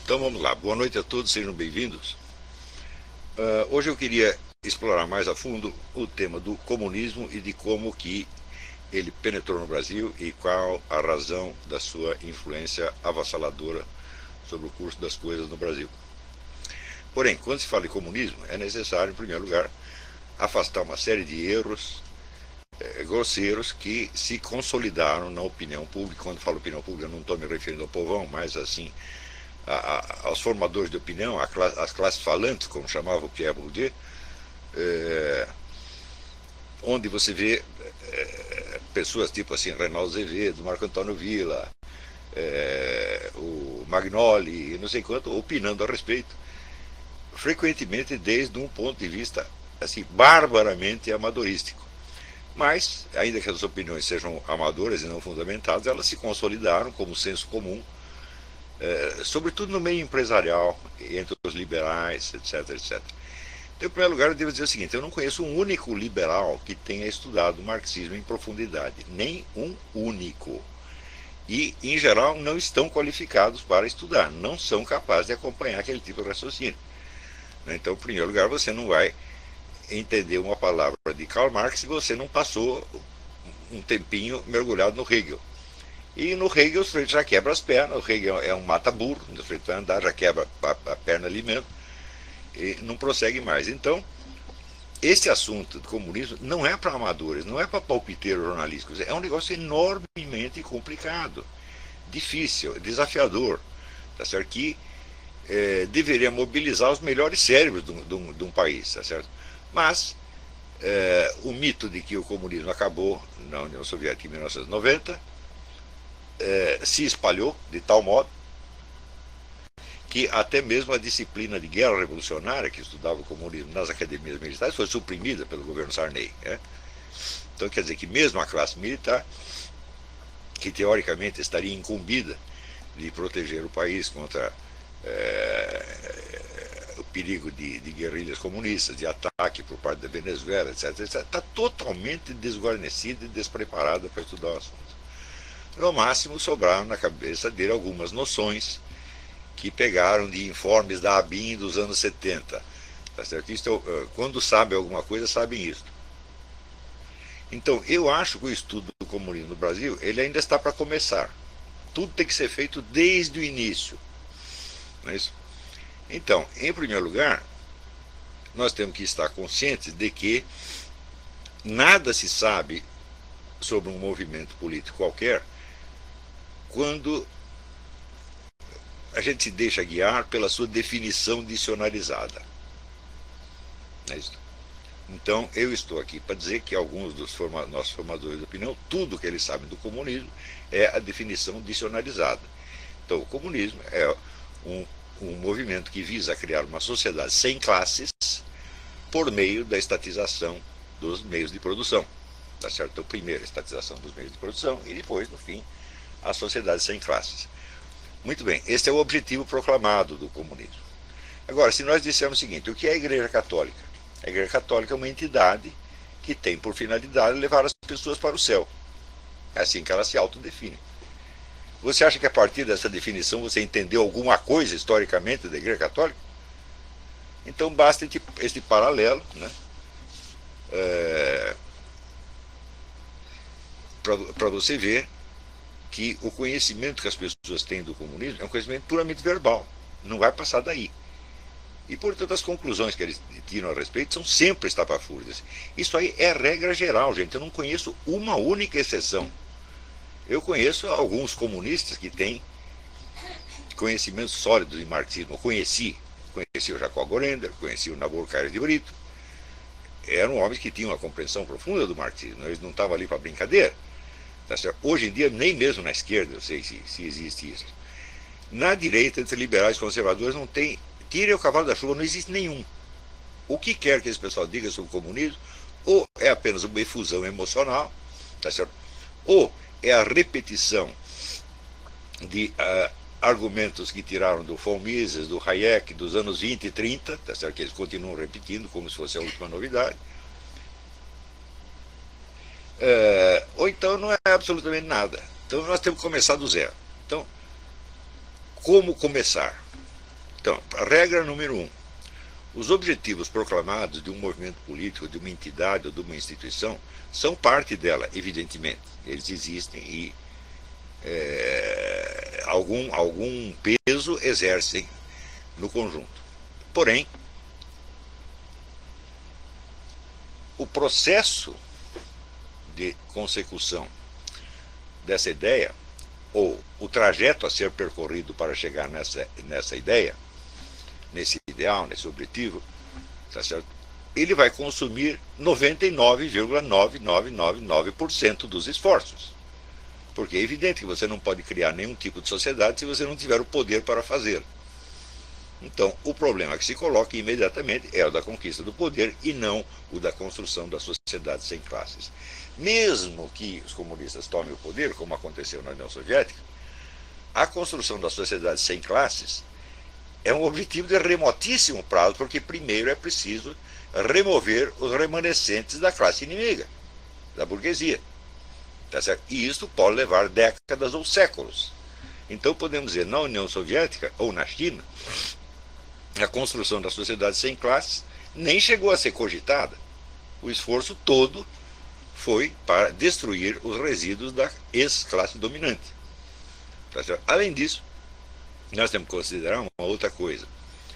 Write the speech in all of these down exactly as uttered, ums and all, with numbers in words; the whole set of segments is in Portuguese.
Então vamos lá, boa noite a todos, sejam bem-vindos. Uh, hoje eu queria explorar mais a fundo o tema do comunismo e de como que ele penetrou no Brasil e qual a razão da sua influência avassaladora sobre o curso das coisas no Brasil. Porém, quando se fala em comunismo, é necessário, em primeiro lugar, afastar uma série de erros eh, grosseiros que se consolidaram na opinião pública. Quando falo opinião pública, eu não estou me referindo ao povão, mas assim A, a, aos formadores de opinião, a classe, as classes falantes, como chamava o Pierre Bourdieu, é, onde você vê é, pessoas tipo assim, Reinaldo Azevedo, Marco Antônio Villa, é, o Magnoli, não sei quanto, opinando a respeito, frequentemente desde um ponto de vista assim, barbaramente amadorístico. Mas, ainda que as opiniões sejam amadoras e não fundamentadas, elas se consolidaram como senso comum, É, sobretudo no meio empresarial, entre os liberais, etc, etcétera. Então, em primeiro lugar, eu devo dizer o seguinte: eu não conheço um único liberal que tenha estudado o marxismo em profundidade, nem um único. E, em geral, não estão qualificados para estudar, não são capazes de acompanhar aquele tipo de raciocínio. Então, em primeiro lugar, você não vai entender uma palavra de Karl Marx se você não passou um tempinho mergulhado no Hegel. E no Hegel o sujeito já quebra as pernas, o Hegel é um mata-burro, o sujeito vai andar, já quebra a, a perna ali mesmo, e não prossegue mais. Então, esse assunto do comunismo não é para amadores, não é para palpiteiros jornalísticos, é um negócio enormemente complicado, difícil, desafiador, tá certo? Que é, deveria mobilizar os melhores cérebros de um, de um, de um país, tá certo? Mas é, o mito de que o comunismo acabou na União Soviética em mil novecentos e noventa É, se espalhou de tal modo que até mesmo a disciplina de guerra revolucionária que estudava o comunismo nas academias militares foi suprimida pelo governo Sarney, né? Então quer dizer que mesmo a classe militar, que teoricamente estaria incumbida de proteger o país contra é, o perigo de, de guerrilhas comunistas, de ataque por parte da Venezuela, etc, etcétera, está totalmente desguarnecida e despreparada para estudar o assunto. No máximo sobraram na cabeça dele algumas noções que pegaram de informes da ABIN dos anos setenta. Tá certo? Isso, quando sabe alguma coisa, sabem isso. Então, eu acho que o estudo do comunismo no Brasil ele ainda está para começar. Tudo tem que ser feito desde o início. Não é isso? Então, em primeiro lugar, nós temos que estar conscientes de que nada se sabe sobre um movimento político qualquer quando a gente se deixa guiar pela sua definição dicionarizada. É isso. Então, eu estou aqui para dizer que alguns dos forma nossos formadores de opinião, tudo que eles sabem do comunismo é a definição dicionarizada. Então, o comunismo é um, um movimento que visa criar uma sociedade sem classes por meio da estatização dos meios de produção. Tá certo? Então, primeiro, a estatização dos meios de produção e depois, no fim, a sociedade sem classes. Muito bem, esse é o objetivo proclamado do comunismo. Agora, se nós dissermos o seguinte: o que é a Igreja Católica? A Igreja Católica é uma entidade que tem por finalidade levar as pessoas para o céu. É assim que ela se autodefine. Você acha que a partir dessa definição você entendeu alguma coisa historicamente da Igreja Católica? Então basta este, este paralelo, né? É, para você ver que o conhecimento que as pessoas têm do comunismo é um conhecimento puramente verbal, não vai passar daí. E, portanto, as conclusões que eles tiram a respeito são sempre estapafúrdias. Isso aí é regra geral, gente. Eu não conheço uma única exceção. Eu conheço alguns comunistas que têm conhecimentos sólidos em marxismo. Eu conheci, conheci o Jacob Gorender, conheci o Nabor Caires de Brito. Eram homens que tinham uma compreensão profunda do marxismo. Eles não estavam ali para brincadeira. Tá certo? Hoje em dia, nem mesmo na esquerda, eu sei se, se existe isso. Na direita, entre liberais e conservadores, não tem. Tirem o cavalo da chuva, não existe nenhum. O que quer que esse pessoal diga sobre o comunismo, ou é apenas uma efusão emocional, tá certo? Ou é a repetição de uh, argumentos que tiraram do von Mises, do Hayek, dos anos vinte e trinta, tá certo? Que eles continuam repetindo como se fosse a última novidade. Uh, ou então não é absolutamente nada. Então nós temos que começar do zero. Então, como começar? Então, a regra número um. Os objetivos proclamados de um movimento político, de uma entidade ou de uma instituição, são parte dela, evidentemente. Eles existem e é, algum, algum peso exercem no conjunto. Porém, o processo de consecução dessa ideia, ou o trajeto a ser percorrido para chegar nessa, nessa ideia, nesse ideal, nesse objetivo, tá certo? Ele vai consumir noventa e nove vírgula nove nove nove nove por cento dos esforços. Porque é evidente que você não pode criar nenhum tipo de sociedade se você não tiver o poder para fazê-lo. Então, o problema que se coloca imediatamente é o da conquista do poder e não o da construção da sociedade sem classes. Mesmo que os comunistas tomem o poder, como aconteceu na União Soviética, a construção da sociedade sem classes é um objetivo de remotíssimo prazo, porque primeiro é preciso remover os remanescentes da classe inimiga, da burguesia. Tá certo? E isso pode levar décadas ou séculos. Então podemos dizer, na União Soviética ou na China, a construção da sociedade sem classes nem chegou a ser cogitada. O esforço todo foi para destruir os resíduos da ex-classe dominante. Tá certo? Além disso, nós temos que considerar uma outra coisa.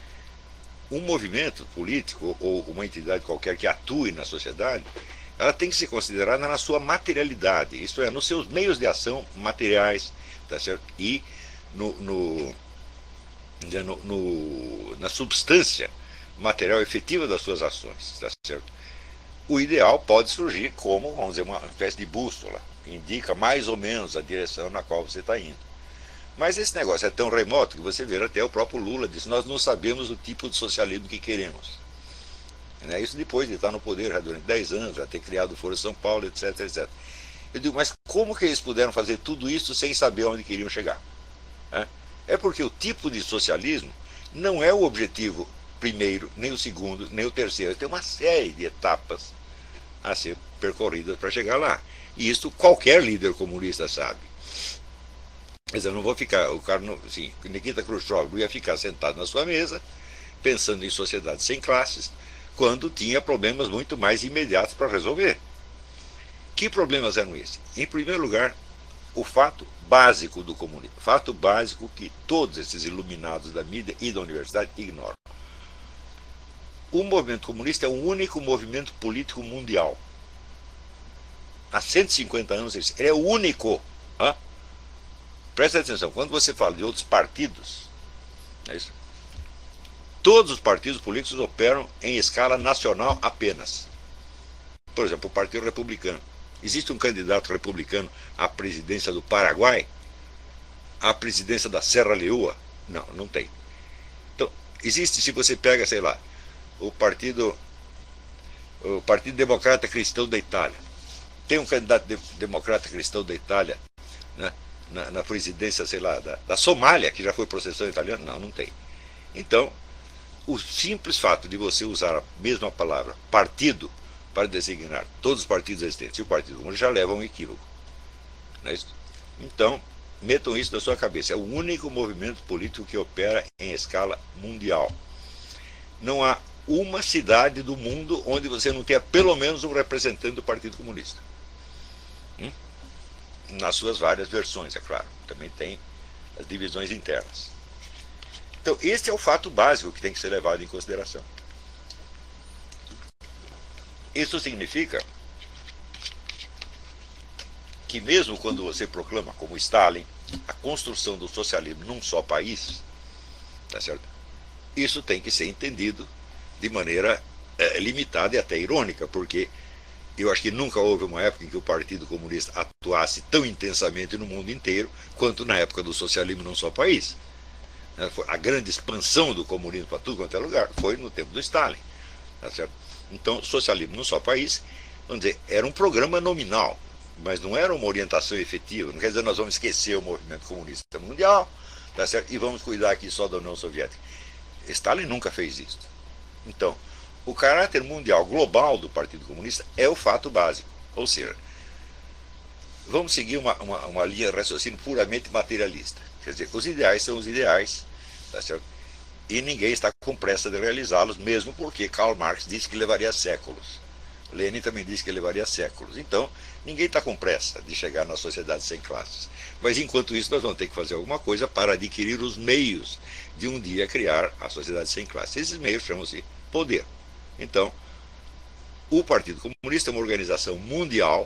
Um movimento político ou uma entidade qualquer que atue na sociedade, ela tem que ser considerada na sua materialidade, isto é, nos seus meios de ação materiais, tá certo? E no, no, no, no, na substância material efetiva das suas ações, tá certo? O ideal pode surgir como, vamos dizer, uma espécie de bússola, que indica mais ou menos a direção na qual você está indo. Mas esse negócio é tão remoto que você vê, até o próprio Lula disse, nós não sabemos o tipo de socialismo que queremos. Isso depois de estar no poder já durante dez anos, já ter criado o Foro São Paulo, etc, etcétera. Eu digo, mas como que eles puderam fazer tudo isso sem saber onde queriam chegar? É porque o tipo de socialismo não é o objetivo primeiro, nem o segundo, nem o terceiro. Tem uma série de etapas a ser percorridas para chegar lá. E isso qualquer líder comunista sabe. Mas eu não vou ficar, o cara, não, assim, Nikita Khrushchev não ia ficar sentado na sua mesa, pensando em sociedade sem classes, quando tinha problemas muito mais imediatos para resolver. Que problemas eram esses? Em primeiro lugar, o fato básico do comunismo, fato básico que todos esses iluminados da mídia e da universidade ignoram. O movimento comunista é o único movimento político mundial. Há cento e cinquenta anos ele é o único. Hã? Presta atenção, quando você fala de outros partidos, é isso? Todos os partidos políticos operam em escala nacional apenas. Por exemplo, o Partido Republicano. Existe um candidato republicano à presidência do Paraguai? À presidência da Serra Leoa? Não, não tem. Então, existe, se você pega, sei lá, o Partido, o Partido Democrata Cristão da Itália. Tem um candidato de, democrata cristão da Itália, né? Na, na presidência, sei lá, da, da Somália, que já foi processão italiana? Não, não tem. Então, o simples fato de você usar a mesma palavra, partido, para designar todos os partidos existentes e o Partido Comunista já leva a um equívoco. Não é isso? Então, metam isso na sua cabeça. É o único movimento político que opera em escala mundial. Não há uma cidade do mundo onde você não tenha pelo menos um representante do Partido Comunista. Hum? Nas suas várias versões, é claro. Também tem as divisões internas. Então, esse é o fato básico que tem que ser levado em consideração. Isso significa que mesmo quando você proclama, como Stalin, a construção do socialismo num só país, tá certo? Isso tem que ser entendido de maneira é, limitada e até irônica, porque eu acho que nunca houve uma época em que o Partido Comunista atuasse tão intensamente no mundo inteiro quanto na época do socialismo num só país. A grande expansão do comunismo para tudo quanto é lugar foi no tempo do Stalin. Tá certo? Então, socialismo num só país, vamos dizer, era um programa nominal, mas não era uma orientação efetiva. Não quer dizer que nós vamos esquecer o movimento comunista mundial, tá certo? E vamos cuidar aqui só da União Soviética. Stalin nunca fez isso. Então, o caráter mundial global do Partido Comunista é o fato básico. Ou seja, vamos seguir uma, uma, uma linha de raciocínio puramente materialista. Quer dizer, os ideais são os ideais, tá certo? e ninguém está com pressa de realizá-los, mesmo porque Karl Marx disse que levaria séculos. Lenin também disse que levaria séculos. Então, ninguém está com pressa de chegar na sociedade sem classes. Mas, enquanto isso, nós vamos ter que fazer alguma coisa para adquirir os meios de um dia criar a sociedade sem classes. Esses meios chamam-se poder. Então, o Partido Comunista é uma organização mundial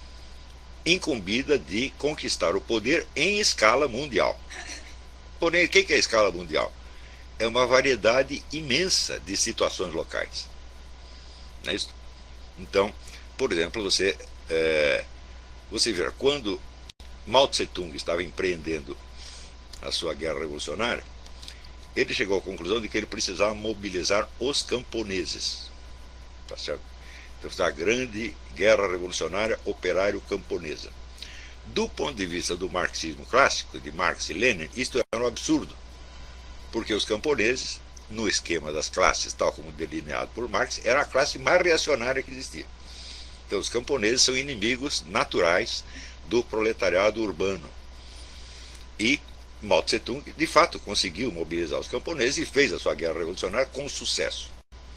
incumbida de conquistar o poder em escala mundial. Porém, o que é a escala mundial? É uma variedade imensa de situações locais. Não é isso? Então, por exemplo, você, é, você vê, quando Mao Tse-tung estava empreendendo a sua guerra revolucionária, ele chegou à conclusão de que ele precisava mobilizar os camponeses. Tá certo? Então, a grande guerra revolucionária operário-camponesa. Do ponto de vista do marxismo clássico, de Marx e Lenin, isto era um absurdo. Porque os camponeses, no esquema das classes, tal como delineado por Marx, era a classe mais reacionária que existia. Então, os camponeses são inimigos naturais do proletariado urbano. E Mao Tse-tung, de fato, conseguiu mobilizar os camponeses e fez a sua guerra revolucionária com sucesso.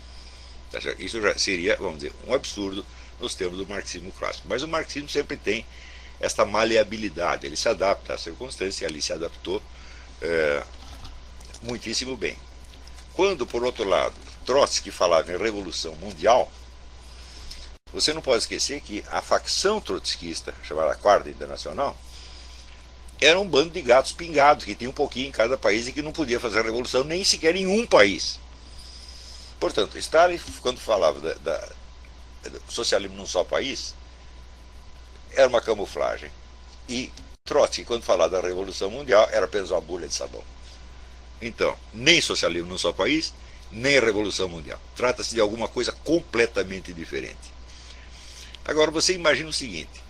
Isso já seria, vamos dizer, um absurdo nos termos do marxismo clássico. Mas o marxismo sempre tem esta maleabilidade, ele se adapta às circunstâncias e ali se adaptou é, muitíssimo bem. Quando, por outro lado, Trotsky falava em revolução mundial, você não pode esquecer que a facção trotskista, chamada Quarta Internacional, era um bando de gatos pingados, que tinha um pouquinho em cada país e que não podia fazer revolução nem sequer em um país. Portanto, Stalin, quando falava da, da, do socialismo num só país, era uma camuflagem. E Trotsky, quando falava da revolução mundial, era apenas uma bolha de sabão. Então, nem socialismo num só país, nem revolução mundial. Trata-se de alguma coisa completamente diferente. Agora, você imagina o seguinte: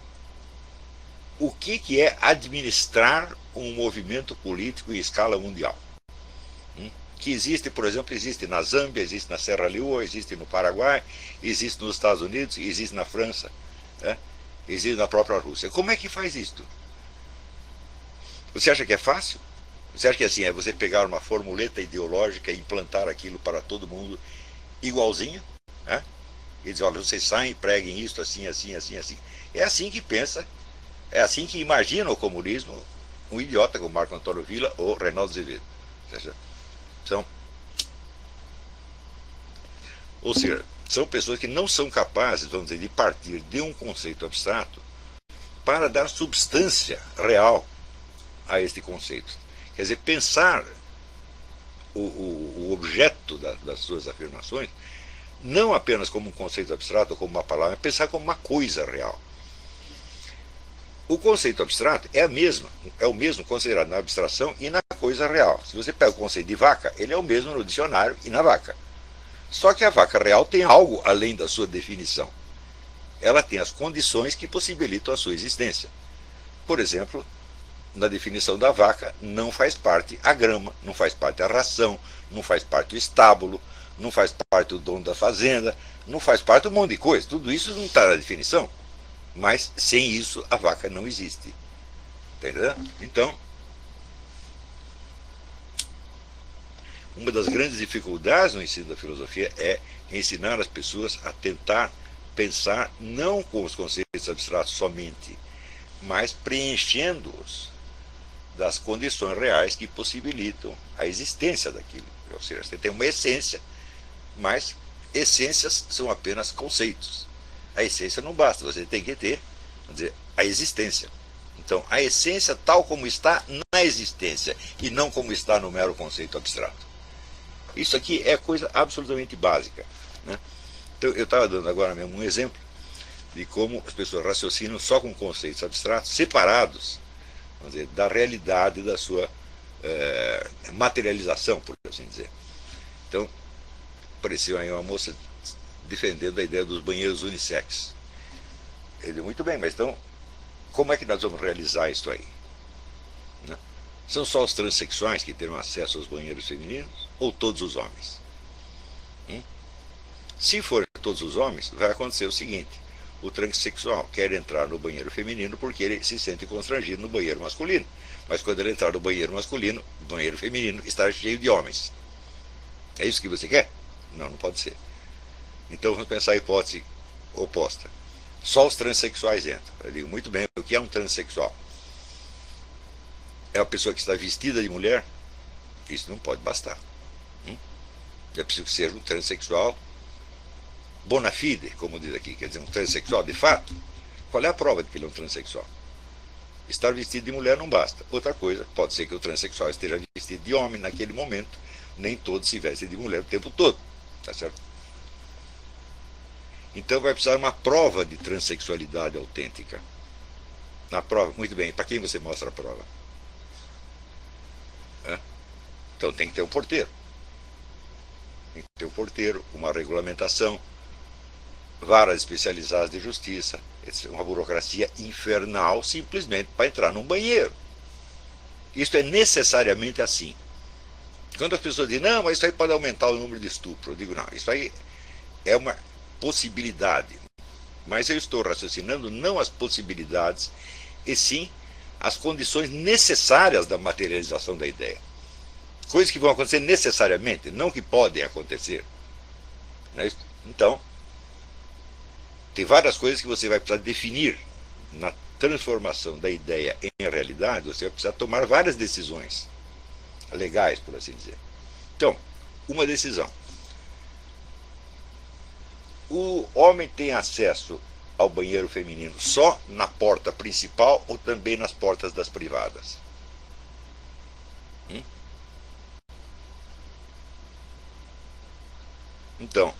o que, que é administrar um movimento político em escala mundial? Hum? Que existe, por exemplo, existe na Zâmbia, existe na Serra Leoa, existe no Paraguai, existe nos Estados Unidos, existe na França, né? Existe na própria Rússia. Como é que faz isto? Você acha que é fácil? Você acha que assim, é você pegar uma formuleta ideológica e implantar aquilo para todo mundo igualzinho, né? E dizer, olha, vocês saem e preguem isso assim, assim, assim, assim. É assim que pensa, é assim que imagina o comunismo um idiota como Marco Antônio Villa ou Reinaldo Azevedo. São, ou seja, são pessoas que não são capazes, vamos dizer, de partir de um conceito abstrato para dar substância real a este conceito. Quer dizer, pensar o, o, o objeto da, das suas afirmações não apenas como um conceito abstrato ou como uma palavra, mas pensar como uma coisa real. O conceito abstrato é a mesma, é o mesmo considerado na abstração e na coisa real. Se você pega o conceito de vaca, ele é o mesmo no dicionário e na vaca. Só que a vaca real tem algo além da sua definição. Ela tem as condições que possibilitam a sua existência. Por exemplo, na definição da vaca, não faz parte a grama, não faz parte a ração, não faz parte o estábulo, não faz parte o dono da fazenda, não faz parte um monte de coisa. Tudo isso não está na definição. Mas sem isso a vaca não existe. Entendeu? Então, uma das grandes dificuldades no ensino da filosofia é ensinar as pessoas a tentar pensar não com os conceitos abstratos somente, mas preenchendo-os das condições reais que possibilitam a existência daquilo. Ou seja, você tem uma essência, mas essências são apenas conceitos. A essência não basta, você tem que ter, vamos dizer, a existência. Então, a essência tal como está na existência e não como está no mero conceito abstrato. Isso aqui é coisa absolutamente básica, né? Então, eu estava dando agora mesmo um exemplo de como as pessoas raciocinam só com conceitos abstratos, separados, vamos dizer, da realidade da sua é, materialização, por assim dizer. Então, apareceu aí uma moça defendendo a ideia dos banheiros unissex. Ele disse, muito bem, mas então, como é que nós vamos realizar isso aí? Né? São só os transexuais que terão acesso aos banheiros femininos? Ou todos os homens? Hum? Se for todos os homens, vai acontecer o seguinte: o transexual quer entrar no banheiro feminino porque ele se sente constrangido no banheiro masculino. Mas quando ele entrar no banheiro masculino, o banheiro feminino está cheio de homens. É isso que você quer? Não, não pode ser. Então vamos pensar a hipótese oposta. Só os transexuais entram. Eu digo, muito bem, o que é um transexual? É uma pessoa que está vestida de mulher? Isso não pode bastar. Hum? É preciso que seja um transexual bona fide, como diz aqui, quer dizer, um transexual de fato. Qual é a prova de que ele é um transexual? Estar vestido de mulher não basta. Outra coisa, pode ser que o transexual esteja vestido de homem naquele momento. Nem todos se vestem de mulher o tempo todo. Tá certo? Então vai precisar de uma prova de transexualidade autêntica. Na prova, muito bem, para quem você mostra a prova? Hã? Então tem que ter um porteiro. Tem que ter um porteiro, uma regulamentação, varas especializadas de justiça, uma burocracia infernal simplesmente para entrar num banheiro. Isso é necessariamente assim. Quando as pessoas dizem, não, mas isso aí pode aumentar o número de estupros, eu digo, não, isso aí é uma possibilidade. Mas eu estou raciocinando não as possibilidades, e sim as condições necessárias da materialização da ideia. Coisas que vão acontecer necessariamente, não que podem acontecer. Então, tem várias coisas que você vai precisar definir na transformação da ideia em realidade. Você vai precisar tomar várias decisões legais, por assim dizer. Então, uma decisão. O homem tem acesso ao banheiro feminino só na porta principal ou também nas portas das privadas? Hum? Então,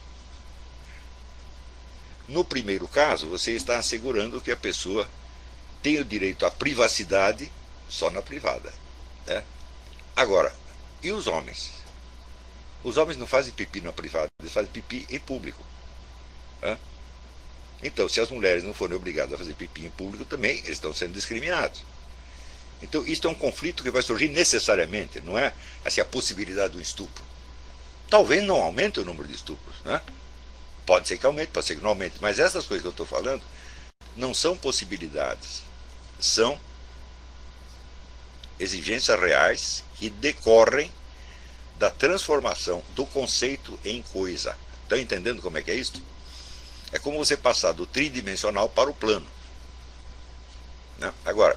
no primeiro caso, você está assegurando que a pessoa tem o direito à privacidade só na privada. Né? Agora, e os homens? Os homens não fazem pipi na privada, eles fazem pipi em público. Né? Então, se as mulheres não forem obrigadas a fazer pipi em público também, eles estão sendo discriminados. Então, isso é um conflito que vai surgir necessariamente, não é assim, a possibilidade do estupro. Talvez não aumente o número de estupros, né? Pode ser que aumente, pode ser que não aumente, mas essas coisas que eu estou falando não são possibilidades, são exigências reais que decorrem da transformação do conceito em coisa. Estão entendendo como é que é isso? É como você passar do tridimensional para o plano. Né? Agora,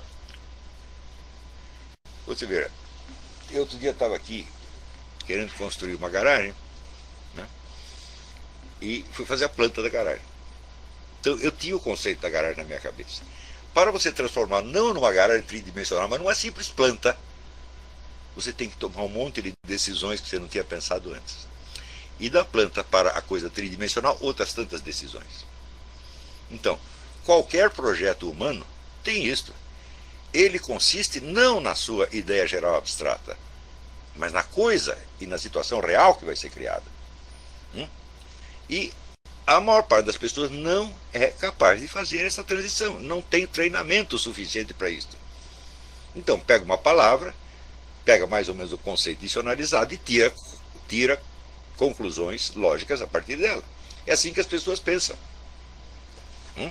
você vê, eu outro dia estava aqui querendo construir uma garagem, né? E fui fazer a planta da garagem. Então eu tinha o conceito da garagem na minha cabeça. Para você transformar não numa garagem tridimensional, mas numa simples planta, você tem que tomar um monte de decisões que você não tinha pensado antes. E da planta para a coisa tridimensional, outras tantas decisões. Então, qualquer projeto humano tem isto. Ele consiste não na sua ideia geral abstrata, mas na coisa e na situação real que vai ser criada. Hum? E a maior parte das pessoas não é capaz de fazer essa transição, não tem treinamento suficiente para isso. Então, pega uma palavra, pega mais ou menos o conceito dicionarizado e tira, tira conclusões lógicas a partir dela. É assim que as pessoas pensam. Hum?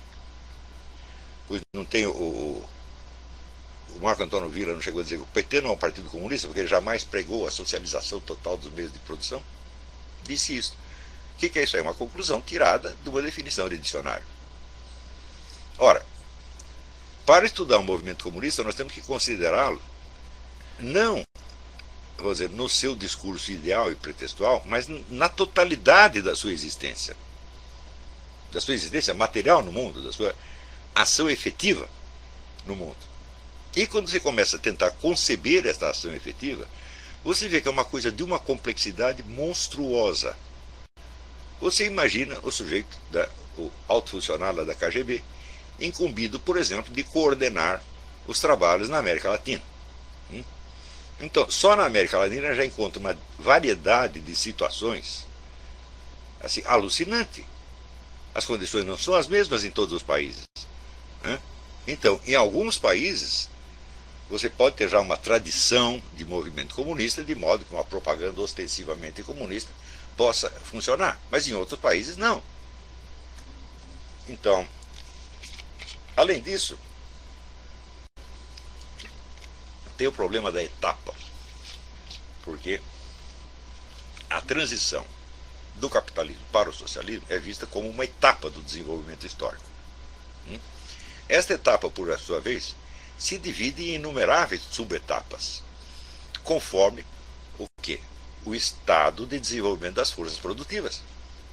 Pois não tem o, o, o Marco Antônio Villa não chegou a dizer que o P T não é um partido comunista, porque ele jamais pregou a socialização total dos meios de produção? Disse isso. O que, que é isso aí? Uma conclusão tirada de uma definição de dicionário. Ora, para estudar um movimento comunista, nós temos que considerá-lo não, vou dizer, no seu discurso ideal e pretextual, mas na totalidade da sua existência. Da sua existência material no mundo, da sua ação efetiva no mundo. E quando você começa a tentar conceber essa ação efetiva, você vê que é uma coisa de uma complexidade monstruosa. Você imagina o sujeito, da, o alto funcionário da K G B, incumbido, por exemplo, de coordenar os trabalhos na América Latina. Hum? Então, só na América Latina já encontra uma variedade de situações assim, alucinante. As condições não são as mesmas em todos os países. Né? Então, em alguns países, você pode ter já uma tradição de movimento comunista, de modo que uma propaganda ostensivamente comunista possa funcionar. Mas em outros países, não. Então, além disso, tem o problema da etapa. Porque a transição do capitalismo para o socialismo é vista como uma etapa do desenvolvimento histórico. Esta etapa, por sua vez, se divide em inumeráveis subetapas, conforme o quê? O estado de desenvolvimento das forças produtivas.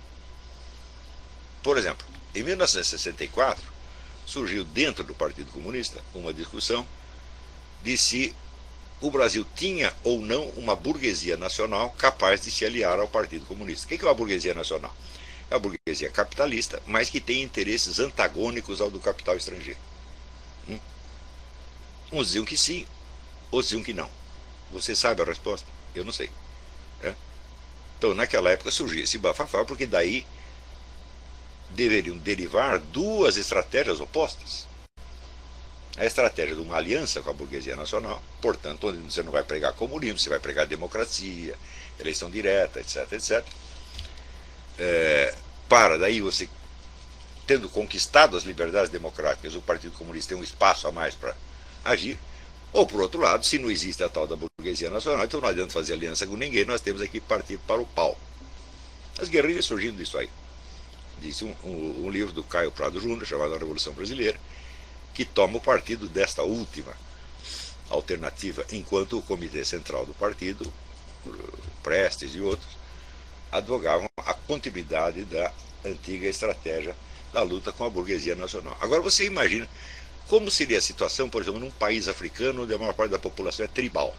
Por exemplo, em mil novecentos e sessenta e quatro, surgiu dentro do Partido Comunista uma discussão de se o Brasil tinha ou não uma burguesia nacional capaz de se aliar ao Partido Comunista. O que é uma burguesia nacional? É uma burguesia capitalista, mas que tem interesses antagônicos ao do capital estrangeiro. Hum? Uns diziam que sim, outros diziam que não. Você sabe a resposta? Eu não sei. É? Então, naquela época surgiu esse bafafá, porque daí deveriam derivar duas estratégias opostas. A estratégia de uma aliança com a burguesia nacional, portanto, onde você não vai pregar comunismo, você vai pregar democracia, eleição direta, etc, etcétera. É, para daí você, tendo conquistado as liberdades democráticas, o Partido Comunista tem um espaço a mais para agir. Ou, por outro lado, se não existe a tal da burguesia nacional, então não adianta fazer aliança com ninguém, nós temos aqui partido para o pau. As guerrilhas surgindo disso aí. Disse um, um, um livro do Caio Prado Júnior, chamado A Revolução Brasileira, que toma o partido desta última alternativa, enquanto o Comitê Central do Partido, Prestes e outros, advogavam a continuidade da antiga estratégia da luta com a burguesia nacional. Agora você imagina como seria a situação, por exemplo, num país africano onde a maior parte da população é tribal.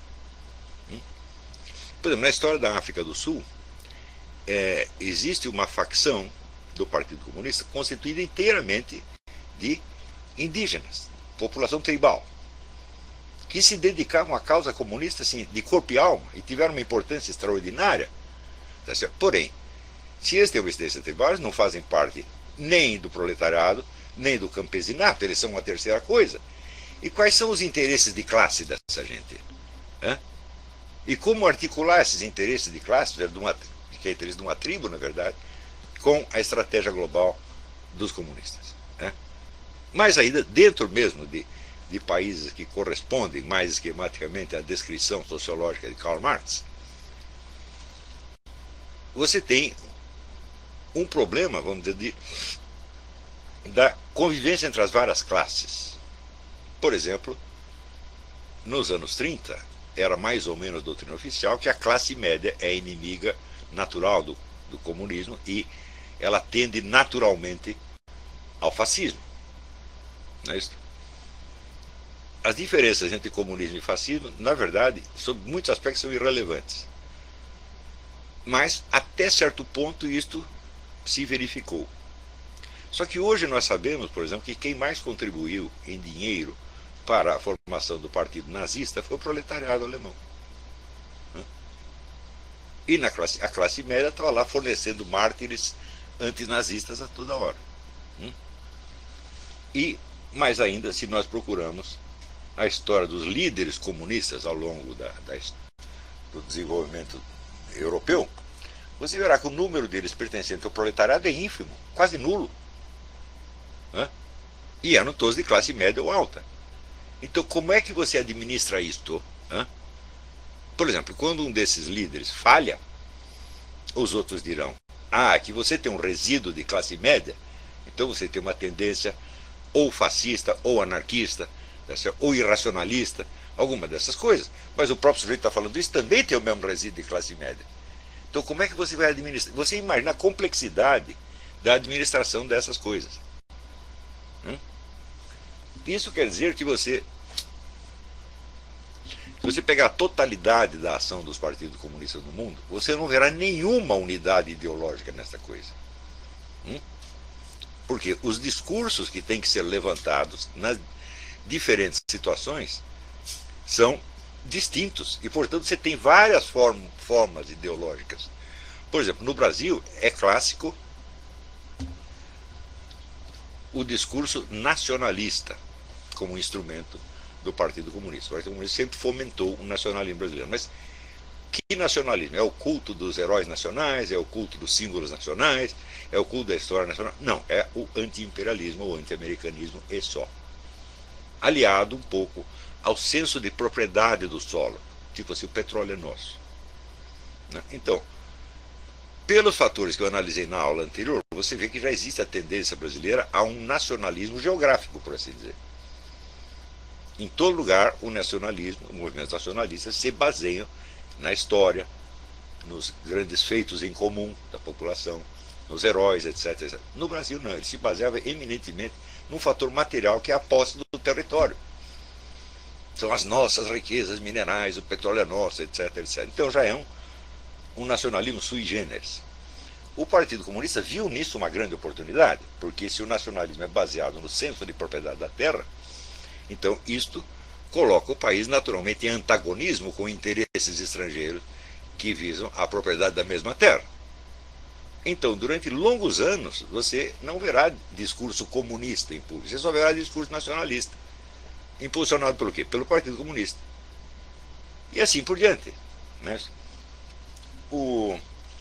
Por exemplo, na história da África do Sul, é, existe uma facção do Partido Comunista constituída inteiramente de indígenas, população tribal, que se dedicavam à causa comunista assim, de corpo e alma e tiveram uma importância extraordinária. Tá certo? Porém, se eles têm uma existência tribal, eles não fazem parte nem do proletariado, nem do campesinato, eles são uma terceira coisa. E quais são os interesses de classe dessa gente? Hã? E como articular esses interesses de classe, de uma, que é interesse de uma tribo, na verdade, com a estratégia global dos comunistas? Hã? Mas ainda, dentro mesmo de, de países que correspondem mais esquematicamente à descrição sociológica de Karl Marx, você tem um problema, vamos dizer, de, da convivência entre as várias classes. Por exemplo, nos anos trinta, era mais ou menos doutrina oficial que a classe média é inimiga natural do, do comunismo e ela tende naturalmente ao fascismo. Não é isso? As diferenças entre comunismo e fascismo, na verdade, sob muitos aspectos, são irrelevantes. Mas, até certo ponto, isto se verificou. Só que hoje nós sabemos, por exemplo, que quem mais contribuiu em dinheiro para a formação do partido nazista foi o proletariado alemão. E na classe, a classe média estava lá fornecendo mártires antinazistas a toda hora. E, mais ainda, se nós procuramos a história dos líderes comunistas ao longo da, da, do desenvolvimento europeu, você verá que o número deles pertencente ao proletariado é ínfimo, quase nulo. Né? E eram todos de classe média ou alta. Então, como é que você administra isto? Né? Por exemplo, quando um desses líderes falha, os outros dirão: ah, aqui você tem um resíduo de classe média, então você tem uma tendência ou fascista, ou anarquista, ou irracionalista, alguma dessas coisas. Mas o próprio sujeito está falando isso, também tem o mesmo resíduo de classe média. Então, como é que você vai administrar? Você imagina a complexidade da administração dessas coisas. Hum? Isso quer dizer que você, se você pegar a totalidade da ação dos partidos comunistas no mundo, você não verá nenhuma unidade ideológica nessa coisa. Hum? Porque os discursos que têm que ser levantados nas diferentes situações são distintos e, portanto, você tem várias form formas ideológicas. Por exemplo, no Brasil é clássico o discurso nacionalista como instrumento do Partido Comunista. O Partido Comunista sempre fomentou o nacionalismo brasileiro. Mas que nacionalismo? É o culto dos heróis nacionais? É o culto dos símbolos nacionais? É o culto da história nacional? Não, é o anti-imperialismo ou anti-americanismo e só. Aliado um pouco ao senso de propriedade do solo. Tipo assim, o petróleo é nosso. Então, pelos fatores que eu analisei na aula anterior, você vê que já existe a tendência brasileira a um nacionalismo geográfico, por assim dizer. Em todo lugar, o nacionalismo, o movimento nacionalista se baseiam na história, nos grandes feitos em comum da população, nos heróis, etc, etcétera. No Brasil, não. Ele se baseava eminentemente num fator material que é a posse do território. São as nossas riquezas minerais, o petróleo é nosso, etc, etcétera. Então já é um, um nacionalismo sui generis. O Partido Comunista viu nisso uma grande oportunidade, porque se o nacionalismo é baseado no senso de propriedade da terra, então isto coloca o país naturalmente em antagonismo com interesses estrangeiros que visam a propriedade da mesma terra. Então, durante longos anos, você não verá discurso comunista em público, você só verá discurso nacionalista. Impulsionado pelo quê? Pelo Partido Comunista. E assim por diante. Né? O...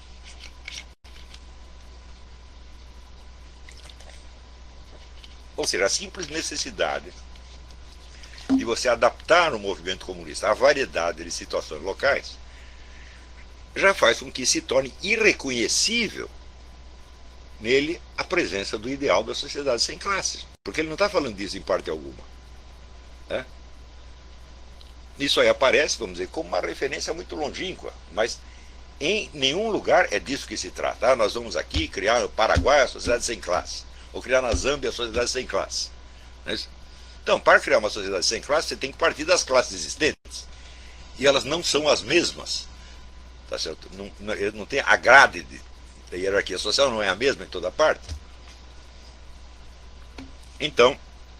Ou seja, a simples necessidade de você adaptar o movimento comunista à variedade de situações locais já faz com que se torne irreconhecível nele a presença do ideal da sociedade sem classes. Porque ele não está falando disso em parte alguma. Né? Isso aí aparece, vamos dizer, como uma referência muito longínqua, mas em nenhum lugar é disso que se trata. Ah, nós vamos aqui criar no Paraguai a sociedade sem classe, ou criar na Zâmbia a sociedade sem classe. Não é isso? Então, para criar uma sociedade sem classe, você tem que partir das classes existentes. E elas não são as mesmas. Tá certo? Não, não, não tem a grade de, da hierarquia social, não é a mesma em toda parte. Então,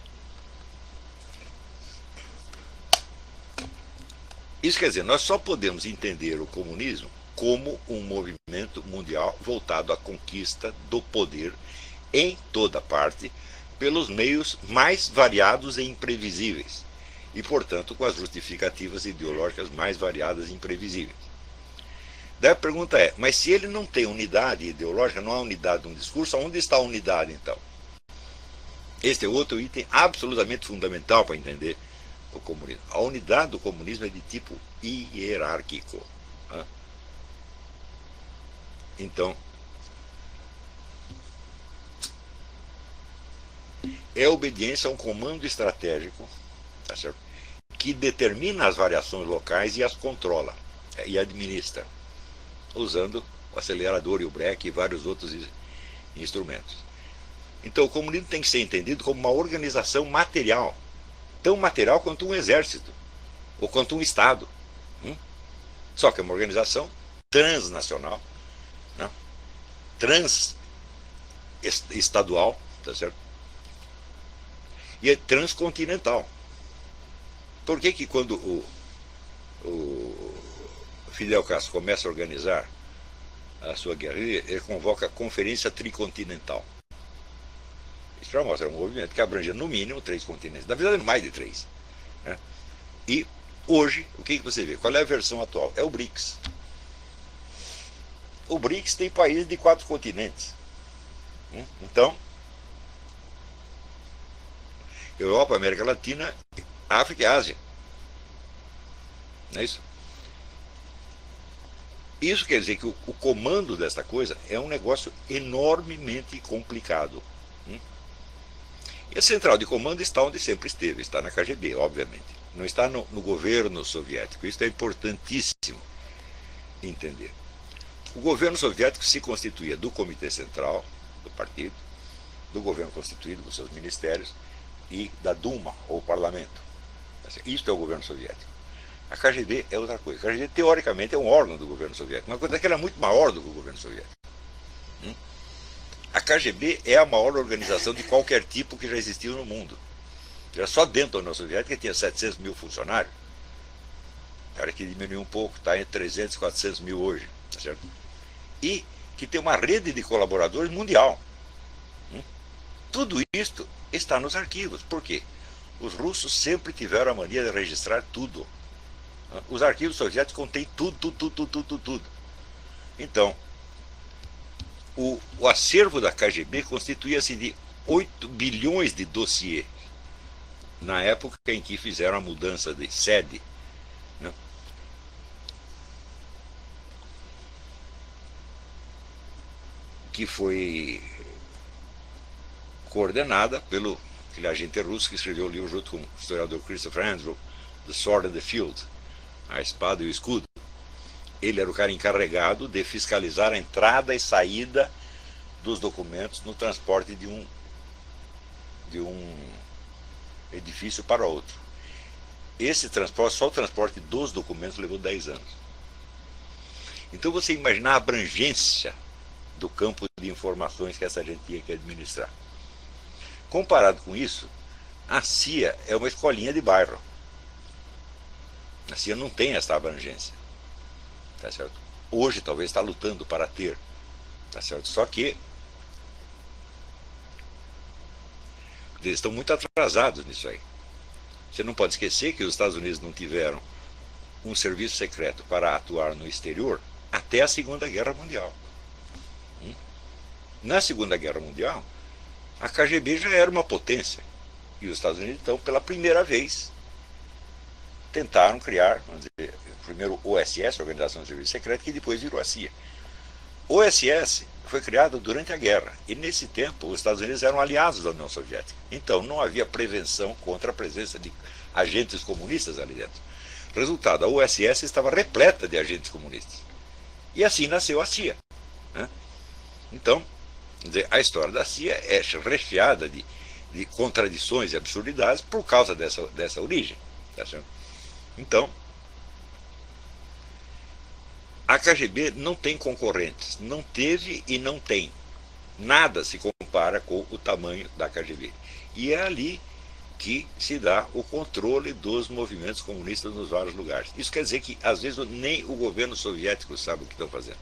isso quer dizer, nós só podemos entender o comunismo como um movimento mundial voltado à conquista do poder em toda parte, pelos meios mais variados e imprevisíveis, e, portanto, com as justificativas ideológicas mais variadas e imprevisíveis. Daí a pergunta é, mas se ele não tem unidade ideológica, não há unidade de um discurso, onde está a unidade, então? Este é outro item absolutamente fundamental para entender o comunismo. A unidade do comunismo é de tipo hierárquico. Né? Então, é obediência a um comando estratégico, tá certo? Que determina as variações locais e as controla e administra, usando o acelerador e o breque e vários outros instrumentos. Então o comunismo tem que ser entendido como uma organização material, tão material quanto um exército, ou quanto um Estado. Hum? Só que é uma organização transnacional, né? Transestadual, tá certo? E é transcontinental. Por que que quando o, o Fidel Castro começa a organizar a sua guerrilha, ele convoca a Conferência Tricontinental? Isso já mostra um movimento que abrange no mínimo três continentes, na verdade mais de três. Né? E hoje, o que que você vê? Qual é a versão atual? É o BRICS. O BRICS tem países de quatro continentes. Então, Europa, América Latina, África e Ásia. Não é isso? Isso quer dizer que o, o comando dessa coisa é um negócio enormemente complicado. Hum? E a central de comando está onde sempre esteve, está na K G B, obviamente. Não está no, no governo soviético. Isso é importantíssimo entender. O governo soviético se constituía do Comitê Central, do partido, do governo constituído com seus ministérios, e da Duma, ou parlamento. Isso é o governo soviético. A K G B é outra coisa. A K G B, teoricamente, é um órgão do governo soviético, mas a coisa é que ela é muito maior do que o governo soviético. Hum? A K G B é a maior organização de qualquer tipo que já existiu no mundo. Já só dentro da União Soviética tinha setecentos mil funcionários. Cara, que diminuiu um pouco, está entre trezentos e quatrocentos mil hoje. Tá certo? E que tem uma rede de colaboradores mundial. Hum? Tudo isso está nos arquivos. Por quê? Os russos sempre tiveram a mania de registrar tudo. Os arquivos soviéticos contêm tudo, tudo, tudo, tudo, tudo, tudo. Então, o, o acervo da K G B constituía-se de oito bilhões de dossiês, na época em que fizeram a mudança de sede. Né? que foi coordenada pelo aquele agente russo que escreveu o livro junto com o historiador Christopher Andrew, The Sword and the Field, a espada e o escudo. Ele era o cara encarregado de fiscalizar a entrada e saída dos documentos no transporte de um, de um edifício para outro. Esse transporte, só o transporte dos documentos levou dez anos. Então você imagina a abrangência do campo de informações que essa gente tinha que administrar. Comparado com isso, a C I A é uma escolinha de bairro. A C I A não tem essa abrangência. Tá certo? Hoje talvez está lutando para ter. Tá certo? Só que eles estão muito atrasados nisso aí. Você não pode esquecer que os Estados Unidos não tiveram um serviço secreto para atuar no exterior até a Segunda Guerra Mundial. Na Segunda Guerra Mundial, a K G B já era uma potência. E os Estados Unidos, então, pela primeira vez, tentaram criar, vamos dizer, primeiro o O S S, Organização de Serviço Secreto, que depois virou a C I A. O O S S foi criado durante a guerra, e nesse tempo os Estados Unidos eram aliados da União Soviética. Então não havia prevenção contra a presença de agentes comunistas ali dentro. Resultado, a O S S estava repleta de agentes comunistas. E assim nasceu a C I A. Né? Então, quer dizer, a história da C I A é recheada de, de contradições e absurdidades por causa dessa, dessa origem. Tá certo? Então, a K G B não tem concorrentes, não teve e não tem. Nada se compara com o tamanho da K G B. E é ali que se dá o controle dos movimentos comunistas nos vários lugares. Isso quer dizer que, às vezes, nem o governo soviético sabe o que estão fazendo.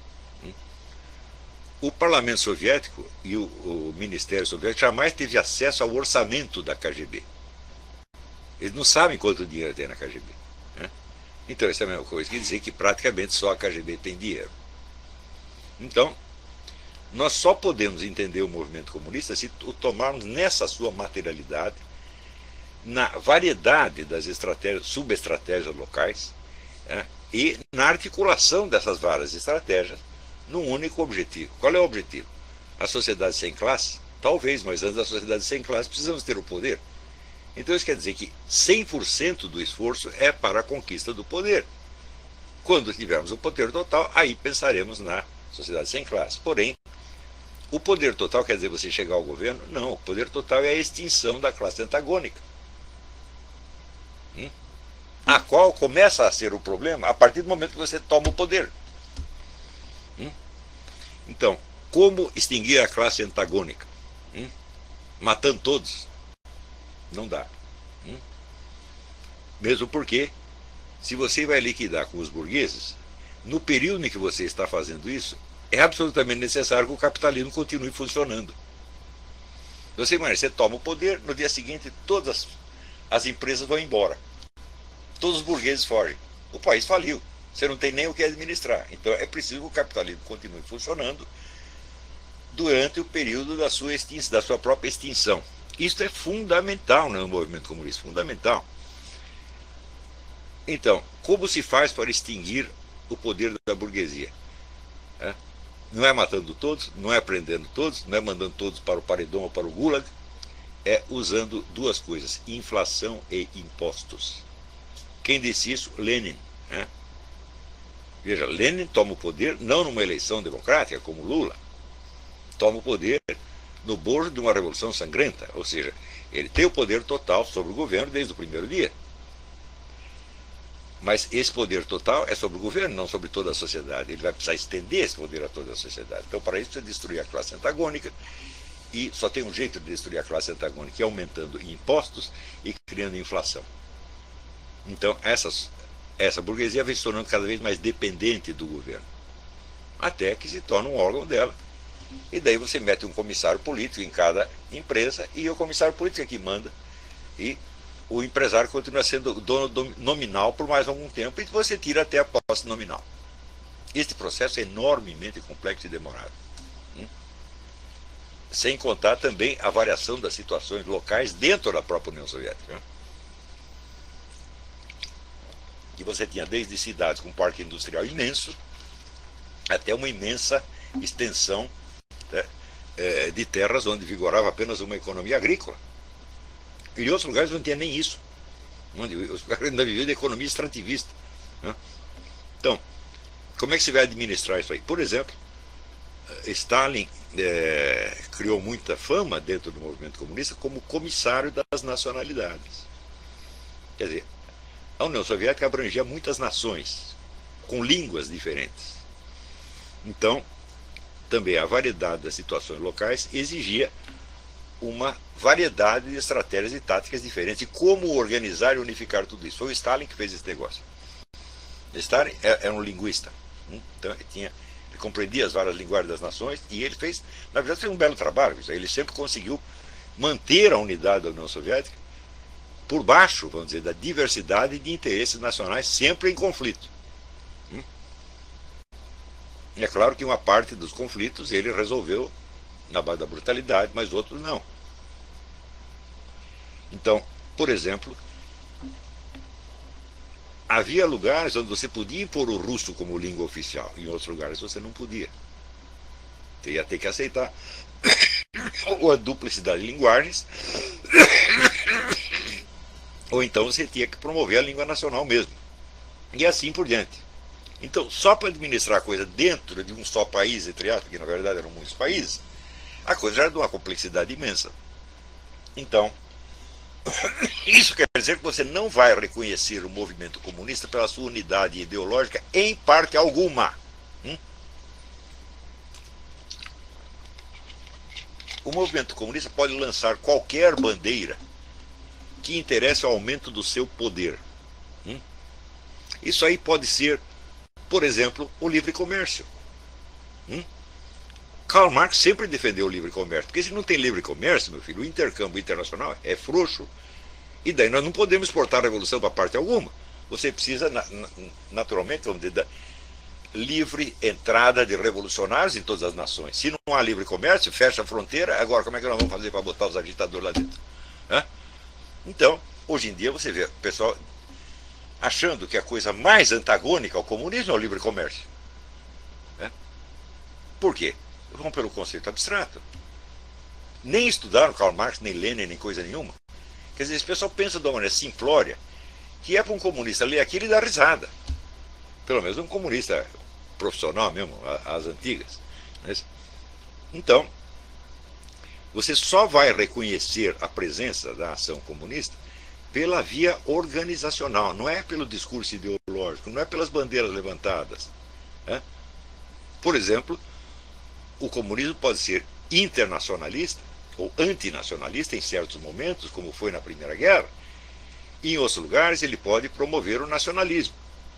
O parlamento soviético e o, o ministério soviético jamais teve acesso ao orçamento da K G B. Eles não sabem quanto dinheiro tem na K G B. Né? Então, isso é a mesma coisa que dizer que praticamente só a K G B tem dinheiro. Então, nós só podemos entender o movimento comunista se o tomarmos nessa sua materialidade, na variedade das estratégias, subestratégias locais, né, e na articulação dessas várias estratégias num único objetivo. Qual é o objetivo? A sociedade sem classe? Talvez, mas antes da sociedade sem classe precisamos ter o poder. Então isso quer dizer que cem por cento do esforço é para a conquista do poder. Quando tivermos o poder total, aí pensaremos na sociedade sem classe. Porém, o poder total quer dizer você chegar ao governo? Não, o poder total é a extinção da classe antagônica. Hum? A qual começa a ser o problema a partir do momento que você toma o poder. Hum? Então, como extinguir a classe antagônica? Hum? Matando todos? Não dá. Hum? Mesmo porque, se você vai liquidar com os burgueses, no período em que você está fazendo isso, é absolutamente necessário que o capitalismo continue funcionando. Você imagina, você toma o poder, no dia seguinte todas as empresas vão embora. Todos os burgueses fogem. O país faliu. Você não tem nem o que administrar. Então é preciso que o capitalismo continue funcionando durante o período da sua, extinção, da sua própria extinção. Isso é fundamental no movimento comunista, fundamental. Então, como se faz para extinguir o poder da burguesia? É? Não é matando todos, não é prendendo todos, não é mandando todos para o paredão ou para o gulag, é usando duas coisas, inflação e impostos. Quem disse isso? Lenin. Né? Veja, Lenin toma o poder não numa eleição democrática, como Lula, toma o poder no bojo de uma revolução sangrenta, ou seja, ele tem o poder total sobre o governo desde o primeiro dia. Mas esse poder total é sobre o governo, não sobre toda a sociedade. Ele vai precisar estender esse poder a toda a sociedade. Então, para isso, precisa destruir a classe antagônica, e só tem um jeito de destruir a classe antagônica, que é aumentando impostos e criando inflação. Então, essas, essa burguesia vem se tornando cada vez mais dependente do governo, até que se torna um órgão dela. E daí você mete um comissário político em cada empresa, e o comissário político é que manda, e o empresário continua sendo dono nominal por mais algum tempo, e você tira até a posse nominal. Este processo é enormemente complexo e demorado. Hum? Sem contar também a variação das situações locais dentro da própria União Soviética. Né? Que você tinha desde cidades com parque industrial imenso, até uma imensa extensão né, é, de terras onde vigorava apenas uma economia agrícola. E em outros lugares não tinha nem isso, onde os caras ainda viviam de economia extrativista, né? Então, como é que se vai administrar isso aí? Por exemplo, Stalin é, criou muita fama dentro do movimento comunista como comissário das nacionalidades. Quer dizer, a União Soviética abrangia muitas nações, com línguas diferentes. Então, também a variedade das situações locais exigia uma variedade de estratégias e táticas diferentes. E como organizar e unificar tudo isso? Foi o Stalin que fez esse negócio. Stalin era um linguista. Então, ele, tinha, ele compreendia as várias linguagens das nações e ele fez, na verdade, fez um belo trabalho. Ele sempre conseguiu manter a unidade da União Soviética por baixo, vamos dizer, da diversidade de interesses nacionais, sempre em conflito. E é claro que uma parte dos conflitos ele resolveu na base da brutalidade, mas outros não. Então, por exemplo, havia lugares onde você podia impor o russo como língua oficial, em outros lugares você não podia. Você ia ter que aceitar ou a duplicidade de linguagens, ou então você tinha que promover a língua nacional mesmo. E assim por diante. Então, só para administrar a coisa dentro de um só país, entre aspas, que na verdade eram muitos países, a coisa já era de uma complexidade imensa. Então, isso quer dizer que você não vai reconhecer o movimento comunista pela sua unidade ideológica em parte alguma. Hum? O movimento comunista pode lançar qualquer bandeira que interesse ao aumento do seu poder. Hum? Isso aí pode ser, por exemplo, o livre comércio. Hum? Karl Marx sempre defendeu o livre comércio, porque se não tem livre comércio, meu filho, o intercâmbio internacional é frouxo, e daí nós não podemos exportar a revolução para parte alguma. Você precisa, naturalmente, vamos dizer, da livre entrada de revolucionários em todas as nações. Se não há livre comércio, fecha a fronteira, agora como é que nós vamos fazer para botar os agitadores lá dentro? Hã? Então, hoje em dia você vê o pessoal achando que a coisa mais antagônica ao comunismo é o livre comércio. Né? Por quê? Vão pelo conceito abstrato. Nem estudaram Karl Marx, nem Lenin, nem coisa nenhuma. Quer dizer, esse pessoal pensa de uma maneira simplória, que é para um comunista ler aquilo e dar risada. Pelo menos um comunista profissional mesmo, as antigas. Então, você só vai reconhecer a presença da ação comunista pela via organizacional, não é pelo discurso ideológico, não é pelas bandeiras levantadas. Né? Por exemplo, o comunismo pode ser internacionalista ou antinacionalista em certos momentos, como foi na Primeira Guerra, e em outros lugares ele pode promover o nacionalismo.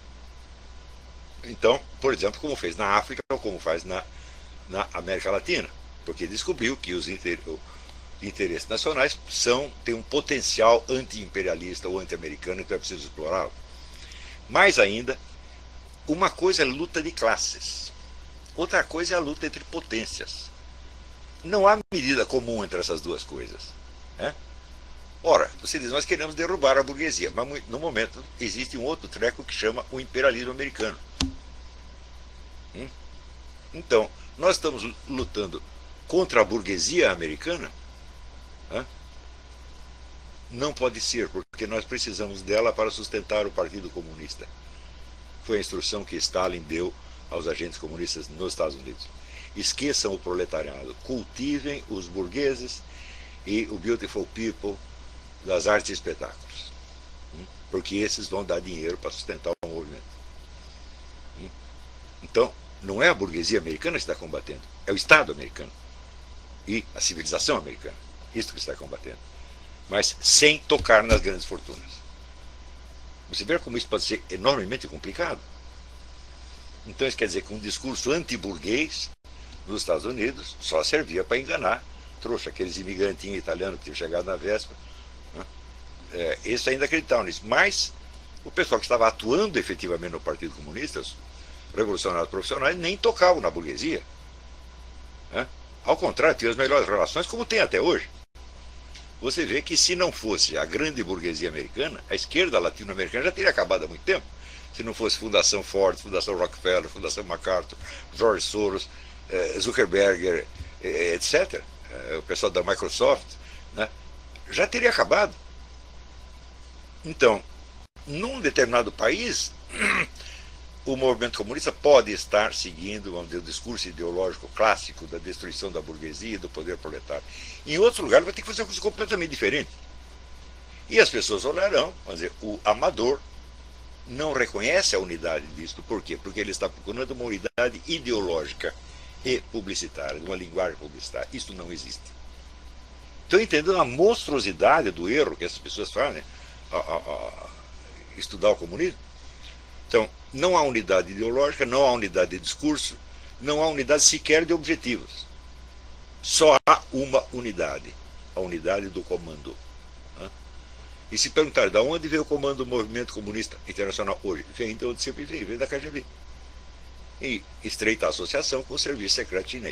Então, por exemplo, como fez na África ou como faz na, na América Latina, porque descobriu que os inter... interesses nacionais são, têm um potencial anti-imperialista ou anti-americano, então é preciso explorá-lo. Mais ainda, uma coisa é luta de classes, outra coisa é a luta entre potências. Não há medida comum entre essas duas coisas. Né? Ora, você diz, nós queremos derrubar a burguesia, mas no momento existe um outro treco que chama o imperialismo americano. Hum? Então, nós estamos lutando contra a burguesia americana? Hã? Não pode ser, porque nós precisamos dela para sustentar o Partido Comunista. Foi a instrução que Stalin deu aos agentes comunistas nos Estados Unidos. Esqueçam o proletariado, cultivem os burgueses e o beautiful people das artes e espetáculos. Porque esses vão dar dinheiro para sustentar o movimento. Então, não é a burguesia americana que está combatendo, é o Estado americano e a civilização americana. Isso que está combatendo. Mas sem tocar nas grandes fortunas. Você vê como isso pode ser enormemente complicado? Então isso quer dizer que um discurso anti-burguês nos Estados Unidos só servia para enganar trouxa, aqueles imigrantinhos italianos que tinham chegado na véspera. Né? É, eles ainda acreditavam nisso. Mas o pessoal que estava atuando efetivamente no Partido Comunista, os revolucionários profissionais, nem tocavam na burguesia. Né? Ao contrário, tinham as melhores relações, como tem até hoje. Você vê que se não fosse a grande burguesia americana, a esquerda latino-americana já teria acabado há muito tempo. Se não fosse Fundação Ford, Fundação Rockefeller, Fundação MacArthur, George Soros, eh, Zuckerberg, etcétera, o pessoal da Microsoft, né, já teria acabado. Então, num determinado país, o movimento comunista pode estar seguindo, vamos dizer, o discurso ideológico clássico da destruição da burguesia e do poder proletário. Em outros lugares vai ter que fazer uma coisa completamente diferente. E as pessoas olharão, vamos dizer, o amador não reconhece a unidade disso. Por quê? Porque ele está procurando uma unidade ideológica e publicitária, uma linguagem publicitária. Isso não existe. Estão entendendo a monstruosidade do erro que essas pessoas fazem a, a, a estudar o comunismo? Então, não há unidade ideológica, não há unidade de discurso, não há unidade sequer de objetivos. Só há uma unidade, a unidade do comando. E se perguntar de onde veio o comando do movimento comunista internacional hoje, vem de onde sempre veio, vem da K G B. E estreita associação com o serviço secreto chinês.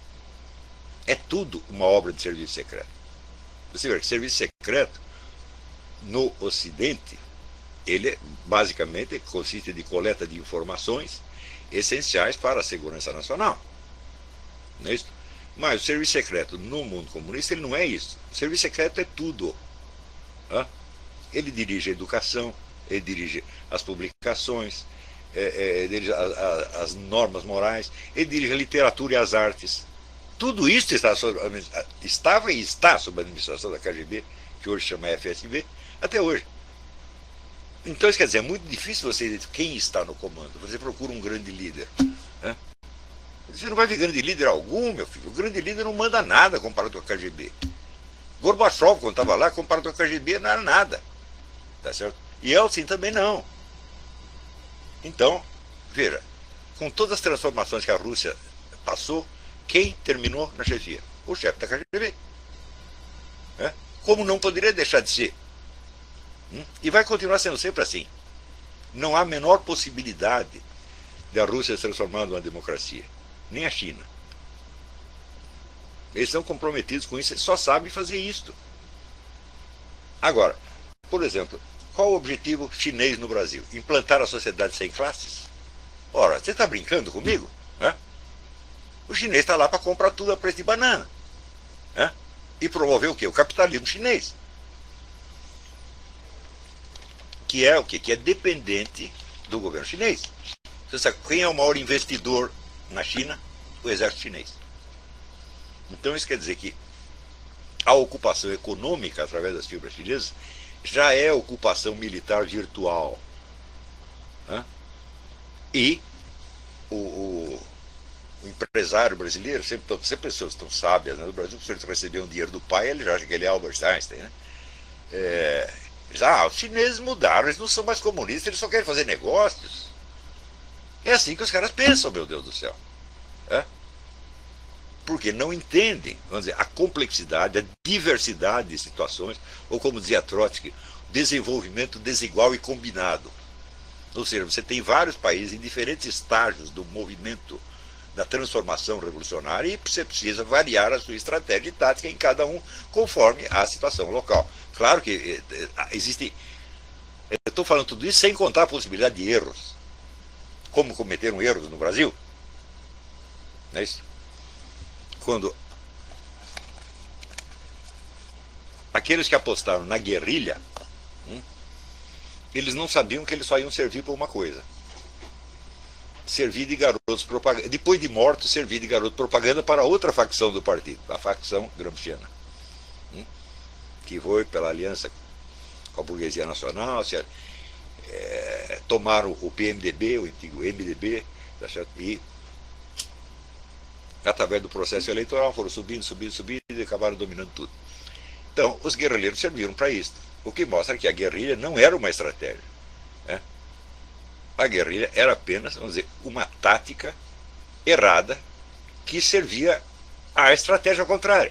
É tudo uma obra de serviço secreto. Você vê que serviço secreto, no Ocidente, ele basicamente consiste de coleta de informações essenciais para a segurança nacional. Não é isso? Mas o serviço secreto no mundo comunista ele não é isso. O serviço secreto é tudo. Hã? Ele dirige a educação, ele dirige as publicações, é, é, ele dirige a, a, as normas morais, ele dirige a literatura e as artes. Tudo isso está sob, estava e está sob a administração da K G B, que hoje chama F S B, até hoje. Então isso quer dizer, é muito difícil você dizer quem está no comando. Você procura um grande líder. Né? Você não vai ver grande líder algum, meu filho. O grande líder não manda nada comparado com a K G B. Gorbachev, quando estava lá, comparado com a K G B, não era nada. Tá certo? E Yeltsin também não. Então, veja, com todas as transformações que a Rússia passou, quem terminou na chefia? O chefe da K G B. É? Como não poderia deixar de ser? Hum? E vai continuar sendo sempre assim. Não há a menor possibilidade de a Rússia se transformar numa democracia. Nem a China. Eles estão comprometidos com isso, eles só sabem fazer isso. Agora, por exemplo, qual o objetivo chinês no Brasil? Implantar a sociedade sem classes? Ora, você está brincando comigo? É? O chinês está lá para comprar tudo a preço de banana. É? E promover o quê? O capitalismo chinês. Que é o quê? Que é dependente do governo chinês. Você sabe quem é o maior investidor na China? O exército chinês. Então isso quer dizer que a ocupação econômica através das fibras chinesas já é ocupação militar virtual. Né? E o, o, o empresário brasileiro, sempre, sempre pessoas tão sábias, né? No Brasil, se eles receberam dinheiro do pai, ele já acha que ele é Albert Einstein. Né? É, ah, os chineses mudaram, eles não são mais comunistas, eles só querem fazer negócios. É assim que os caras pensam, meu Deus do céu. É? Porque não entendem, vamos dizer, a complexidade, a diversidade de situações, ou como dizia Trotsky, desenvolvimento desigual e combinado. Ou seja, você tem vários países em diferentes estágios do movimento da transformação revolucionária e você precisa variar a sua estratégia e tática em cada um conforme a situação local. Claro que existe... Eu estou falando tudo isso sem contar a possibilidade de erros. Como cometeram erros no Brasil? Não é isso? Quando aqueles que apostaram na guerrilha, hum, eles não sabiam que eles só iam servir para uma coisa. Servir de garotos propaganda. Depois de mortos, servir de garoto propaganda para outra facção do partido, a facção gramsciana. Hum, que foi pela aliança com a burguesia nacional, se, é, tomaram o P M D B, o antigo M D B, tá certo? E através do processo eleitoral, foram subindo, subindo, subindo e acabaram dominando tudo. Então, os guerrilheiros serviram para isso. O que mostra que a guerrilha não era uma estratégia. Né? A guerrilha era apenas, vamos dizer, uma tática errada que servia à estratégia contrária.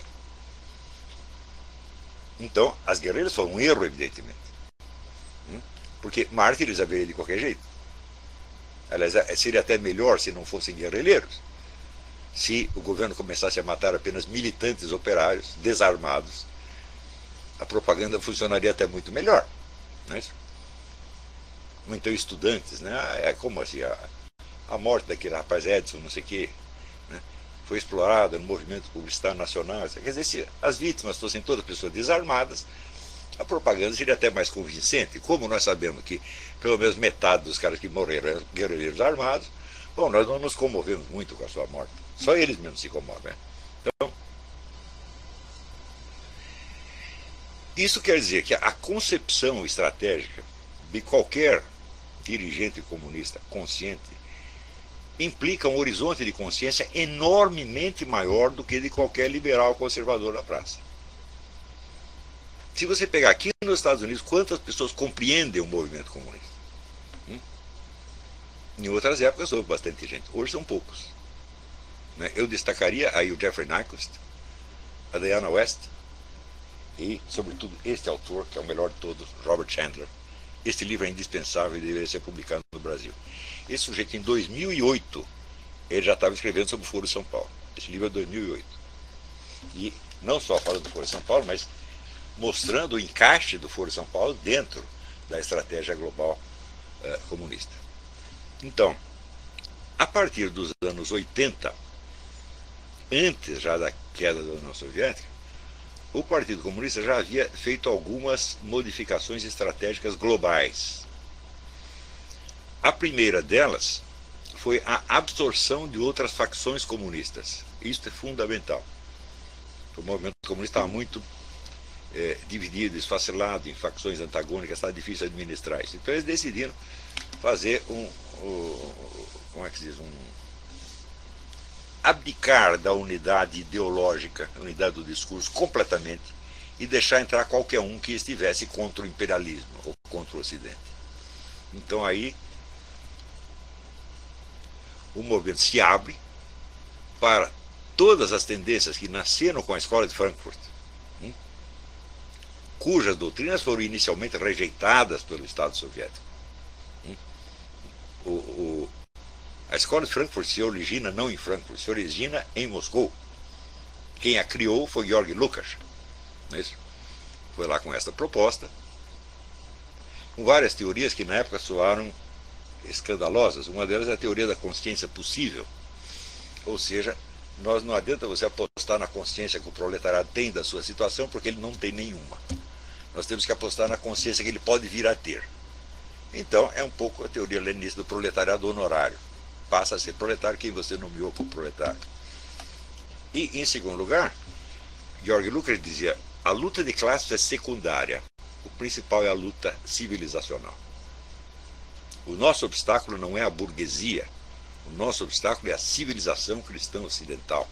Então, as guerrilhas foram um erro, evidentemente. Porque mártires haveria de qualquer jeito. Aliás, seria até melhor se não fossem guerrilheiros. Se o governo começasse a matar apenas militantes operários, desarmados, a propaganda funcionaria até muito melhor. Não é isso? Ou então estudantes, né? É como assim, a, a morte daquele rapaz Edson, não sei o quê, né? foi explorada no movimento publicitário nacional. Quer dizer, se as vítimas fossem todas pessoas desarmadas, a propaganda seria até mais convincente. Como nós sabemos que pelo menos metade dos caras que morreram eram guerrilheiros armados, bom, nós não nos comovemos muito com a sua morte. Só eles mesmos se comovem. Né? Então, isso quer dizer que a concepção estratégica de qualquer dirigente comunista consciente implica um horizonte de consciência enormemente maior do que de qualquer liberal conservador da praça. Se você pegar aqui nos Estados Unidos, quantas pessoas compreendem o movimento comunista? Hum? Em outras épocas houve bastante gente, hoje são poucos. Né? Eu destacaria aí o Jeffrey Nyquist, a Diana West e, sobretudo, este autor, que é o melhor de todos, Robert Chandler. Este livro é indispensável e deveria ser publicado no Brasil. Esse sujeito, em dois mil e oito, ele já estava escrevendo sobre o Foro de São Paulo. Esse livro é de dois mil e oito. E não só falando do Foro de São Paulo, mas mostrando o encaixe do Foro de São Paulo dentro da estratégia global eh, comunista. Então, a partir dos anos oitenta, antes já da queda da União Soviética, o Partido Comunista já havia feito algumas modificações estratégicas globais. A primeira delas foi a absorção de outras facções comunistas. Isso é fundamental. O movimento comunista estava muito é, dividido, esfacelado em facções antagônicas, estava difícil administrar isso. Então eles decidiram fazer um, um como é que se diz, um abdicar da unidade ideológica, unidade do discurso completamente, e deixar entrar qualquer um que estivesse contra o imperialismo ou contra o Ocidente. Então aí o movimento se abre para todas as tendências que nasceram com a escola de Frankfurt, hein, cujas doutrinas foram inicialmente rejeitadas pelo Estado soviético. Hein. O, o, a escola de Frankfurt se origina não em Frankfurt, se origina em Moscou. Quem a criou foi Georg Lukács. Não é isso? Foi lá com essa proposta, com várias teorias que na época soaram escandalosas. Uma delas é a teoria da consciência possível. Ou seja, nós não adianta você apostar na consciência que o proletariado tem da sua situação, porque ele não tem nenhuma. Nós temos que apostar na consciência que ele pode vir a ter. Então, é um pouco a teoria leninista do proletariado honorário. Passa a ser proletário quem você nomeou como proletário. E, em segundo lugar, Georg Lukács dizia: a luta de classes é secundária. O principal é a luta civilizacional. O nosso obstáculo não é a burguesia. O nosso obstáculo é a civilização cristã ocidental.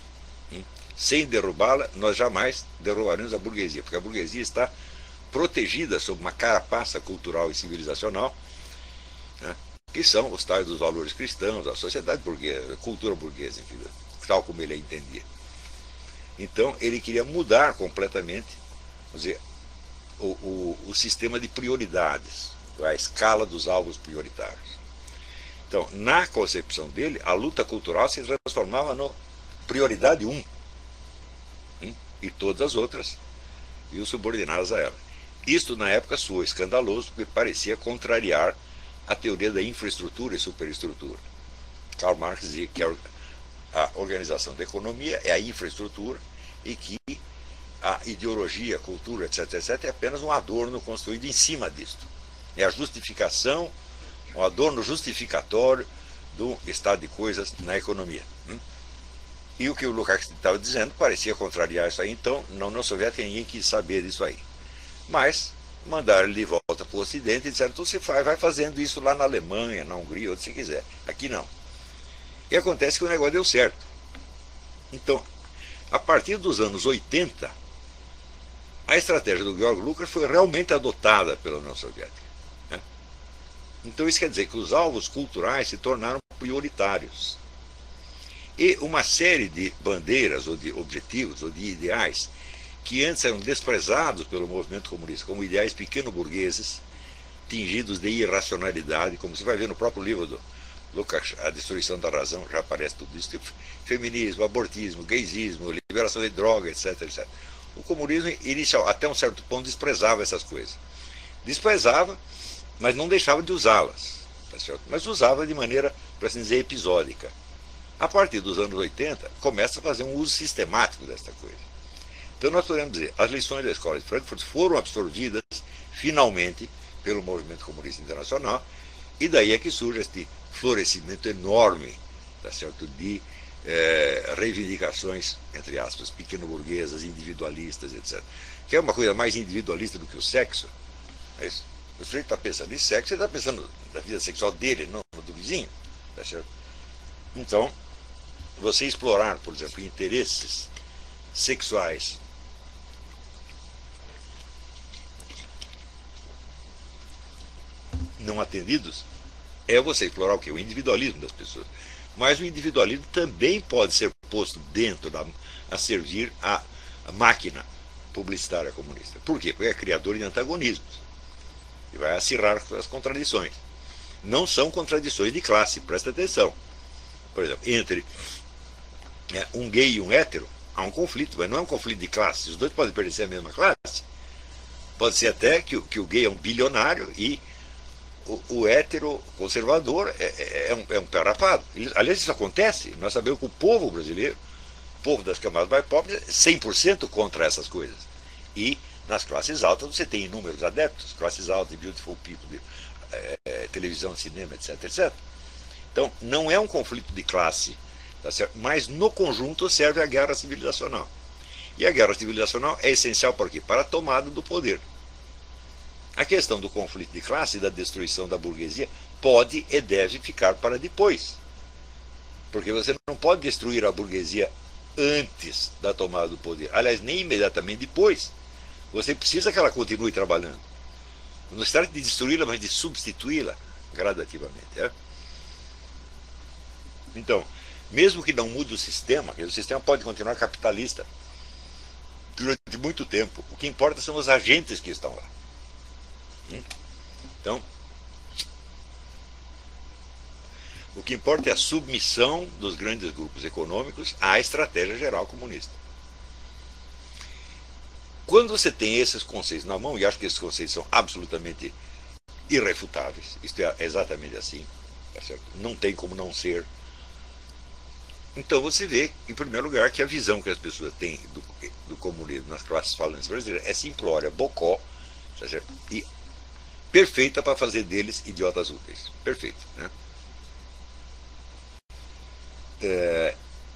Sem derrubá-la, nós jamais derrubaremos a burguesia, porque a burguesia está protegida sob uma carapaça cultural e civilizacional, né, que são os tais dos valores cristãos, a sociedade burguesa, a cultura burguesa, enfim, tal como ele a entendia. Então, ele queria mudar completamente, vamos dizer, o, o, o sistema de prioridades, a escala dos alvos prioritários. Então, na concepção dele, a luta cultural se transformava no prioridade um, hein, e todas as outras iam subordinadas a ela. Isto, na época, soou escandaloso, porque parecia contrariar a teoria da infraestrutura e superestrutura. Karl Marx dizia que a organização da economia é a infraestrutura e que a ideologia, a cultura, etc, etc, é apenas um adorno construído em cima disto. É a justificação, um adorno justificatório do estado de coisas na economia. E o que o Lukács estava dizendo parecia contrariar isso aí, então na União Soviética ninguém quis saber disso aí. Mas mandaram ele de volta para o Ocidente e disseram: então você vai fazendo isso lá na Alemanha, na Hungria, onde você quiser. Aqui não. E acontece que o negócio deu certo. Então, a partir dos anos oitenta, a estratégia do Georg Lukács foi realmente adotada pela União Soviética. Né? Então isso quer dizer que os alvos culturais se tornaram prioritários. E uma série de bandeiras, ou de objetivos, ou de ideais, que antes eram desprezados pelo movimento comunista como ideais pequeno-burgueses, tingidos de irracionalidade, como você vai ver no próprio livro do Lukács, A Destruição da Razão, já aparece tudo isso, tipo, feminismo, abortismo, gaysismo, liberação de droga, etc, etcétera. O comunismo, inicial, até um certo ponto, desprezava essas coisas. Desprezava, mas não deixava de usá-las, tá certo? Mas usava de maneira, para assim dizer, episódica. A partir dos anos oitenta, começa a fazer um uso sistemático dessa coisa. Então nós podemos dizer, as lições da Escola de Frankfurt foram absorvidas, finalmente, pelo movimento comunista internacional, e daí é que surge este florescimento enorme, tá certo, de é, reivindicações, entre aspas, pequeno-burguesas, individualistas, etcétera. Que é uma coisa mais individualista do que o sexo. É isso. O sujeito está pensando em sexo, ele está pensando na vida sexual dele, não do vizinho. Tá certo? Então, você explorar, por exemplo, interesses sexuais não atendidos, é você explorar o quê? O individualismo das pessoas. Mas o individualismo também pode ser posto dentro da, a servir a, a máquina publicitária comunista. Por quê? Porque é criador de antagonismos. E vai acirrar as contradições. Não são contradições de classe, presta atenção. Por exemplo, entre é, um gay e um hétero, há um conflito, mas não é um conflito de classe. Os dois podem pertencer à mesma classe. Pode ser até que, que o gay é um bilionário e o, o hétero conservador é, é, é um, é um pé rapado. Aliás, isso acontece. Nós sabemos que o povo brasileiro, o povo das camadas mais pobres, é cem por cento contra essas coisas. E nas classes altas você tem inúmeros adeptos, classes altas, beautiful people, de, é, televisão, cinema, etc, etcétera. Então, não é um conflito de classe, tá certo? Mas no conjunto serve a guerra civilizacional. E a guerra civilizacional é essencial para quê? Para a tomada do poder. A questão do conflito de classe e da destruição da burguesia pode e deve ficar para depois. Porque você não pode destruir a burguesia antes da tomada do poder. Aliás, nem imediatamente depois. Você precisa que ela continue trabalhando. Não se trata de destruí-la, mas de substituí-la gradativamente. É? Então, mesmo que não mude o sistema, o sistema pode continuar capitalista durante muito tempo. O que importa são os agentes que estão lá. Então, o que importa é a submissão dos grandes grupos econômicos à estratégia geral comunista. Quando você tem esses conceitos na mão, e acho que esses conceitos são absolutamente irrefutáveis, isto é exatamente assim, tá certo? Não tem como não ser. Então você vê, em primeiro lugar, que a visão que as pessoas têm do, do comunismo nas classes falantes brasileiras é simplória, bocó, tá certo? E perfeita para fazer deles idiotas úteis. Perfeito, né? É,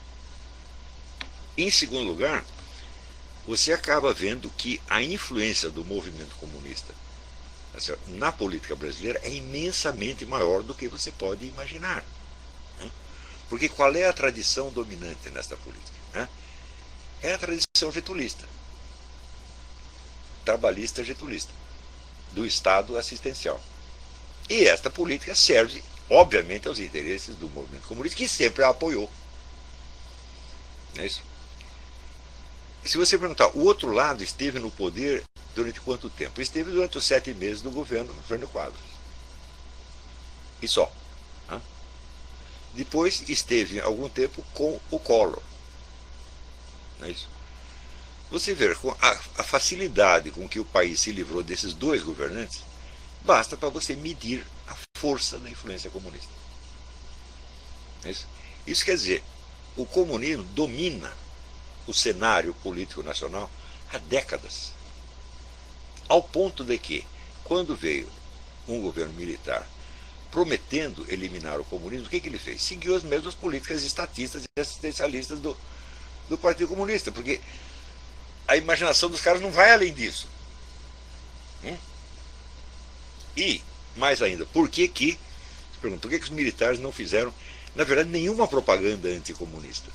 em segundo lugar, você acaba vendo que a influência do movimento comunista, tá certo, na política brasileira é imensamente maior do que você pode imaginar. Né? Porque qual é a tradição dominante nesta política? Né? É a tradição getulista, trabalhista getulista, do Estado assistencial. E esta política serve, obviamente, aos interesses do movimento comunista, que sempre a apoiou. Não é isso? Se você perguntar, o outro lado esteve no poder durante quanto tempo? Esteve durante os sete meses do governo Jânio Quadros. E só. Né? Depois esteve algum tempo com o Collor. Não é isso? Você vê com a, a facilidade com que o país se livrou desses dois governantes, basta para você medir a força da influência comunista. Não é isso? Isso quer dizer, o comunismo domina o cenário político nacional há décadas. Ao ponto de que, quando veio um governo militar prometendo eliminar o comunismo, o que, que ele fez? Seguiu as mesmas políticas estatistas e assistencialistas do, do Partido Comunista, porque a imaginação dos caras não vai além disso. Hum? E, mais ainda, por que que, por que que os militares não fizeram, na verdade, nenhuma propaganda anticomunista?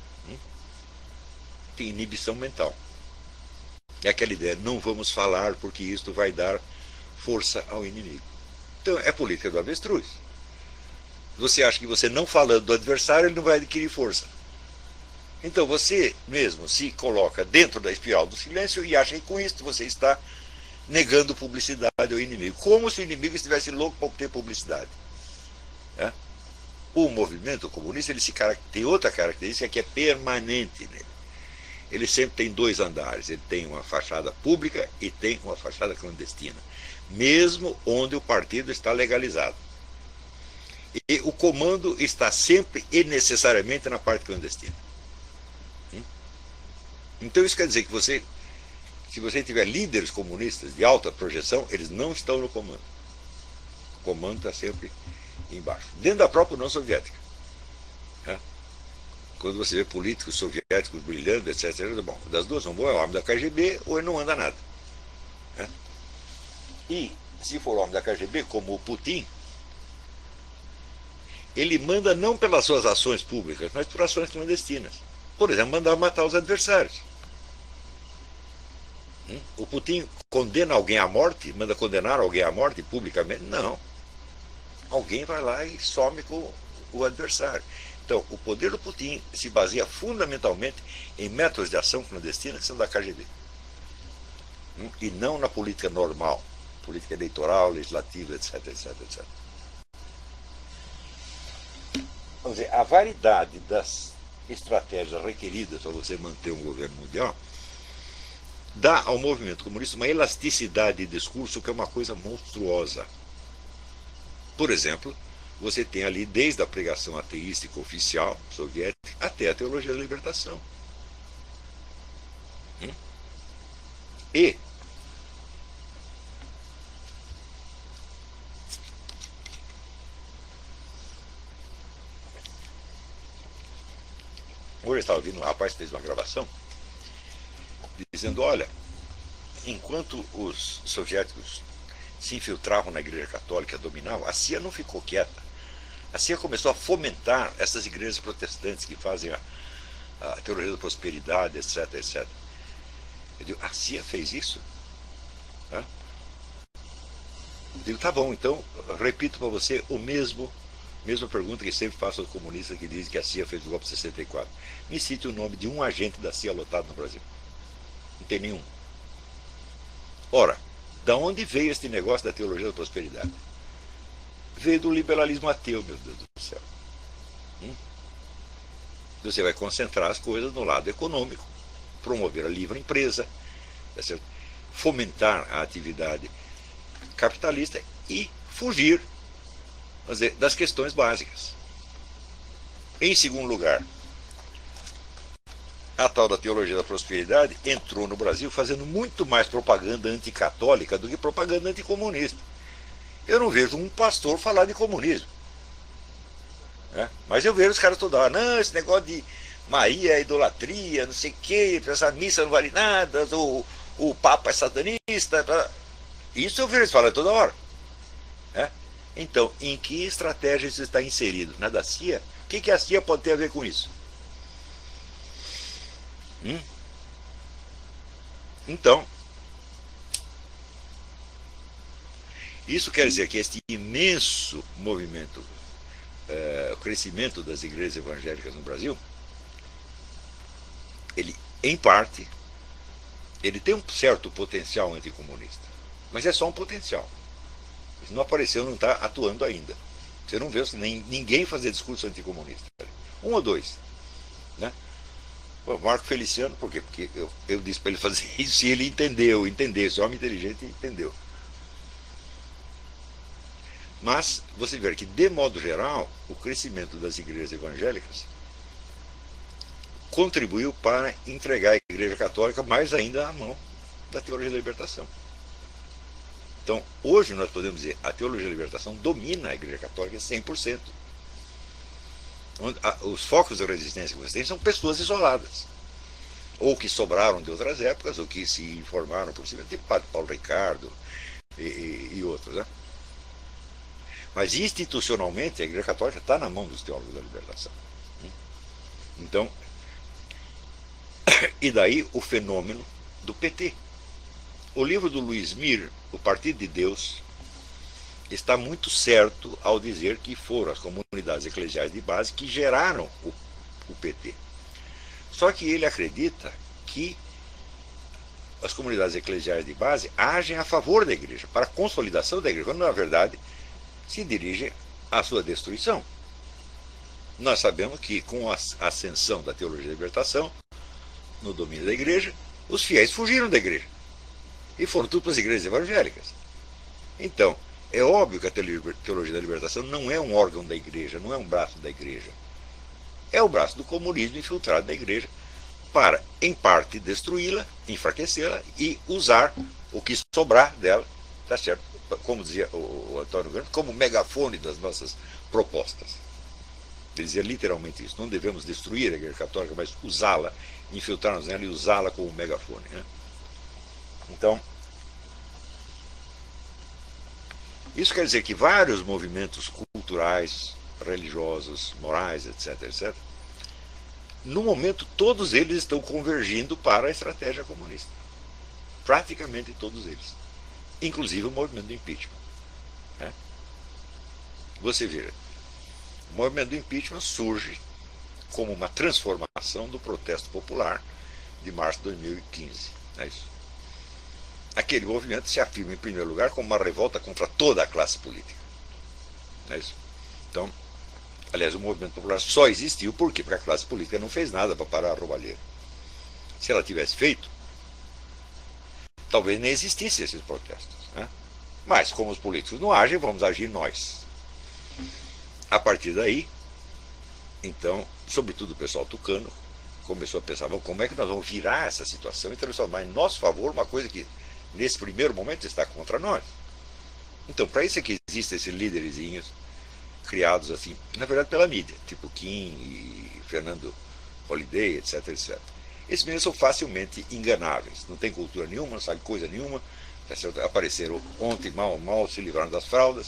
Tem inibição mental. É aquela ideia, não vamos falar porque isto vai dar força ao inimigo. Então, é política do avestruz. Você acha que você não falando do adversário, ele não vai adquirir força. Então, você mesmo se coloca dentro da espiral do silêncio e acha que com isso você está negando publicidade ao inimigo. Como se o inimigo estivesse louco para obter publicidade. É? O movimento comunista ele se tem outra característica que é permanente nele. Ele sempre tem dois andares, ele tem uma fachada pública e tem uma fachada clandestina, mesmo onde o partido está legalizado. E o comando está sempre e necessariamente na parte clandestina. Então isso quer dizer que você, se você tiver líderes comunistas de alta projeção, eles não estão no comando. O comando está sempre embaixo, dentro da própria União Soviética. Né? Quando você vê políticos soviéticos brilhando, etcétera, bom, das duas, ou é o homem da K G B ou ele não anda nada. Né? E se for o homem da K G B, como o Putin, ele manda não pelas suas ações públicas, mas por ações clandestinas. Por exemplo, mandar matar os adversários. O Putin condena alguém à morte, manda condenar alguém à morte publicamente? Não. Alguém vai lá e some com o adversário. Então, o poder do Putin se baseia fundamentalmente em métodos de ação clandestina que são da K G B. E não na política normal, política eleitoral, legislativa, etc, etc, etcétera. Vamos dizer, a variedade das estratégias requeridas para você manter um governo mundial dá ao movimento comunista uma elasticidade de discurso que é uma coisa monstruosa. Por exemplo, você tem ali desde a pregação ateística oficial soviética até a teologia da libertação. Hum? E hoje eu estava ouvindo, um rapaz fez uma gravação dizendo, olha, enquanto os soviéticos se infiltravam na igreja católica, dominavam, a C I A não ficou quieta. A C I A começou a fomentar essas igrejas protestantes que fazem a, a teologia da prosperidade, etc, etcétera. Eu digo, a C I A fez isso? Hã? Eu digo, tá bom, então repito para você o mesmo, mesma pergunta que sempre faço aos comunistas que dizem que a C I A fez o golpe de sessenta e quatro. Me cite o nome de um agente da C I A lotado no Brasil. Não tem nenhum. Ora, da onde veio este negócio da teologia da prosperidade? Veio do liberalismo ateu, meu Deus do céu. Hum? Você vai concentrar as coisas no lado econômico, promover a livre empresa, tá certo? Fomentar a atividade capitalista e fugir, vamos dizer, das questões básicas. Em segundo lugar, a tal da teologia da prosperidade entrou no Brasil fazendo muito mais propaganda anticatólica do que propaganda anticomunista. Eu não vejo um pastor falar de comunismo. Né? Mas eu vejo os caras toda hora, não, esse negócio de Maria é idolatria, não sei o quê, essa missa não vale nada, o, o Papa é satanista. Isso eu vejo eles falando toda hora. Né? Então, em que estratégia isso está inserido? Na da C I A? O que, que a C I A pode ter a ver com isso? Hum? Então, isso quer dizer que este imenso movimento, é, o crescimento das igrejas evangélicas no Brasil, ele, em parte, ele tem um certo potencial anticomunista, mas é só um potencial. Isso não apareceu, não está atuando ainda. Você não vê nem, ninguém fazer discurso anticomunista. Um ou dois, né? O Marco Feliciano, por quê? Porque eu, eu disse para ele fazer isso e ele entendeu, entendeu, esse homem inteligente entendeu. Mas você vê que, de modo geral, o crescimento das igrejas evangélicas contribuiu para entregar a Igreja Católica mais ainda à mão da teologia da libertação. Então, hoje nós podemos dizer, a teologia da libertação domina a Igreja Católica cem por cento. Os focos de resistência que você tem são pessoas isoladas, ou que sobraram de outras épocas, ou que se informaram por cima, tipo Padre Paulo Ricardo e, e, e outros, né? Mas institucionalmente a Igreja Católica está na mão dos teólogos da libertação. Então, e daí o fenômeno do P T. O livro do Luiz Mir, O Partido de Deus, está muito certo ao dizer que foram as comunidades eclesiais de base que geraram o, o P T. Só que ele acredita que as comunidades eclesiais de base agem a favor da igreja, para a consolidação da igreja, quando na verdade se dirigem à sua destruição. Nós sabemos que com a ascensão da teologia da libertação, no domínio da igreja, os fiéis fugiram da igreja e foram tudo para as igrejas evangélicas. Então, é óbvio que a teologia da libertação não é um órgão da igreja, não é um braço da igreja. É o braço do comunismo infiltrado na igreja para, em parte, destruí-la, enfraquecê-la e usar o que sobrar dela, tá certo? Como dizia o, o Antônio Grande, como megafone das nossas propostas. Ele dizia literalmente isso. Não devemos destruir a igreja católica, mas usá-la, infiltrar-nos nela e usá-la como megafone. Né? Então, isso quer dizer que vários movimentos culturais, religiosos, morais, etc, etcétera, no momento todos eles estão convergindo para a estratégia comunista. Praticamente todos eles. Inclusive o movimento do impeachment. Né? Você vê, o movimento do impeachment surge como uma transformação do protesto popular de março de dois mil e quinze. É isso. Aquele movimento se afirma, em primeiro lugar, como uma revolta contra toda a classe política. É isso. Então, aliás, o movimento popular só existiu por quê? Porque a classe política não fez nada para parar a roubalheira. Se ela tivesse feito, talvez nem existissem esses protestos. Né? Mas, como os políticos não agem, vamos agir nós. A partir daí, então, sobretudo o pessoal tucano, começou a pensar, como é que nós vamos virar essa situação e transformar em nosso favor uma coisa que, nesse primeiro momento, está contra nós. Então, para isso é que existem esses líderzinhos criados, assim, na verdade, pela mídia, tipo Kim e Fernando Holliday, etc, etcétera. Esses meninos são facilmente enganáveis, não tem cultura nenhuma, não sabem coisa nenhuma, apareceram ontem, mal, mal se livraram das fraldas,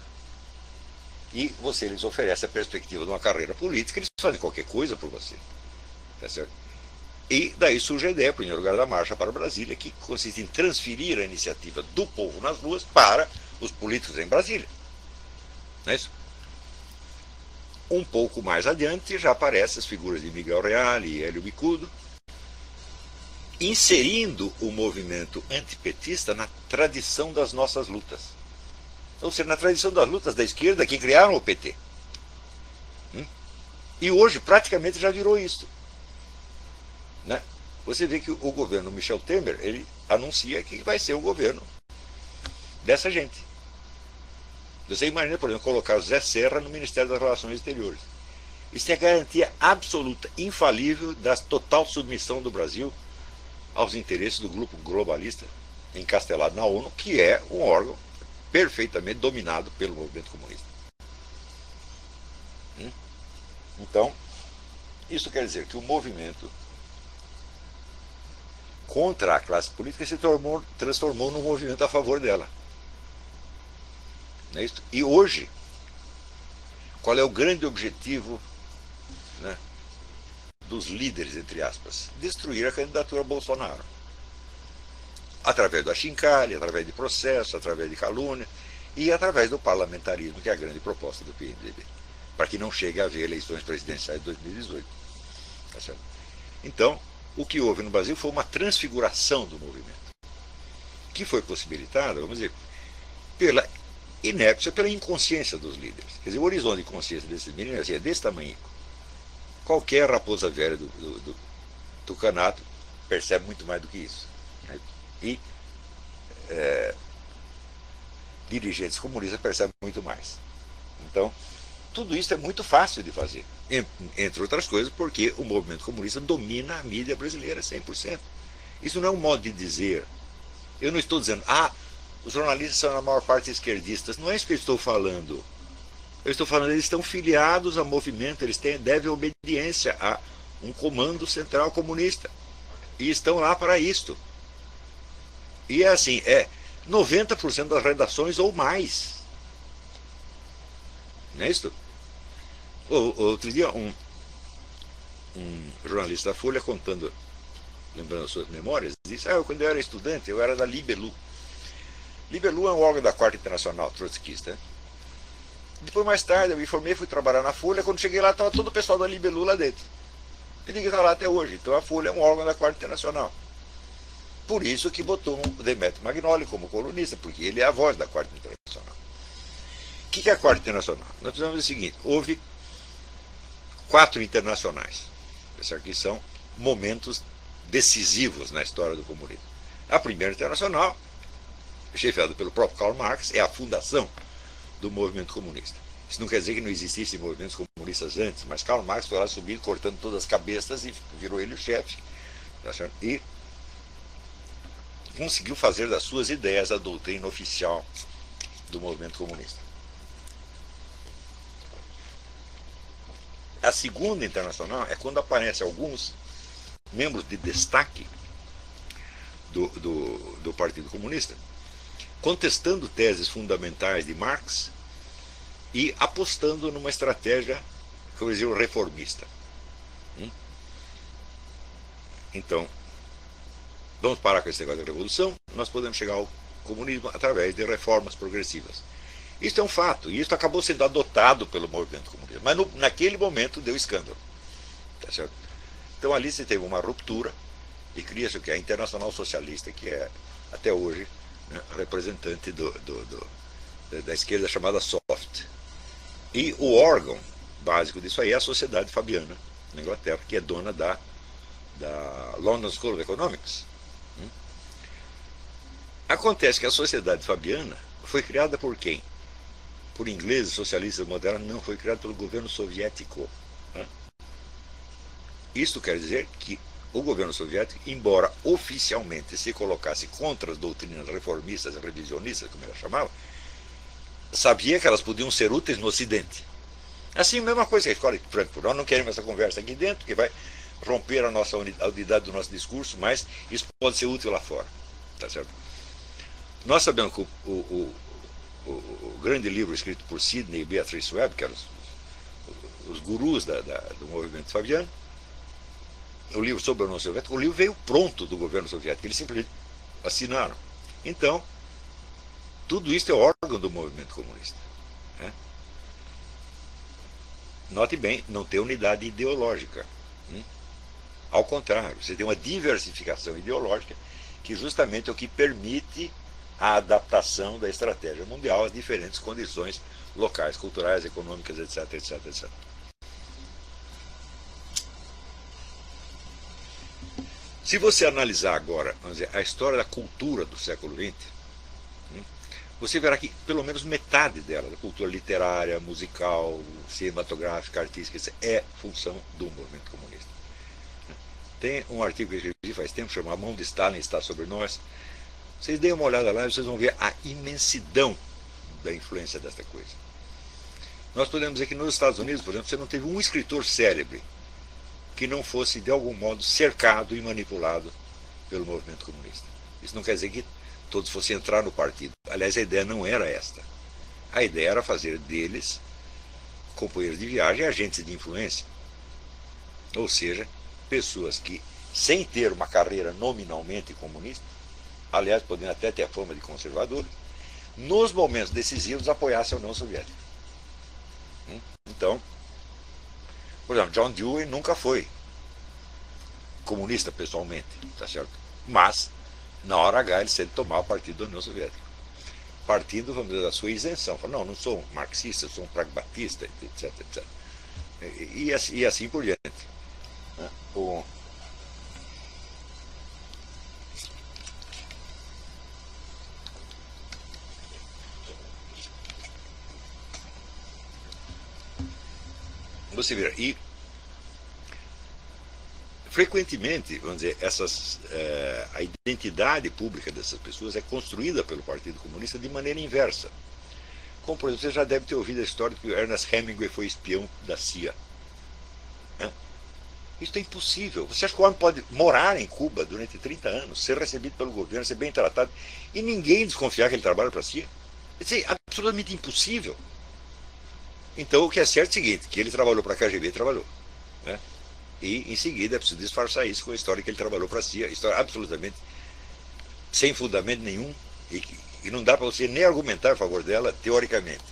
e você lhes oferece a perspectiva de uma carreira política, eles fazem qualquer coisa por você. Tá certo? E daí surge a ideia, em primeiro lugar, da Marcha para Brasília, que consiste em transferir a iniciativa do povo nas ruas para os políticos em Brasília. Não é isso? Um pouco mais adiante já aparecem as figuras de Miguel Reale e Hélio Bicudo, inserindo o movimento antipetista na tradição das nossas lutas. Ou seja, na tradição das lutas da esquerda que criaram o P T. Hum? E hoje praticamente já virou isso. Né? Você vê que o governo Michel Temer, ele anuncia que vai ser o governo dessa gente. Você imagina, por exemplo, colocar o Zé Serra no Ministério das Relações Exteriores. Isso é a garantia absoluta, infalível, da total submissão do Brasil aos interesses do grupo globalista encastelado na ONU, que é um órgão perfeitamente dominado pelo movimento comunista. Hum? Então, isso quer dizer que o movimento contra a classe política se tornou, transformou num movimento a favor dela. Não é isso? E hoje, qual é o grande objetivo, né, dos líderes, entre aspas? Destruir a candidatura Bolsonaro. Através do achincalhe, através de processo, através de calúnia e através do parlamentarismo, que é a grande proposta do P M D B, para que não chegue a haver eleições presidenciais de dois mil e dezoito. Tá certo? Então, o que houve no Brasil foi uma transfiguração do movimento, que foi possibilitada, vamos dizer, pela inépcia, pela inconsciência dos líderes. Quer dizer, o horizonte de consciência desses meninos assim, é desse tamanho. Qualquer raposa velha do, do, do tucanato percebe muito mais do que isso. Né? E é, dirigentes comunistas percebem muito mais. Então, tudo isso é muito fácil de fazer. Entre outras coisas, porque o movimento comunista domina a mídia brasileira cem por cento. Isso não é um modo de dizer. Eu não estou dizendo, ah, os jornalistas são na maior parte esquerdistas. Não é isso que eu estou falando. Eu estou falando, eles estão filiados a movimento, eles têm, devem obediência a um comando central comunista. E estão lá para isto. E é assim, é noventa por cento das redações ou mais. Não é isso? Outro dia, um, um jornalista da Folha contando, lembrando as suas memórias, disse, ah, quando eu era estudante, eu era da Libelu. Libelu é um órgão da Quarta Internacional trotskista. Né? Depois, mais tarde, eu me formei, fui trabalhar na Folha, quando cheguei lá, estava todo o pessoal da Libelu lá dentro. E ninguém está lá até hoje. Então a Folha é um órgão da Quarta Internacional. Por isso que botou o Demetrio Magnoli como colunista, porque ele é a voz da Quarta Internacional. O que é a Quarta Internacional? Nós precisamos dizer o seguinte, houve quatro internacionais, que são momentos decisivos na história do comunismo. A primeira internacional chefiado pelo próprio Karl Marx, é a fundação do movimento comunista. Isso não quer dizer que não existissem movimentos comunistas antes, mas Karl Marx foi lá subindo, cortando todas as cabeças e virou ele o chefe. Tá certo? E conseguiu fazer das suas ideias a doutrina oficial do movimento comunista. A segunda internacional é quando aparecem alguns membros de destaque do, do, do Partido Comunista, contestando teses fundamentais de Marx e apostando numa estratégia, como eu dizia, reformista. Então, vamos parar com esse negócio da revolução, nós podemos chegar ao comunismo através de reformas progressivas. Isso é um fato, e isso acabou sendo adotado pelo movimento comunista, mas no, naquele momento deu escândalo. Tá certo? Então ali se teve uma ruptura e cria-se o que é a Internacional Socialista, que é até hoje, né, representante do, do, do, da esquerda chamada Soft. E o órgão básico disso aí é a Sociedade Fabiana, na Inglaterra, que é dona da, da London School of Economics. Acontece que a Sociedade Fabiana foi criada por quem? Por ingleses, socialistas modernos, não, foi criada pelo governo soviético. Né? Isso quer dizer que o governo soviético, embora oficialmente se colocasse contra as doutrinas reformistas e revisionistas, como ela chamava, sabia que elas podiam ser úteis no Ocidente. Assim, a mesma coisa que a escola de Frankfurt. Nós não queremos essa conversa aqui dentro, que vai romper a nossa unidade, a unidade do nosso discurso, mas isso pode ser útil lá fora. Tá certo? Nós sabemos que o, o, o, o grande livro escrito por Sidney e Beatrice Webb, que eram os, os gurus da, da, do movimento fabiano, o livro sobre a União Soviética, o livro veio pronto do governo soviético, eles simplesmente assinaram. Então, tudo isso é órgão do movimento comunista. Né? Note bem, não tem unidade ideológica. Hein? Ao contrário, você tem uma diversificação ideológica, que justamente é o que permite a adaptação da estratégia mundial às diferentes condições locais, culturais, econômicas, etc, etc, etcétera. Se você analisar agora, vamos dizer, a história da cultura do século vinte, você verá que pelo menos metade dela, da cultura literária, musical, cinematográfica, artística, é função do movimento comunista. Tem um artigo que eu escrevi faz tempo, chamado A Mão de Stalin está sobre nós. Vocês deem uma olhada lá e vocês vão ver a imensidão da influência desta coisa. Nós podemos dizer que nos Estados Unidos, por exemplo, você não teve um escritor célebre que não fosse, de algum modo, cercado e manipulado pelo movimento comunista. Isso não quer dizer que todos fossem entrar no partido. Aliás, a ideia não era esta. A ideia era fazer deles companheiros de viagem, agentes de influência. Ou seja, pessoas que, sem ter uma carreira nominalmente comunista, aliás, podendo até ter a fama de conservadores, nos momentos decisivos apoiassem a União Soviética. Então, por exemplo, John Dewey nunca foi comunista pessoalmente, tá certo? Mas, na hora H, ele sempre tomava partido da União Soviética. Partindo, vamos dizer, da sua isenção. Falou, não, não sou um marxista, sou um pragmatista, etc, etcétera. E, e, assim, e assim por diante. O, Você vê, e frequentemente, vamos dizer, essas, é, a identidade pública dessas pessoas é construída pelo Partido Comunista de maneira inversa. Como, por exemplo, você já deve ter ouvido a história de que o Ernest Hemingway foi espião da C I A. Né? Isso é impossível. Você acha que o homem pode morar em Cuba durante trinta anos, ser recebido pelo governo, ser bem tratado, e ninguém desconfiar que ele trabalha para a C I A? Isso é absolutamente impossível. Então, o que é certo é o seguinte, que ele trabalhou para a K G B, trabalhou. Né? E, em seguida, é preciso disfarçar isso com a história que ele trabalhou para a C I A, história absolutamente sem fundamento nenhum, e, que, e não dá para você nem argumentar a favor dela, teoricamente.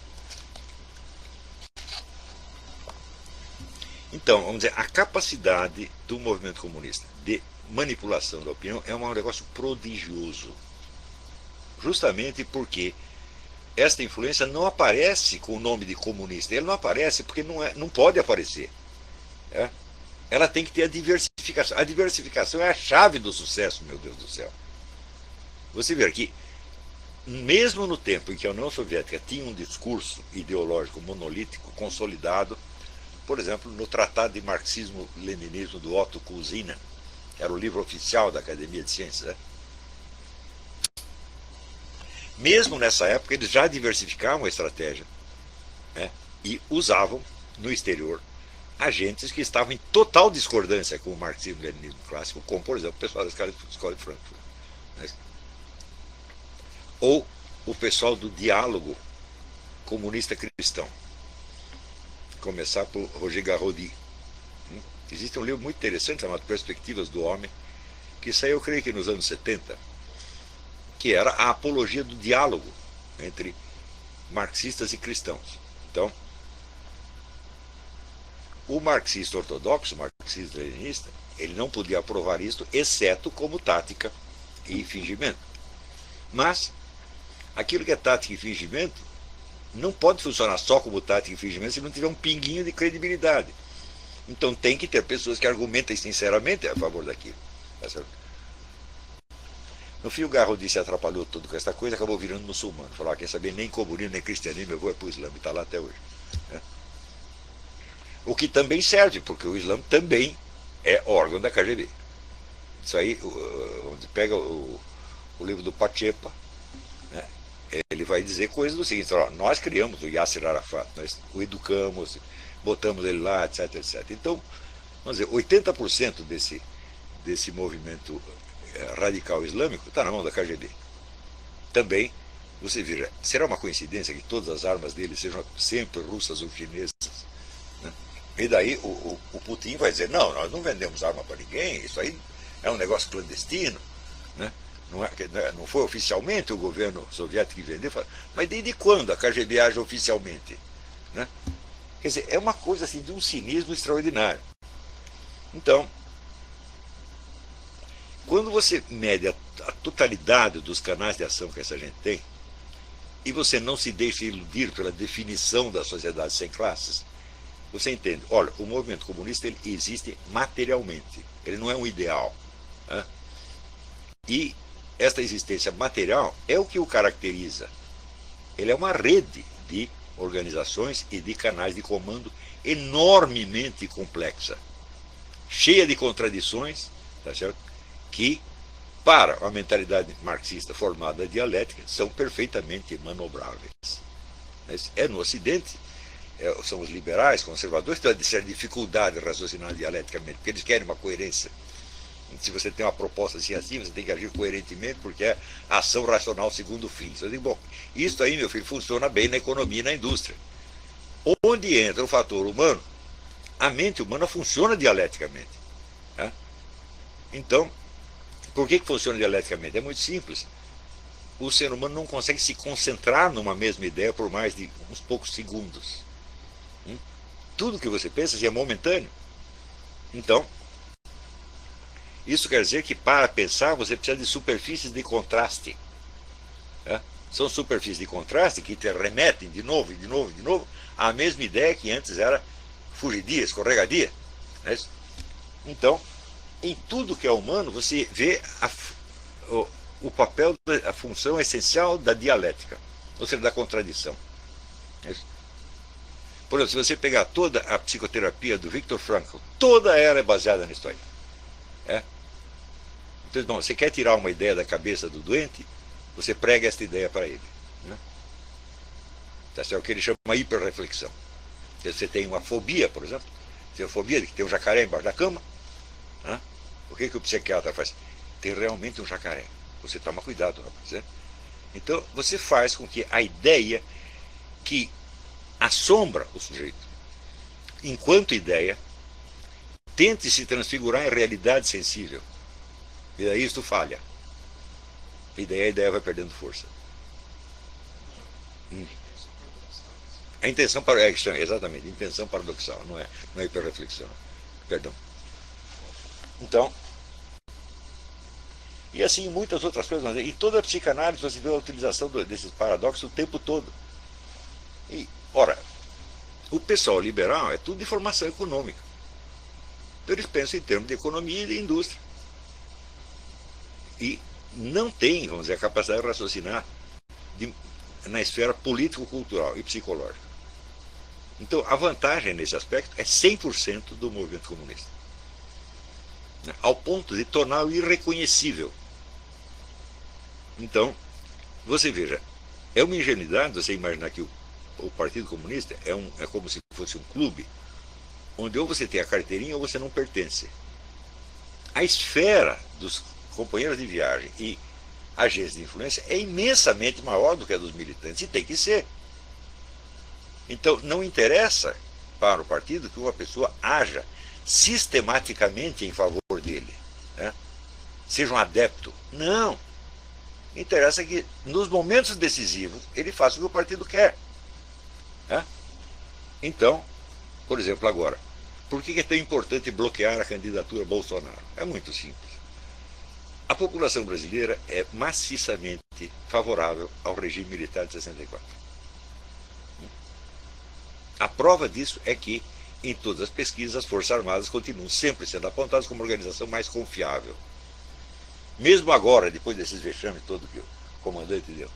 Então, vamos dizer, a capacidade do movimento comunista de manipulação da opinião é um negócio prodigioso. Justamente porque esta influência não aparece com o nome de comunista. Ele não aparece porque não, é, não pode aparecer. É? Ela tem que ter a diversificação. A diversificação é a chave do sucesso, meu Deus do céu. Você vê que mesmo no tempo em que a União Soviética tinha um discurso ideológico monolítico consolidado, por exemplo, no Tratado de Marxismo-Leninismo do Otto Kuzyna, que era o livro oficial da Academia de Ciências, né? Mesmo nessa época, eles já diversificavam a estratégia, né? E usavam, no exterior, agentes que estavam em total discordância com o marxismo-leninismo clássico, como, por exemplo, o pessoal da Escola de Frankfurt, né? Ou o pessoal do diálogo comunista cristão. Começar por Roger Garaudy. Existe um livro muito interessante chamado Perspectivas do Homem, que saiu, eu creio que nos anos setenta, que era a apologia do diálogo entre marxistas e cristãos. Então, o marxista ortodoxo, o marxista leninista, ele não podia aprovar isto, exceto como tática e fingimento. Mas, aquilo que é tática e fingimento não pode funcionar só como tática e fingimento se não tiver um pinguinho de credibilidade. Então tem que ter pessoas que argumentem sinceramente a favor daquilo. Tá certo? No fim, o Garaudy se atrapalhou todo com essa coisa, acabou virando muçulmano. Falou, ah, quer saber, nem comunismo, nem cristianismo, eu vou é para o Islã, e está lá até hoje. Né? O que também serve, porque o Islã também é órgão da K G B. Isso aí, onde pega o, o livro do Pachepa, né? Ele vai dizer coisas do seguinte, ó, nós criamos o Yasser Arafat, nós o educamos, botamos ele lá, etc, etcétera. Então, vamos dizer, oitenta por cento desse, desse movimento radical islâmico está na mão da K G B. Também, você vira, será uma coincidência que todas as armas dele sejam sempre russas ou chinesas? Né? E daí o, o, o Putin vai dizer, não, nós não vendemos arma para ninguém, isso aí é um negócio clandestino, né? Não, é, não foi oficialmente o governo soviético que vendeu, mas desde quando a K G B age oficialmente? Né? Quer dizer, é uma coisa assim de um cinismo extraordinário. Então, quando você mede a, a totalidade dos canais de ação que essa gente tem, e você não se deixa iludir pela definição da sociedade sem classes, você entende, olha, o movimento comunista ele existe materialmente, ele não é um ideal. Né? E esta existência material é o que o caracteriza. Ele é uma rede de organizações e de canais de comando enormemente complexa, cheia de contradições, tá certo? Que, para a mentalidade marxista formada dialética, são perfeitamente manobráveis. Mas é no Ocidente, é, são os liberais, conservadores, que têm uma certa dificuldade de raciocinar dialeticamente, porque eles querem uma coerência. Se você tem uma proposta assim, assim, você tem que agir coerentemente, porque é ação racional segundo fins. Eu digo, bom, isso aí, meu filho, funciona bem na economia e na indústria. Onde entra o fator humano, a mente humana funciona dialeticamente. Né? Então, por que, que funciona dialeticamente? É muito simples. O ser humano não consegue se concentrar numa mesma ideia por mais de uns poucos segundos. Hum? Tudo que você pensa assim, é momentâneo. Então, isso quer dizer que para pensar você precisa de superfícies de contraste. Né? São superfícies de contraste que te remetem de novo, de novo, de novo à mesma ideia que antes era fugidia, escorregadia. Né? Então, em tudo que é humano, você vê a, o, o papel, a função essencial da dialética, ou seja, da contradição. Né? Por exemplo, se você pegar toda a psicoterapia do Viktor Frankl, toda ela é baseada nisso aí. É? Então, bom, você quer tirar uma ideia da cabeça do doente, você prega esta ideia para ele. Né? Tá certo? O que ele chama de hiperreflexão. Você tem uma fobia, por exemplo, você tem a fobia de que tem um jacaré embaixo da cama. Né? O que, que o psiquiatra faz? Tem realmente um jacaré. Você toma cuidado, rapaz. Né? Então, você faz com que a ideia que assombra o sujeito, enquanto ideia, tente se transfigurar em realidade sensível. E daí isto falha. E daí a ideia vai perdendo força. Hum. A intenção para é, exatamente, intenção paradoxal, não é, não é hiperreflexão. Perdão. Então, e assim muitas outras coisas. Em toda a psicanálise você vê a utilização desses paradoxos o tempo todo. E, ora, o pessoal liberal é tudo de formação econômica. Então eles pensam em termos de economia e de indústria. E não tem, vamos dizer, a capacidade de raciocinar de, na esfera político-cultural e psicológica. Então, a vantagem nesse aspecto é cem por cento do movimento comunista, né, ao ponto de torná-lo irreconhecível. Então, você veja, é uma ingenuidade você imaginar que o, o Partido Comunista é, um, é como se fosse um clube, onde ou você tem a carteirinha ou você não pertence. A esfera dos companheiros de viagem e agentes de influência é imensamente maior do que a dos militantes, e tem que ser. Então, não interessa para o partido que uma pessoa haja sistematicamente em favor dele, né? Seja um adepto. Não. Interessa que, nos momentos decisivos, ele faça o que o partido quer, né? Então, por exemplo, agora, por que é tão importante bloquear a candidatura Bolsonaro? É muito simples. A população brasileira é maciçamente favorável ao regime militar de sessenta e quatro. A prova disso é que, em todas as pesquisas, as Forças Armadas continuam sempre sendo apontadas como a organização mais confiável. Mesmo agora, depois desses vexames todos que o comandante deu.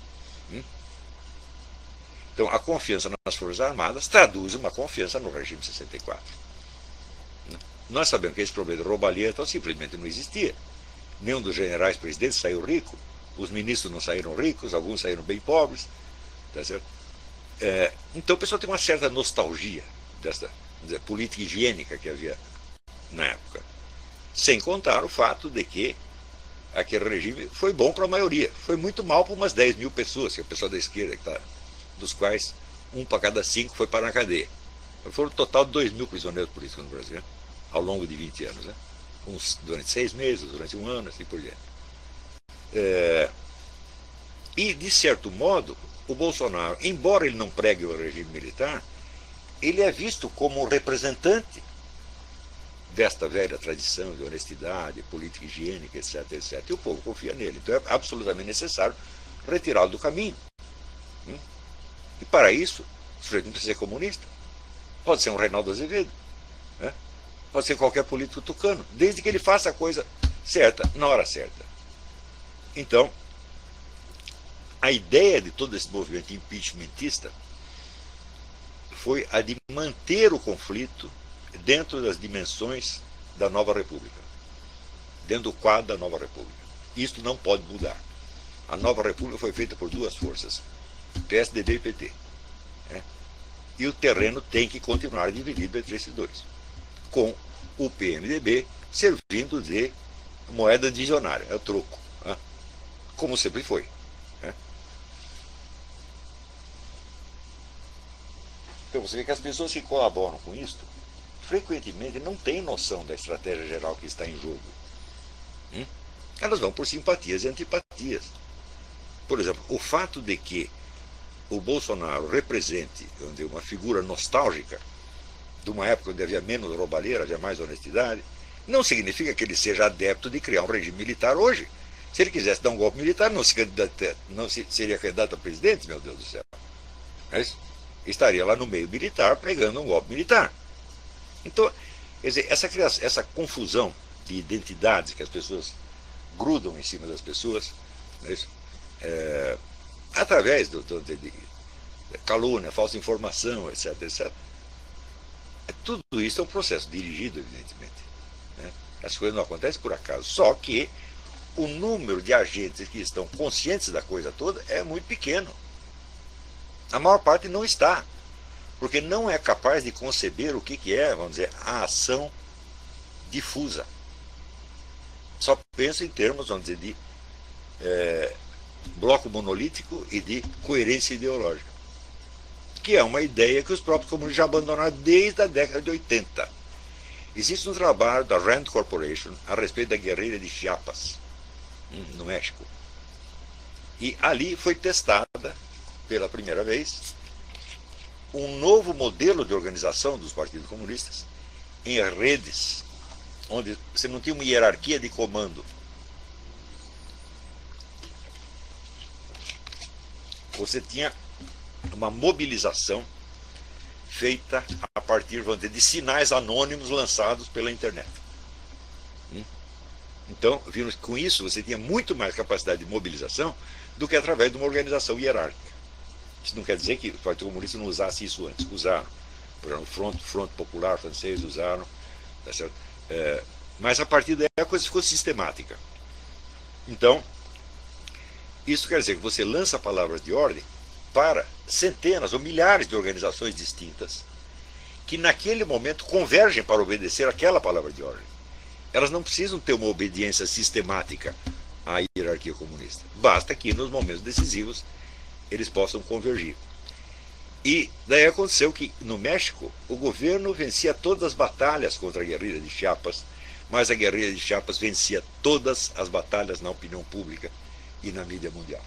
Então, a confiança nas Forças Armadas traduz uma confiança no regime de sessenta e quatro. Nós sabemos que esse problema de roubalheira então, simplesmente não existia. Nenhum dos generais presidentes saiu rico, os ministros não saíram ricos, alguns saíram bem pobres. Tá certo? É, então o pessoal tem uma certa nostalgia dessa dizer, política higiênica que havia na época. Sem contar o fato de que aquele regime foi bom para a maioria. Foi muito mal para umas dez mil pessoas, que é o pessoal da esquerda, que tá, dos quais um para cada cinco foi para a cadeia. Foram um total de dois mil prisioneiros políticos no Brasil, né? Ao longo de vinte anos. Né? Uns durante seis meses, durante um ano, assim por diante. É, e, de certo modo, o Bolsonaro, embora ele não pregue o regime militar, ele é visto como um representante desta velha tradição de honestidade, política higiênica, etc, etcétera. E o povo confia nele. Então é absolutamente necessário retirá-lo do caminho. E para isso, o sujeito não precisa ser comunista. Pode ser um Reinaldo Azevedo, né? Pode ser qualquer político tucano, desde que ele faça a coisa certa, na hora certa. Então, a ideia de todo esse movimento impeachmentista foi a de manter o conflito dentro das dimensões da nova república, dentro do quadro da nova república. Isto não pode mudar. A nova república foi feita por duas forças, P S D B e P T. Né? E o terreno tem que continuar dividido entre esses dois, com o P M D B servindo de moeda divisionária, é o troco, né? Como sempre foi. Né? Então você vê que as pessoas que colaboram com isto frequentemente não têm noção da estratégia geral que está em jogo. Hum? Elas vão por simpatias e antipatias. Por exemplo, o fato de que o Bolsonaro represente uma figura nostálgica de uma época onde havia menos roubalheira, havia mais honestidade, não significa que ele seja adepto de criar um regime militar hoje. Se ele quisesse dar um golpe militar, não, se candidata, não se, seria candidato a presidente, meu Deus do céu. Mas estaria lá no meio militar pregando um golpe militar. Então, quer dizer, essa, criação, essa confusão de identidades que as pessoas grudam em cima das pessoas, não é isso? É, através do, do, de, de calúnia, falsa informação, etc, etcétera. Tudo isso é um processo dirigido, evidentemente. Né? As coisas não acontecem por acaso. Só que o número de agentes que estão conscientes da coisa toda é muito pequeno. A maior parte não está, porque não é capaz de conceber o que, que é, vamos dizer, a ação difusa. Só pensa em termos, vamos dizer, de é, bloco monolítico e de coerência ideológica, que é uma ideia que os próprios comunistas já abandonaram desde a década de oitenta. Existe um trabalho da Rand Corporation a respeito da guerrilha de Chiapas, no México. E ali foi testada, pela primeira vez, um novo modelo de organização dos partidos comunistas em redes, onde você não tinha uma hierarquia de comando. Você tinha uma mobilização feita a partir, vamos dizer, de sinais anônimos lançados pela internet. Então, vimos que com isso você tinha muito mais capacidade de mobilização do que através de uma organização hierárquica. Isso não quer dizer que o Partido Comunista não usasse isso antes. Usaram. Por exemplo, o Front, Front Popular francês usaram. Tá certo? É, mas a partir daí a coisa ficou sistemática. Então, isso quer dizer que você lança palavras de ordem para centenas ou milhares de organizações distintas que naquele momento convergem para obedecer aquela palavra de ordem. Elas não precisam ter uma obediência sistemática à hierarquia comunista. Basta que nos momentos decisivos eles possam convergir. E daí aconteceu que no México o governo vencia todas as batalhas contra a guerrilha de Chiapas, mas a guerrilha de Chiapas vencia todas as batalhas na opinião pública e na mídia mundial.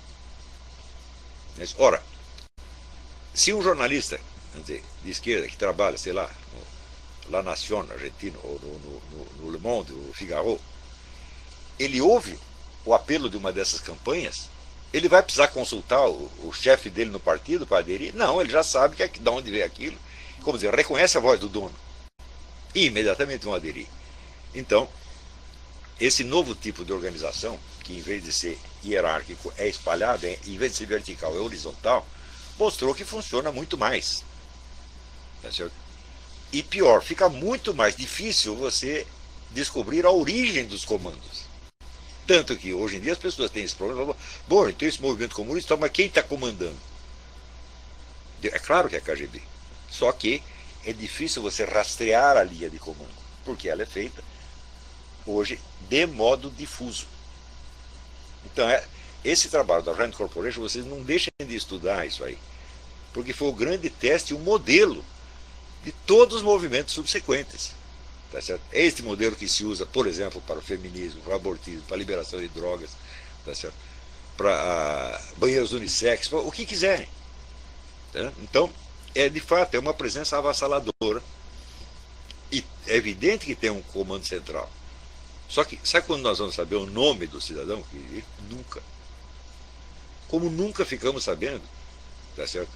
Mas, ora, se um jornalista, quer dizer, de esquerda que trabalha, sei lá, no La Nación argentino, ou no, no, no, no Le Monde, ou Figaro, ele ouve o apelo de uma dessas campanhas, ele vai precisar consultar o, o chefe dele no partido para aderir? Não, ele já sabe que é, de onde veio aquilo, como dizer, reconhece a voz do dono e imediatamente vão aderir. Então, esse novo tipo de organização, que em vez de ser hierárquico é espalhado, é, em vez de ser vertical é horizontal, mostrou que funciona muito mais. Tá certo? E pior, fica muito mais difícil você descobrir a origem dos comandos. Tanto que hoje em dia as pessoas têm esse problema. Bom, então esse movimento comunista, mas quem está comandando? É claro que é a K G B. Só que é difícil você rastrear a linha de comando, porque ela é feita hoje de modo difuso. Então, é, esse trabalho da Rand Corporation, vocês não deixem de estudar isso aí, porque foi o grande teste, o modelo de todos os movimentos subsequentes. Tá certo? É este modelo que se usa, por exemplo, para o feminismo, para o abortismo, para a liberação de drogas, tá certo? Para uh, banheiros unissex, para o que quiserem. Tá? Então, é, de fato, é uma presença avassaladora e é evidente que tem um comando central. Só que, sabe quando nós vamos saber o nome do cidadão? Nunca. Como nunca ficamos sabendo, tá certo?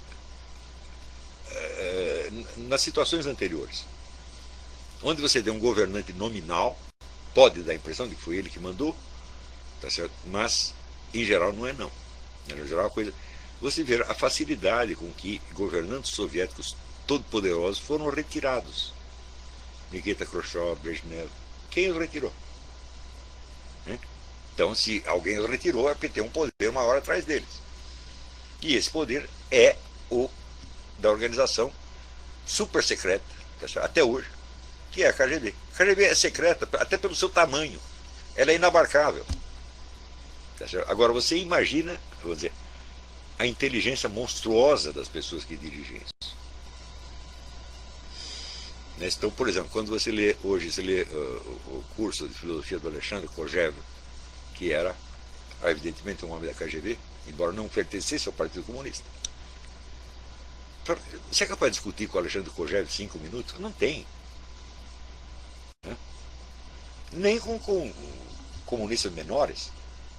É, nas situações anteriores, onde você tem um governante nominal, pode dar a impressão de que foi ele que mandou, tá certo? Mas, em geral, não é não. Em geral, a coisa... Você vê a facilidade com que governantes soviéticos todo-poderosos foram retirados. Nikita Khrushchev, Brezhnev. Quem os retirou? Então, se alguém os retirou, é porque tem um poder maior atrás deles. E esse poder é o da organização super secreta, até hoje, que é a K G B. A K G B é secreta até pelo seu tamanho. Ela é inabarcável. Agora, você imagina, vou dizer, a inteligência monstruosa das pessoas que dirigem isso. Então, por exemplo, quando você lê, hoje você lê uh, o curso de filosofia do Alexandre Kojève, que era, evidentemente, um homem da K G B, embora não pertencesse ao Partido Comunista. Você é capaz de discutir com o Alexandre Kojève cinco minutos? Não tem. Né? Nem com, com comunistas menores.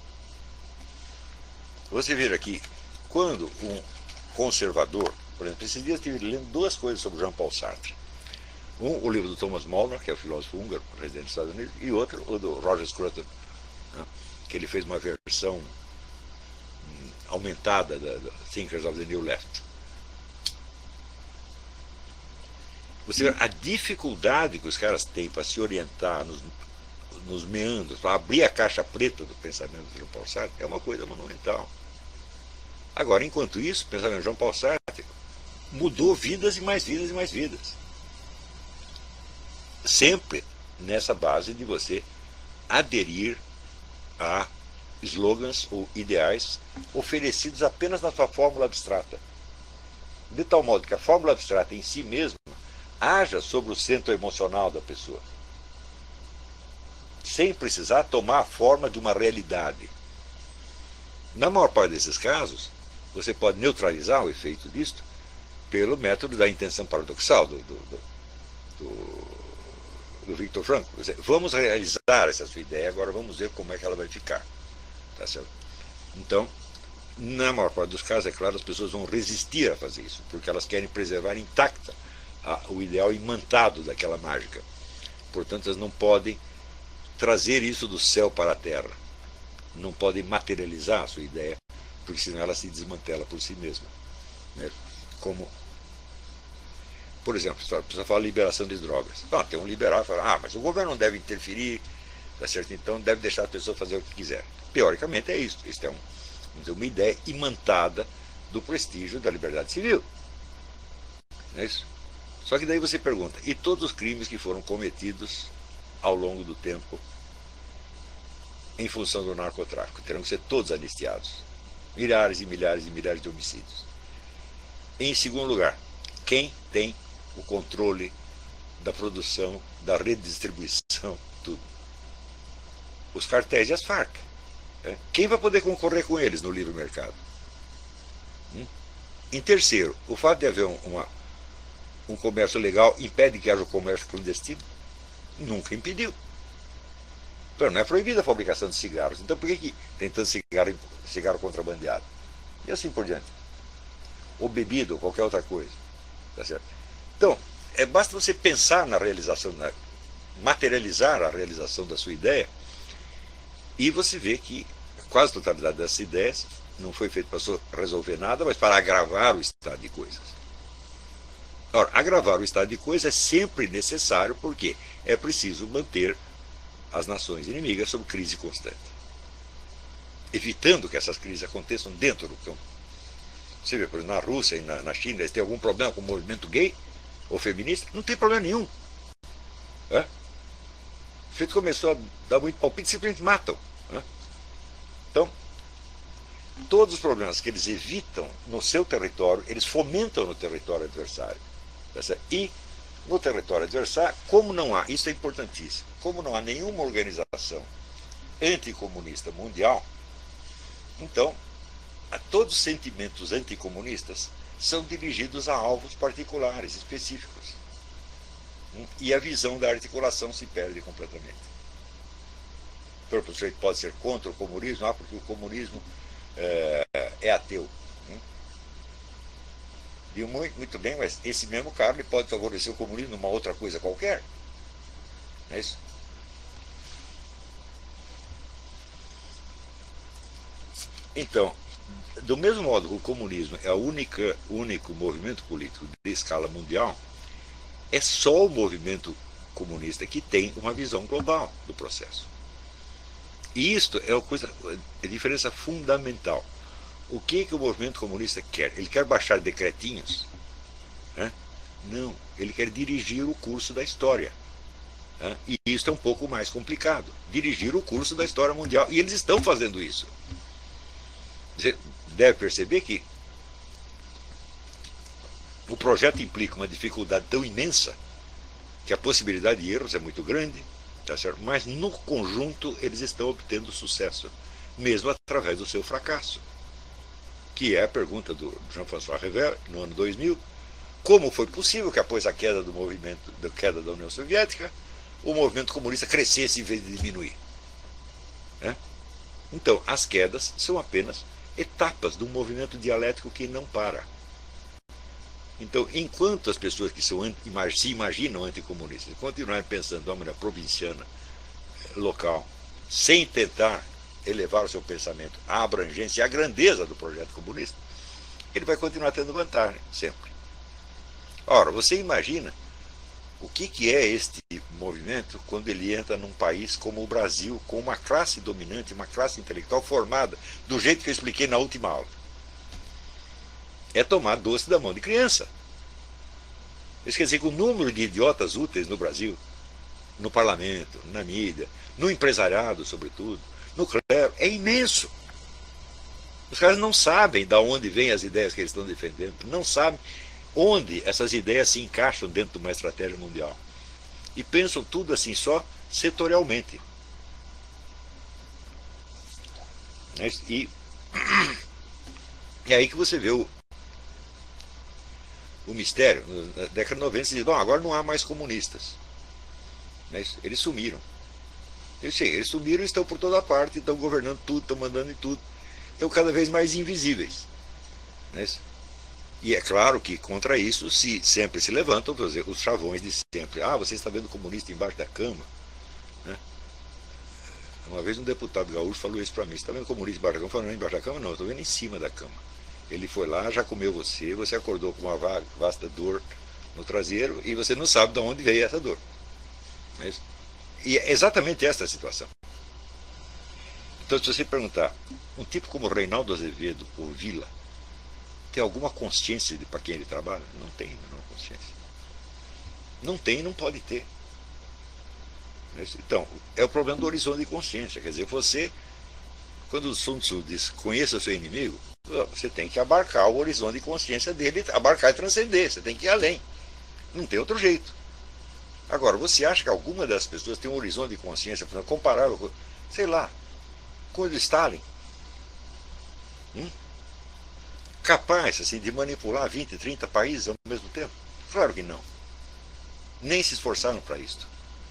Você vê aqui, quando um conservador, por exemplo, esses dias eu estive lendo duas coisas sobre Jean-Paul Sartre. Um, o livro do Thomas Molnar, que é o filósofo húngaro, residente dos Estados Unidos, e outro, o do Roger Scruton, né, que ele fez uma versão hum, aumentada da, da Thinkers of the New Left. Você vê a dificuldade que os caras têm para se orientar nos, nos meandros, para abrir a caixa preta do pensamento de Jean-Paul Sartre, é uma coisa monumental. Agora, enquanto isso, o pensamento de Jean-Paul Sartre mudou vidas e mais vidas e mais vidas. Sempre nessa base de você aderir a slogans ou ideais oferecidos apenas na sua fórmula abstrata. De tal modo que a fórmula abstrata em si mesma haja sobre o centro emocional da pessoa, sem precisar tomar a forma de uma realidade. Na maior parte desses casos, você pode neutralizar o efeito disto pelo método da intenção paradoxal do, do, do, do do Viktor Frankl. Vamos realizar essa sua ideia, agora vamos ver como é que ela vai ficar. Tá certo? Então, na maior parte dos casos, é claro, as pessoas vão resistir a fazer isso, porque elas querem preservar intacta a, o ideal imantado daquela mágica. Portanto, elas não podem trazer isso do céu para a terra. não podem materializar a sua ideia, porque senão ela se desmantela por si mesma. Né? Como, por exemplo, a pessoa fala liberação de drogas. Ah, tem um liberal que fala, ah, mas o governo não deve interferir, tá certo? Então deve deixar a pessoa fazer o que quiser. Teoricamente é isso. Isso é um, uma ideia imantada do prestígio da liberdade civil. Não é isso? Só que daí você pergunta, e todos os crimes que foram cometidos ao longo do tempo em função do narcotráfico? Terão que ser todos anistiados. Milhares e milhares e milhares de homicídios. Em segundo lugar, quem tem o controle da produção, da redistribuição, tudo? Os cartéis e as Farc. Né? Quem vai poder concorrer com eles no livre mercado? Hum? Em terceiro, o fato de haver uma, um comércio legal impede que haja o comércio clandestino? Nunca impediu. Então, não é proibida a fabricação de cigarros. Então por que, que tem tanto cigarro, cigarro contrabandeado? E assim por diante. Ou bebida, ou qualquer outra coisa. Tá certo? Então, é, basta você pensar na realização, na, materializar a realização da sua ideia, e você vê que quase a totalidade dessas ideias não foi feito para resolver nada, mas para agravar o estado de coisas. Ora, agravar o estado de coisas é sempre necessário, porque é preciso manter as nações inimigas sob crise constante, evitando que essas crises aconteçam dentro do campo. Você vê, por exemplo, na Rússia e na, na China, eles têm algum problema com o movimento gay ou feminista? Não tem problema nenhum. É? O feito começou a dar muito palpite, simplesmente matam. É? Então, todos os problemas que eles evitam no seu território, eles fomentam no território adversário. E no território adversário, como não há, isso é importantíssimo, como não há nenhuma organização anticomunista mundial, então todos os sentimentos anticomunistas são dirigidos a alvos particulares, específicos. E a visão da articulação se perde completamente. Então, o sujeito pode ser contra o comunismo, ah, porque o comunismo é, é ateu. E muito, muito bem, mas esse mesmo cara ele pode favorecer o comunismo numa outra coisa qualquer. Não é isso? Então, do mesmo modo que o comunismo é o única, único movimento político de escala mundial, é só o movimento comunista que tem uma visão global do processo. E isto é uma coisa, é diferença fundamental. O que, que o movimento comunista quer? Ele quer baixar decretinhos? Né? Não, ele quer dirigir o curso da história. Né? E isso é um pouco mais complicado. Dirigir o curso da história mundial. E eles estão fazendo isso. Você deve perceber que o projeto implica uma dificuldade tão imensa que a possibilidade de erros é muito grande, tá certo? Mas no conjunto eles estão obtendo sucesso, mesmo através do seu fracasso. Que é a pergunta do Jean-François Revel, no ano dois mil, como foi possível que após a queda do movimento, da queda da União Soviética, o movimento comunista crescesse em vez de diminuir? É? Então, as quedas são apenas etapas de um movimento dialético que não para. Então, enquanto as pessoas que são anti, se imaginam anticomunistas continuarem pensando de uma maneira provinciana, local, sem tentar elevar o seu pensamento à abrangência e à grandeza do projeto comunista, ele vai continuar tendo vantagem, sempre. Ora, você imagina o que, que é este movimento quando ele entra num país como o Brasil, com uma classe dominante, uma classe intelectual formada do jeito que eu expliquei na última aula. É tomar doce da mão de criança. Isso quer dizer que o número de idiotas úteis no Brasil, no parlamento, na mídia, no empresariado, sobretudo, no clero, é imenso. Os caras não sabem de onde vêm as ideias que eles estão defendendo, não sabem onde essas ideias se encaixam dentro de uma estratégia mundial. E pensam tudo assim, só setorialmente. E é aí que você vê o, o mistério. Na década de noventa, se diz, bom, agora não há mais comunistas. Eles sumiram. Eles, eles sumiram e estão por toda parte, estão governando tudo, estão mandando em tudo. Estão cada vez mais invisíveis. E é claro que contra isso se, sempre se levantam os chavões de sempre. Ah, você está vendo comunista embaixo da cama. Né? Uma vez um deputado gaúcho falou isso para mim: você está vendo comunista embaixo da cama? Eu falei: não, embaixo da cama não, eu estou vendo em cima da cama. Ele foi lá, já comeu você, você acordou com uma vasta dor no traseiro e você não sabe de onde veio essa dor. E é exatamente esta a situação. Então, se você perguntar, um tipo como Reinaldo Azevedo ou Vila tem alguma consciência de para quem ele trabalha? Não tem nenhuma consciência. Não tem e não pode ter. Então, é o problema do horizonte de consciência. Quer dizer, você, quando o Sun Tzu diz conheça o seu inimigo, você tem que abarcar o horizonte de consciência dele, abarcar e transcender, você tem que ir além. Não tem outro jeito. Agora, você acha que alguma das pessoas tem um horizonte de consciência comparável com, sei lá, com o de Stalin? Hum? Capaz assim, de manipular vinte, trinta países ao mesmo tempo? Claro que não. Nem se esforçaram para isso.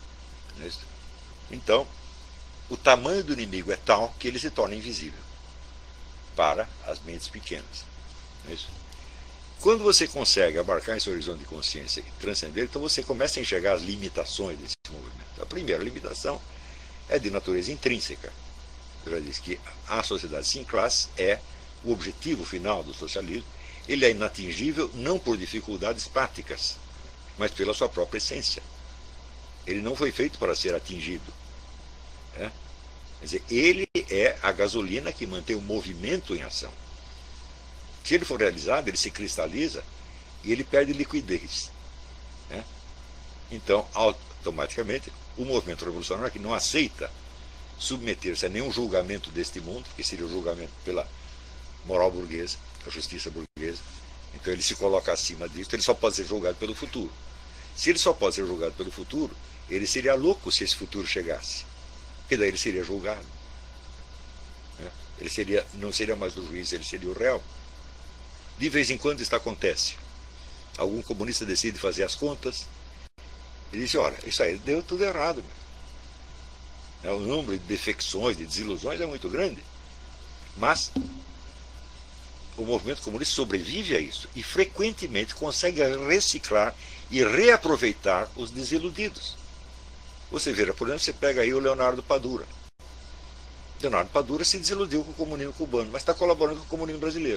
Então, o tamanho do inimigo é tal que ele se torna invisível para as mentes pequenas. Quando você consegue abarcar esse horizonte de consciência e transcender, então você começa a enxergar as limitações desse movimento. A primeira limitação é de natureza intrínseca. Eu já disse que a sociedade sem classe é o objetivo final do socialismo. Ele é inatingível não por dificuldades práticas, mas pela sua própria essência. Ele não foi feito para ser atingido. É? Quer dizer, ele é a gasolina que mantém o movimento em ação. Se ele for realizado, ele se cristaliza e ele perde liquidez. É? Então, automaticamente, o movimento revolucionário que não aceita submeter-se a nenhum julgamento deste mundo, que seria o julgamento pela moral burguesa, a justiça burguesa, então ele se coloca acima disso, ele só pode ser julgado pelo futuro. Se ele só pode ser julgado pelo futuro, ele seria louco se esse futuro chegasse, porque daí ele seria julgado. É? Ele seria, não seria mais o juiz, ele seria o réu. De vez em quando isso acontece. Algum comunista decide fazer as contas e diz: olha, isso aí deu tudo errado. É, o número de defecções, de desilusões é muito grande. Mas o movimento comunista sobrevive a isso e frequentemente consegue reciclar e reaproveitar os desiludidos. Você vê, por exemplo, você pega aí o Leonardo Padura. Leonardo Padura se desiludiu com o comunismo cubano, mas está colaborando com o comunismo brasileiro.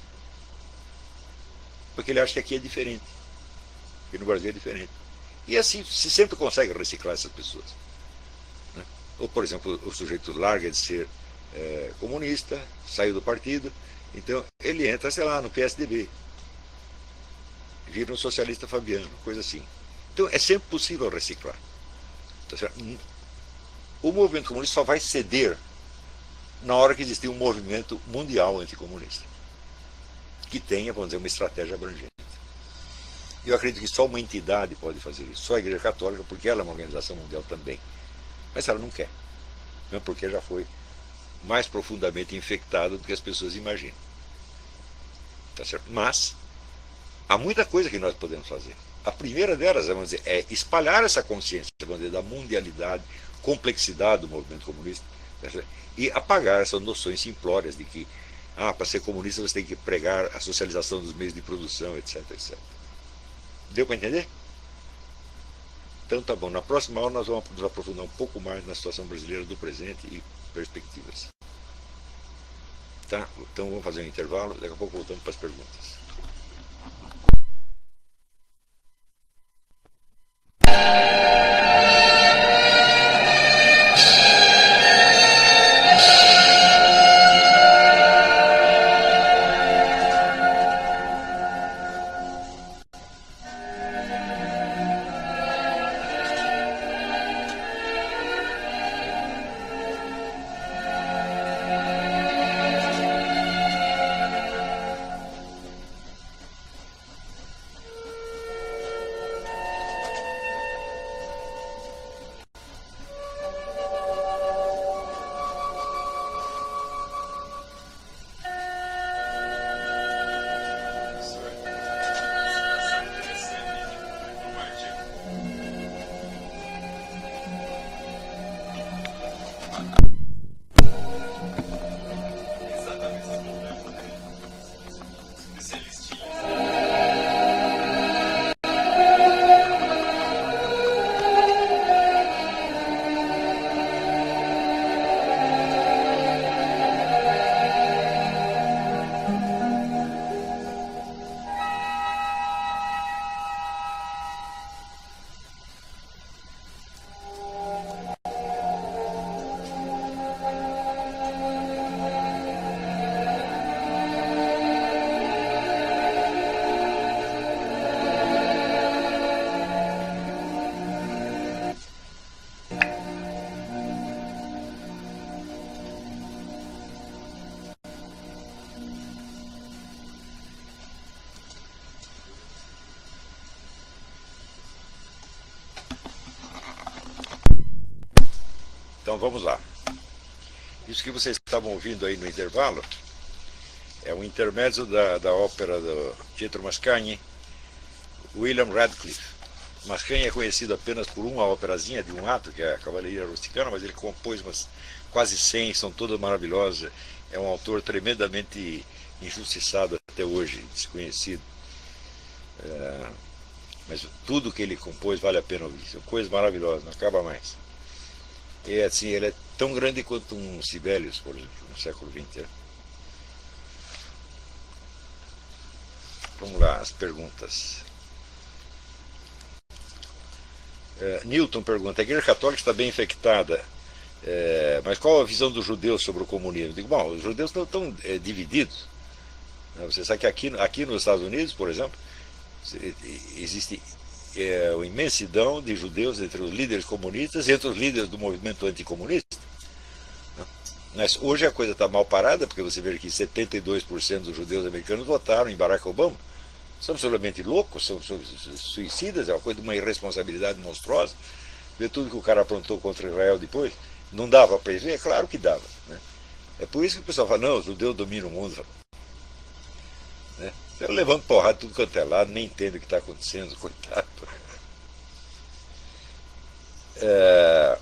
Porque ele acha que aqui é diferente, que no Brasil é diferente. E assim se sempre consegue reciclar essas pessoas. Né? Ou, por exemplo, o sujeito larga de ser é, comunista, saiu do partido, então ele entra, sei lá, no P S D B. Vira um socialista fabiano, coisa assim. Então é sempre possível reciclar. O movimento comunista só vai ceder na hora que existir um movimento mundial anticomunista, que tenha, vamos dizer, uma estratégia abrangente. Eu acredito que só uma entidade pode fazer isso, só a Igreja Católica, porque ela é uma organização mundial também. Mas ela não quer, mesmo porque já foi mais profundamente infectada do que as pessoas imaginam. Tá certo? Mas há muita coisa que nós podemos fazer. A primeira delas, vamos dizer, é espalhar essa consciência, vamos dizer, da mundialidade, complexidade do movimento comunista, tá certo? E apagar essas noções simplórias de que ah, para ser comunista você tem que pregar a socialização dos meios de produção, etc, etcétera. Deu para entender? Então tá bom. Na próxima aula nós vamos nos aprofundar um pouco mais na situação brasileira do presente e perspectivas. Tá? Então vamos fazer um intervalo, daqui a pouco voltamos para as perguntas. Então vamos lá. Isso que vocês estavam ouvindo aí no intervalo é um intermezzo da, da ópera do Pietro Mascagni, William Radcliffe. Mascagni é conhecido apenas por uma óperazinha de um ato, que é a Cavalaria Rusticana, mas ele compôs umas quase cem, são todas maravilhosas. É um autor tremendamente injustiçado até hoje, desconhecido. É, mas tudo que ele compôs vale a pena ouvir. São coisas maravilosas, não acaba mais. E assim, ele é tão grande quanto um Sibelius, por exemplo, no século vinte. Né? Vamos lá, as perguntas. É, Newton pergunta, a Igreja Católica está bem infectada, é, mas qual a visão dos judeus sobre o comunismo? Eu digo, bom, os judeus não estão é, divididos. Você sabe que aqui, aqui nos Estados Unidos, por exemplo, existe é, uma imensidão de judeus entre os líderes comunistas e entre os líderes do movimento anticomunista. Mas hoje a coisa está mal parada, porque você vê que setenta e dois por cento dos judeus americanos votaram em Barack Obama. São absolutamente loucos, são, são suicidas, é uma coisa de uma irresponsabilidade monstruosa. Ver tudo que o cara aprontou contra Israel depois. Não dava para ver? É claro que dava. Né? É por isso que o pessoal fala, não, os judeus dominam o mundo. Né? Eu levanto porrada tudo quanto é lado, nem entendo o que está acontecendo, coitado. É,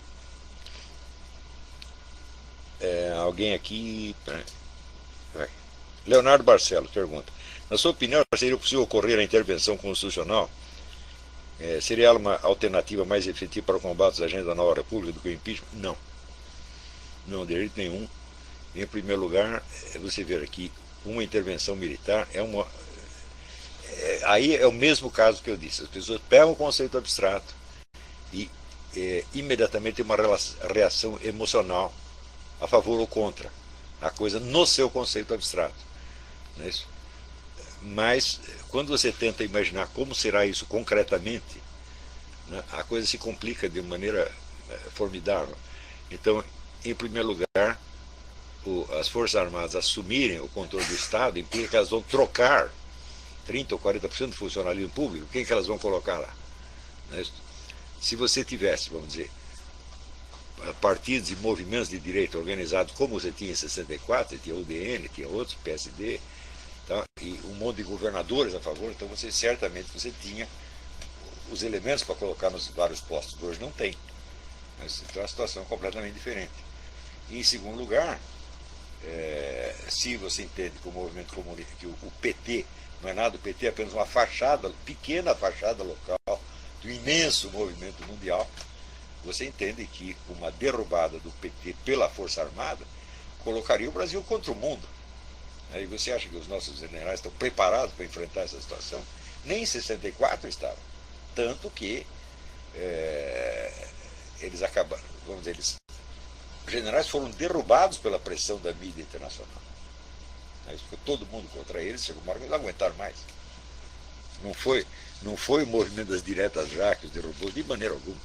é, alguém aqui... Vai. Leonardo Barcelos pergunta, na sua opinião, seria possível ocorrer a intervenção constitucional? É, seria ela uma alternativa mais efetiva para o combate às agendas da nova república do que o impeachment? Não. Não, de jeito nenhum. Em primeiro lugar, você vê aqui, uma intervenção militar é uma... É, aí é o mesmo caso que eu disse. As pessoas pegam o conceito abstrato e é, imediatamente tem uma reação emocional a favor ou contra a coisa no seu conceito abstrato. Não é isso? Mas, quando você tenta imaginar como será isso concretamente, né, a coisa se complica de maneira é, formidável. Então, em primeiro lugar, o, as Forças Armadas assumirem o controle do Estado implica que elas vão trocar trinta ou quarenta por cento do funcionalismo público. Quem que elas vão colocar lá? Né? Se você tivesse, vamos dizer, partidos e movimentos de direita organizados como você tinha em sessenta e quatro, tinha o D N, tinha outros, P S D, tá? E um monte de governadores a favor, então você certamente você tinha os elementos para colocar nos vários postos. Hoje não tem. Mas então a situação é completamente diferente. E, em segundo lugar, é, se você entende que o movimento comunista, que o, o P T não é nada, o P T é apenas uma fachada, pequena fachada local do imenso movimento mundial, você entende que uma derrubada do P T pela Força Armada colocaria o Brasil contra o mundo. E você acha que os nossos generais estão preparados para enfrentar essa situação? Nem em sessenta e quatro estavam. Tanto que é, eles acabaram, vamos dizer, eles, os generais foram derrubados pela pressão da mídia internacional. Aí ficou todo mundo contra eles, chegou uma hora que eles não aguentaram mais. Não foi, não foi o movimento das diretas já que os derrubou de maneira alguma.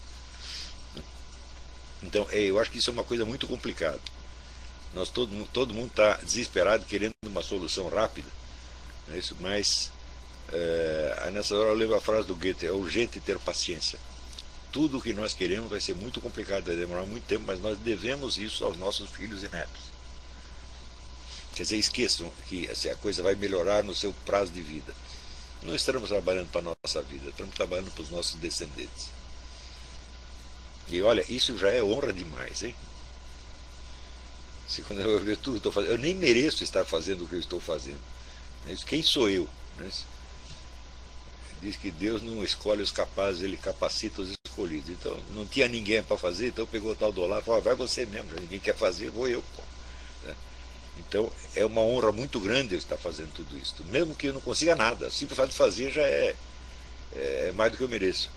Então, eu acho que isso é uma coisa muito complicada. Nós, todo, todo mundo está desesperado, querendo uma solução rápida. Não é isso? Mas, é, nessa hora eu lembro a frase do Goethe, é urgente ter paciência. Tudo o que nós queremos vai ser muito complicado, vai demorar muito tempo, mas nós devemos isso aos nossos filhos e netos. Quer dizer, esqueçam que assim, a coisa vai melhorar no seu prazo de vida. Não estamos trabalhando para a nossa vida, estamos trabalhando para os nossos descendentes. E olha, isso já é honra demais, hein? Se quando eu ver tudo que estou fazendo, eu nem mereço estar fazendo o que eu estou fazendo. Quem sou eu? Diz que Deus não escolhe os capazes, ele capacita os escolhidos. Então, não tinha ninguém para fazer, então pegou o tal do Olavo e falou, vai você mesmo, ninguém quer fazer, vou eu. Pô. Então, é uma honra muito grande eu estar fazendo tudo isso. Mesmo que eu não consiga nada, simples fato de fazer já é, é mais do que eu mereço.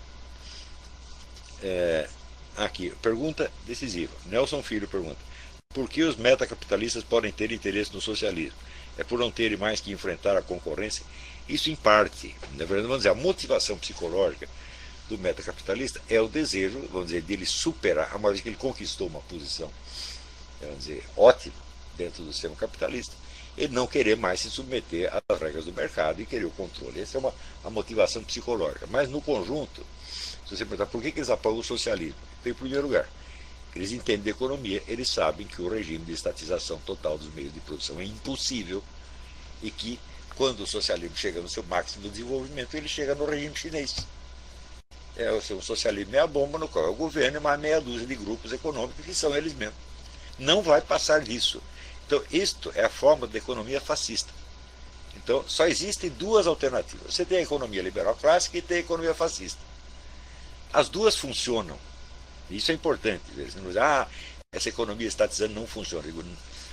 É, aqui, pergunta decisiva. Nelson Filho pergunta, por que os metacapitalistas podem ter interesse no socialismo? É por não terem mais que enfrentar a concorrência? Isso em parte, na verdade, vamos dizer, a motivação psicológica do metacapitalista é o desejo, vamos dizer, dele superar, uma vez que ele conquistou uma posição, vamos dizer, ótima dentro do sistema capitalista, ele não querer mais se submeter às regras do mercado e querer o controle. Essa é uma, uma motivação psicológica. Mas no conjunto, se você perguntar por que, que eles apoiam o socialismo, em primeiro lugar, Eles entendem de economia, eles sabem que o regime de estatização total dos meios de produção é impossível e que, quando o socialismo chega no seu máximo de desenvolvimento, ele chega no regime chinês. É o seu socialismo meia bomba, no qual é o governo e mais meia dúzia de grupos econômicos que são eles mesmos. Não vai passar disso. Então, isto é a forma da economia fascista. Então, só existem duas alternativas. Você tem a economia liberal clássica e tem a economia fascista. As duas funcionam. Isso é importante. Eles não dizem, ah, essa economia estatizante não funciona. Eu digo,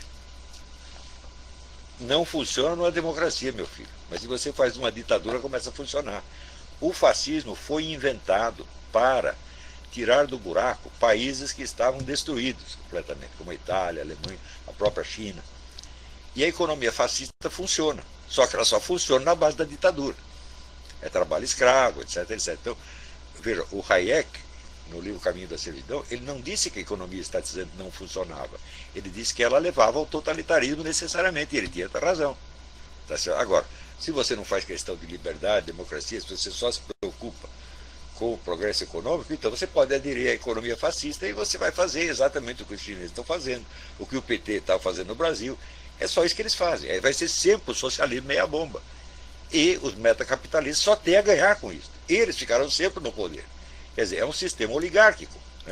não funciona numa democracia, meu filho. Mas se você faz uma ditadura, começa a funcionar. O fascismo foi inventado para tirar do buraco países que estavam destruídos completamente, como a Itália, a Alemanha, a própria China. E a economia fascista funciona, só que ela só funciona na base da ditadura. É trabalho escravo, etc, etcétera. Então, veja, o Hayek, no livro Caminho da Servidão, ele não disse que a economia estatizante não funcionava. Ele disse que ela levava ao totalitarismo necessariamente, e ele tinha razão. Tá certo? Agora, se você não faz questão de liberdade, democracia, se você só se preocupa com o progresso econômico, então você pode aderir à economia fascista e você vai fazer exatamente o que os chineses estão fazendo, o que o P T está fazendo no Brasil. É só isso que eles fazem. Aí vai ser sempre o socialismo meia bomba. E os metacapitalistas só têm a ganhar com isso. Eles ficaram sempre no poder. Quer dizer, é um sistema oligárquico. Né?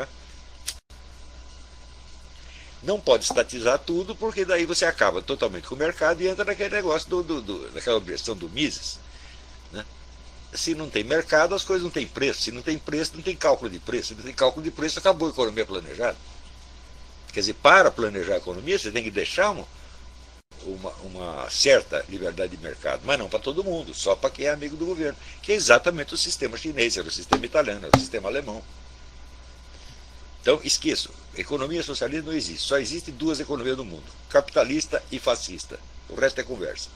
Não pode estatizar tudo, porque daí você acaba totalmente com o mercado e entra naquele negócio, do, do, do, daquela objeção do Mises. Né? Se não tem mercado, as coisas não têm preço. Se não tem preço, não tem cálculo de preço. Se não tem cálculo de preço, acabou a economia planejada. Quer dizer, para planejar a economia, você tem que deixar uma, uma, uma certa liberdade de mercado, mas não para todo mundo, só para quem é amigo do governo, que é exatamente o sistema chinês, era o sistema italiano, era o sistema alemão. Então, esqueçam, economia socialista não existe, só existem duas economias no mundo, capitalista e fascista, o resto é conversa.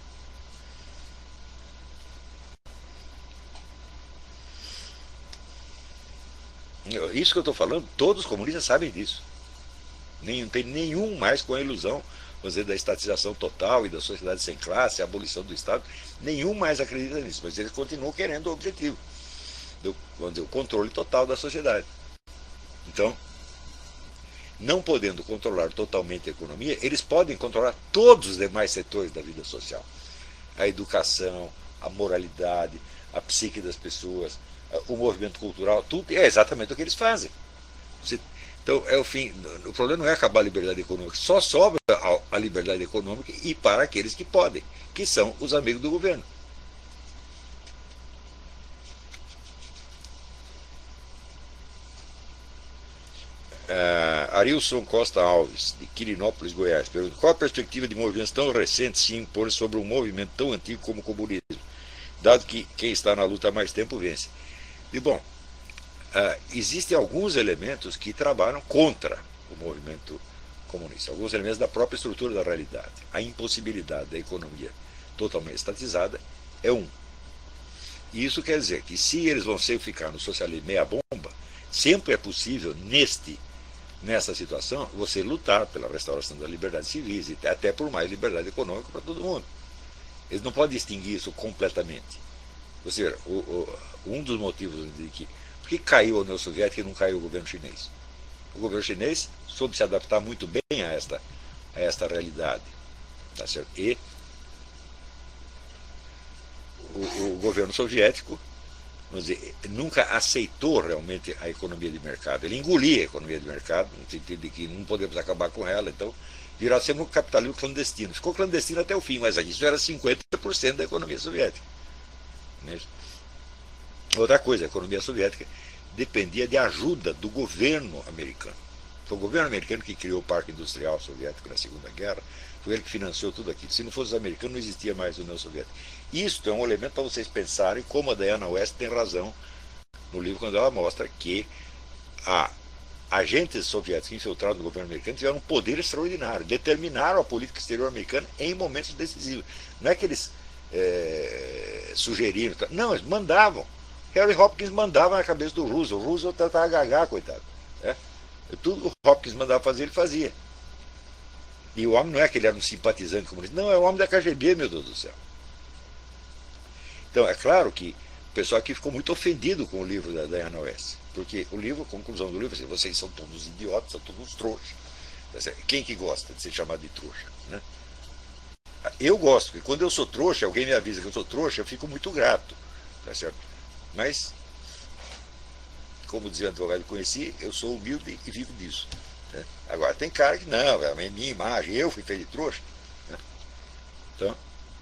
Isso que eu estou falando, todos os comunistas sabem disso. Não tem nenhum mais com a ilusão, vamos dizer, da estatização total e da sociedade sem classe, a abolição do Estado, nenhum mais acredita nisso, mas eles continuam querendo o objetivo, do, vamos dizer, o controle total da sociedade. Então, não podendo controlar totalmente a economia, eles podem controlar todos os demais setores da vida social. A educação, a moralidade, a psique das pessoas, o movimento cultural, tudo é exatamente o que eles fazem. Você, então, é o fim. O problema não é acabar a liberdade econômica, só sobra a, a liberdade econômica e para aqueles que podem, que são os amigos do governo. Uh, Arilson Costa Alves, de Quirinópolis, Goiás, pergunta: qual a perspectiva de movimentos tão recentes se impor sobre um movimento tão antigo como o comunismo, dado que quem está na luta há mais tempo vence? E bom, uh, existem alguns elementos que trabalham contra o movimento comunista, alguns elementos da própria estrutura da realidade. A impossibilidade da economia totalmente estatizada é um. E isso quer dizer que se eles vão sempre ficar no socialismo meia bomba, sempre é possível neste nessa situação, você lutar pela restauração das liberdades civis e até por mais liberdade econômica para todo mundo. Eles não podem distinguir isso completamente. Ou seja, o, o, um dos motivos de que, por que caiu a União Soviética e não caiu o governo chinês? O governo chinês soube se adaptar muito bem a esta, a esta realidade. Tá certo? E o, o governo soviético, vamos dizer, nunca aceitou realmente a economia de mercado. Ele engolia a economia de mercado, no sentido de que não podemos acabar com ela, então virou sempre um capitalismo clandestino. Ficou clandestino até o fim, mas isso era cinquenta por cento da economia soviética. Outra coisa, a economia soviética dependia de ajuda do governo americano. Foi o governo americano que criou o Parque Industrial Soviético na Segunda Guerra, foi ele que financiou tudo aquilo. Se não fosse os americanos, não existia mais a União Soviética. Isso é um elemento para vocês pensarem como a Diana West tem razão no livro quando ela mostra que a agentes soviéticos infiltrados no governo americano tiveram um poder extraordinário, determinaram a política exterior americana em momentos decisivos. Não é que eles é, sugeriram, não, eles mandavam. Harry Hopkins mandava na cabeça do Roosevelt, o Roosevelt tratava gagar, coitado. Né? Tudo o Hopkins mandava fazer, ele fazia. E o homem não é que ele era um simpatizante comunista, não, é o homem da K G B, meu Deus do céu. Então, é claro que pessoal aqui ficou muito ofendido com o livro da Diana West, porque o livro, a conclusão do livro, é assim, vocês são todos idiotas, são todos trouxas. Quem que gosta de ser chamado de trouxa? Né? Eu gosto, porque quando eu sou trouxa, alguém me avisa que eu sou trouxa, eu fico muito grato. Tá certo? Mas, como dizia o advogado que conheci, eu sou humilde e vivo disso. Né? Agora, tem cara que não, é minha imagem, eu fui feito de trouxa. Né? Então,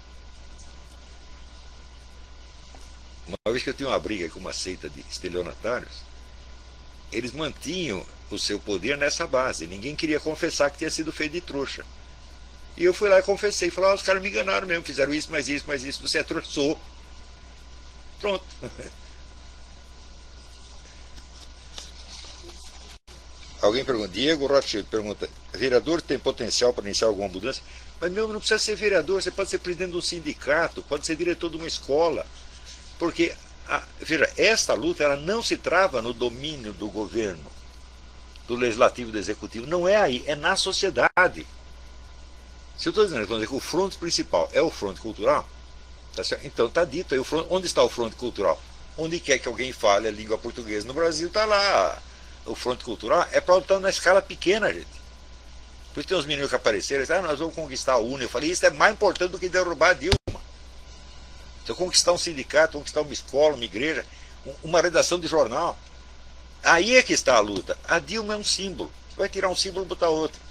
uma vez que eu tinha uma briga com uma seita de estelionatários, eles mantinham o seu poder nessa base. Ninguém queria confessar que tinha sido feito de trouxa. E eu fui lá e confessei. Falei, ah, os caras me enganaram mesmo, fizeram isso, mais isso, mais isso. Você é trouxa? Sou. Pronto. Alguém pergunta, Diego Rothschild pergunta, vereador tem potencial para iniciar alguma mudança? Mas, meu, não precisa ser vereador, você pode ser presidente de um sindicato, pode ser diretor de uma escola. Porque, a, veja, esta luta ela não se trava no domínio do governo, do legislativo e do executivo. Não é aí, é na sociedade. Se eu estou dizendo que o fronte principal é o fronte cultural, tá certo? Então está dito aí, o fronte, onde está o fronte cultural? Onde quer que alguém fale a língua portuguesa no Brasil, está lá. O fronte cultural é para lutar na escala pequena, gente. Por isso tem uns meninos que apareceram e disseram, ah, nós vamos conquistar a UNE. Eu falei, isso é mais importante do que derrubar a Dilma. Se eu conquistar um sindicato, conquistar uma escola, uma igreja, uma redação de jornal, aí é que está a luta. A Dilma é um símbolo. Você vai tirar um símbolo e botar outro.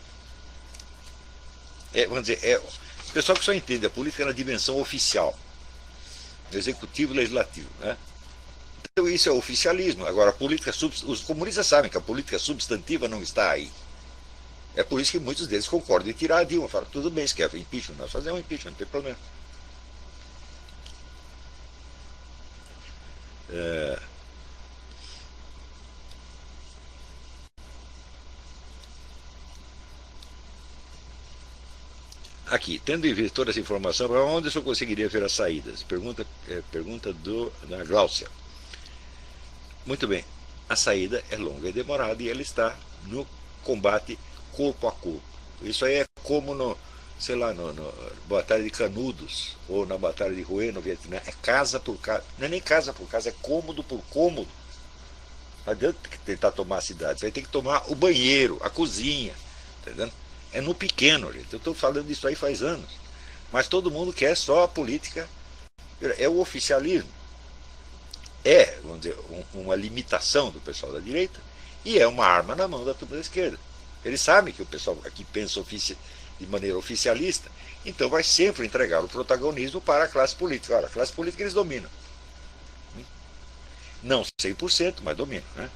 É, vamos dizer, é, o pessoal que só entende a política na dimensão oficial, executivo e legislativo, né? Então isso é oficialismo. Agora, a política, os comunistas sabem que a política substantiva não está aí. É por isso que muitos deles concordam em tirar a Dilma. Falam, tudo bem, se quer impeachment, nós fazemos um impeachment, não tem problema. É... Aqui, tendo em vista toda essa informação, para onde eu conseguiria ver as saídas? Pergunta, é, pergunta do, da Gláucia. Muito bem, a saída é longa e demorada e ela está no combate corpo a corpo. Isso aí é como no, sei lá, no, no Batalha de Canudos ou na Batalha de Hue no Vietnã. É casa por casa, não é nem casa por casa, é cômodo por cômodo. Não adianta tentar tomar a cidade, você vai ter que tomar o banheiro, a cozinha, tá entendendo? É no pequeno, gente. Eu estou falando disso aí faz anos. Mas todo mundo quer só a política. É o oficialismo. É, vamos dizer, um, uma limitação do pessoal da direita e é uma arma na mão da turma da esquerda. Eles sabem que o pessoal aqui pensa ofici de maneira oficialista, então vai sempre entregar o protagonismo para a classe política. Ora, a classe política eles dominam. Não cem por cento, mas dominam, né?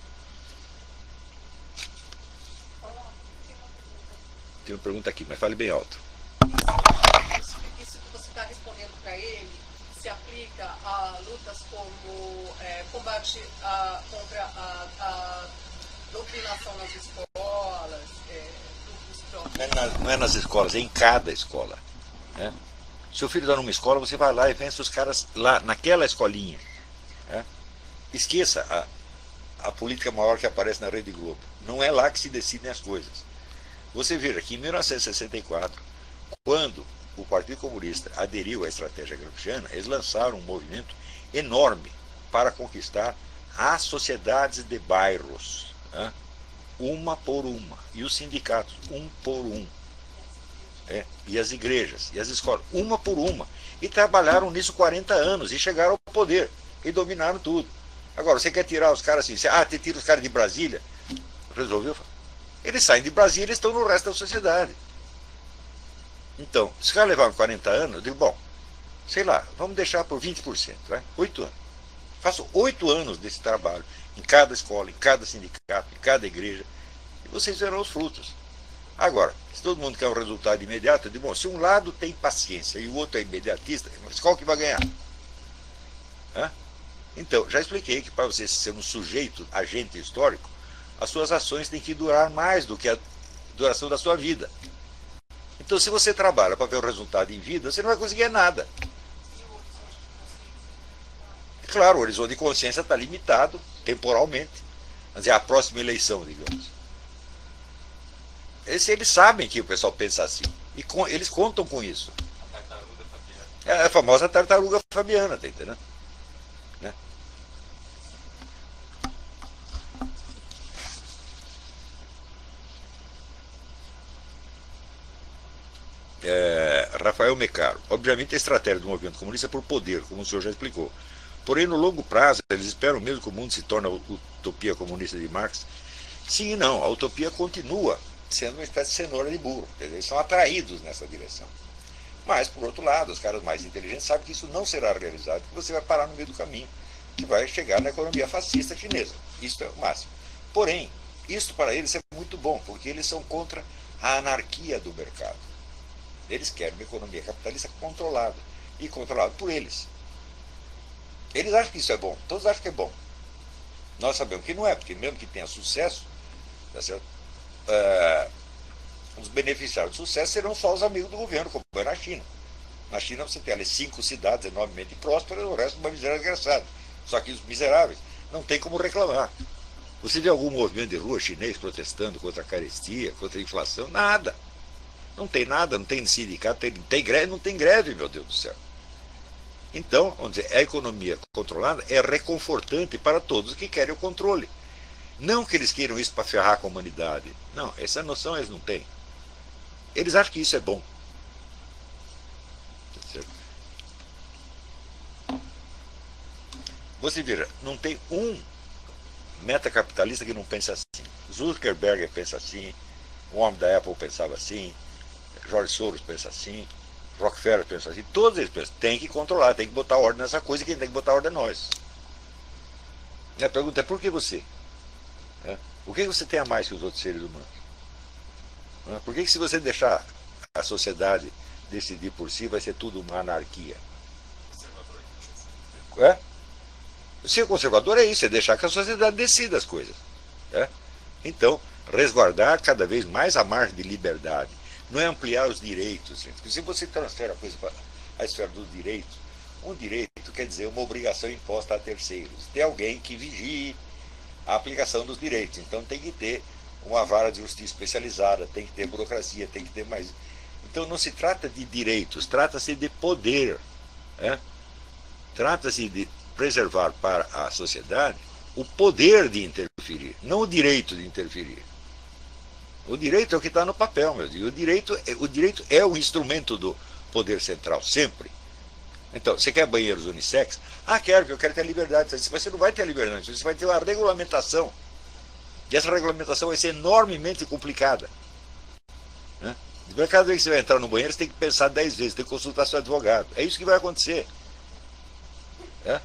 Tem uma pergunta aqui, mas fale bem alto. Isso que você está respondendo para ele se aplica a lutas como é, combate a, contra a, a doutrinação nas escolas, é, não, é na, não é nas escolas, é em cada escola. Né? Seu filho está numa escola, você vai lá e vence os caras lá, naquela escolinha. Né? Esqueça a, a política maior que aparece na Rede Globo. Não é lá que se decidem as coisas. Você veja que em mil novecentos e sessenta e quatro, quando o Partido Comunista aderiu à estratégia gramsciana, eles lançaram um movimento enorme para conquistar as sociedades de bairros, né? Uma por uma, e os sindicatos, um por um, é? E as igrejas, e as escolas, uma por uma, e trabalharam nisso quarenta anos, e chegaram ao poder, e dominaram tudo. Agora, você quer tirar os caras assim, você, ah, você tira os caras de Brasília, resolveu? Eles saem de Brasília e estão no resto da sociedade. Então, se os caras levaram quarenta anos, eu digo, bom, sei lá, vamos deixar por vinte por cento, vai? oito anos. Faço oito anos desse trabalho, em cada escola, em cada sindicato, em cada igreja, e vocês verão os frutos. Agora, se todo mundo quer um resultado imediato, eu digo, bom, se um lado tem paciência e o outro é imediatista, qual que vai ganhar? Hã? Então, já expliquei que para você ser um sujeito, agente histórico, as suas ações têm que durar mais do que a duração da sua vida. Então, se você trabalha para ver o resultado em vida, você não vai conseguir nada. Claro, o horizonte de consciência está limitado temporalmente. Mas é a próxima eleição, digamos. Eles, eles sabem que o pessoal pensa assim. E com, eles contam com isso. A tartaruga fabiana. É a famosa tartaruga fabiana, tá entendendo? É, Rafael Mecaro, obviamente a estratégia do movimento comunista é por poder, como o senhor já explicou. Porém, no longo prazo, eles esperam mesmo que o mundo se torne a utopia comunista de Marx? Sim e não, a utopia continua sendo uma espécie de cenoura de burro, eles são atraídos nessa direção. Mas, por outro lado, os caras mais inteligentes sabem que isso não será realizado, que você vai parar no meio do caminho, que vai chegar na economia fascista chinesa. Isso é o máximo. Porém, isso para eles é muito bom, porque eles são contra a anarquia do mercado. Eles querem uma economia capitalista controlada, e controlada por eles. Eles acham que isso é bom, todos acham que é bom. Nós sabemos que não é, porque mesmo que tenha sucesso, tá certo? Uh, os beneficiários do sucesso serão só os amigos do governo, como é na China. Na China você tem ali cinco cidades enormemente prósperas, o resto é uma miséria desgraçada. Só que os miseráveis não tem como reclamar. Você vê algum movimento de rua chinês protestando contra a carestia, contra a inflação? Nada. Não tem nada, não tem sindicato, tem, tem greve, não tem greve, meu Deus do céu. Então, vamos dizer, a economia controlada é reconfortante para todos que querem o controle. Não que eles queiram isso para ferrar com a humanidade. Não, essa noção eles não têm. Eles acham que isso é bom. Você vira, não tem um metacapitalista que não pensa assim. Zuckerberg pensa assim, o homem da Apple pensava assim, George Soros pensa assim, Rockefeller pensa assim, todos eles pensam, tem que controlar, tem que botar ordem nessa coisa, e quem tem que botar ordem é nós. E a pergunta é, por que você? É? O que você tem a mais que os outros seres humanos? É? Por que, que se você deixar a sociedade decidir por si, vai ser tudo uma anarquia? É? Ser conservador é isso, é deixar que a sociedade decida as coisas. É? Então, resguardar cada vez mais a margem de liberdade. Não é ampliar os direitos, gente. Porque se você transfere a coisa para a esfera dos direitos, um direito quer dizer uma obrigação imposta a terceiros. Tem alguém que vigie a aplicação dos direitos. Então tem que ter uma vara de justiça especializada, tem que ter burocracia, tem que ter mais. Então não se trata de direitos, trata-se de poder. É? Trata-se de preservar para a sociedade o poder de interferir, não o direito de interferir. O direito é o que está no papel, meu Deus. O direito, o direito é o instrumento do poder central, sempre. Então, você quer banheiros unissex? Ah, quero, eu quero ter liberdade. Mas você não vai ter liberdade, você vai ter uma regulamentação. E essa regulamentação vai ser enormemente complicada. Né? Cada vez que você vai entrar no banheiro, você tem que pensar dez vezes, tem que consultar seu advogado. É isso que vai acontecer. É?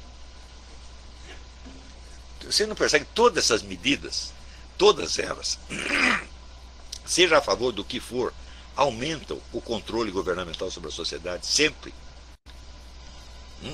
Você não percebe que todas essas medidas, todas elas, seja a favor do que for, aumentam o controle governamental sobre a sociedade, sempre. Hum?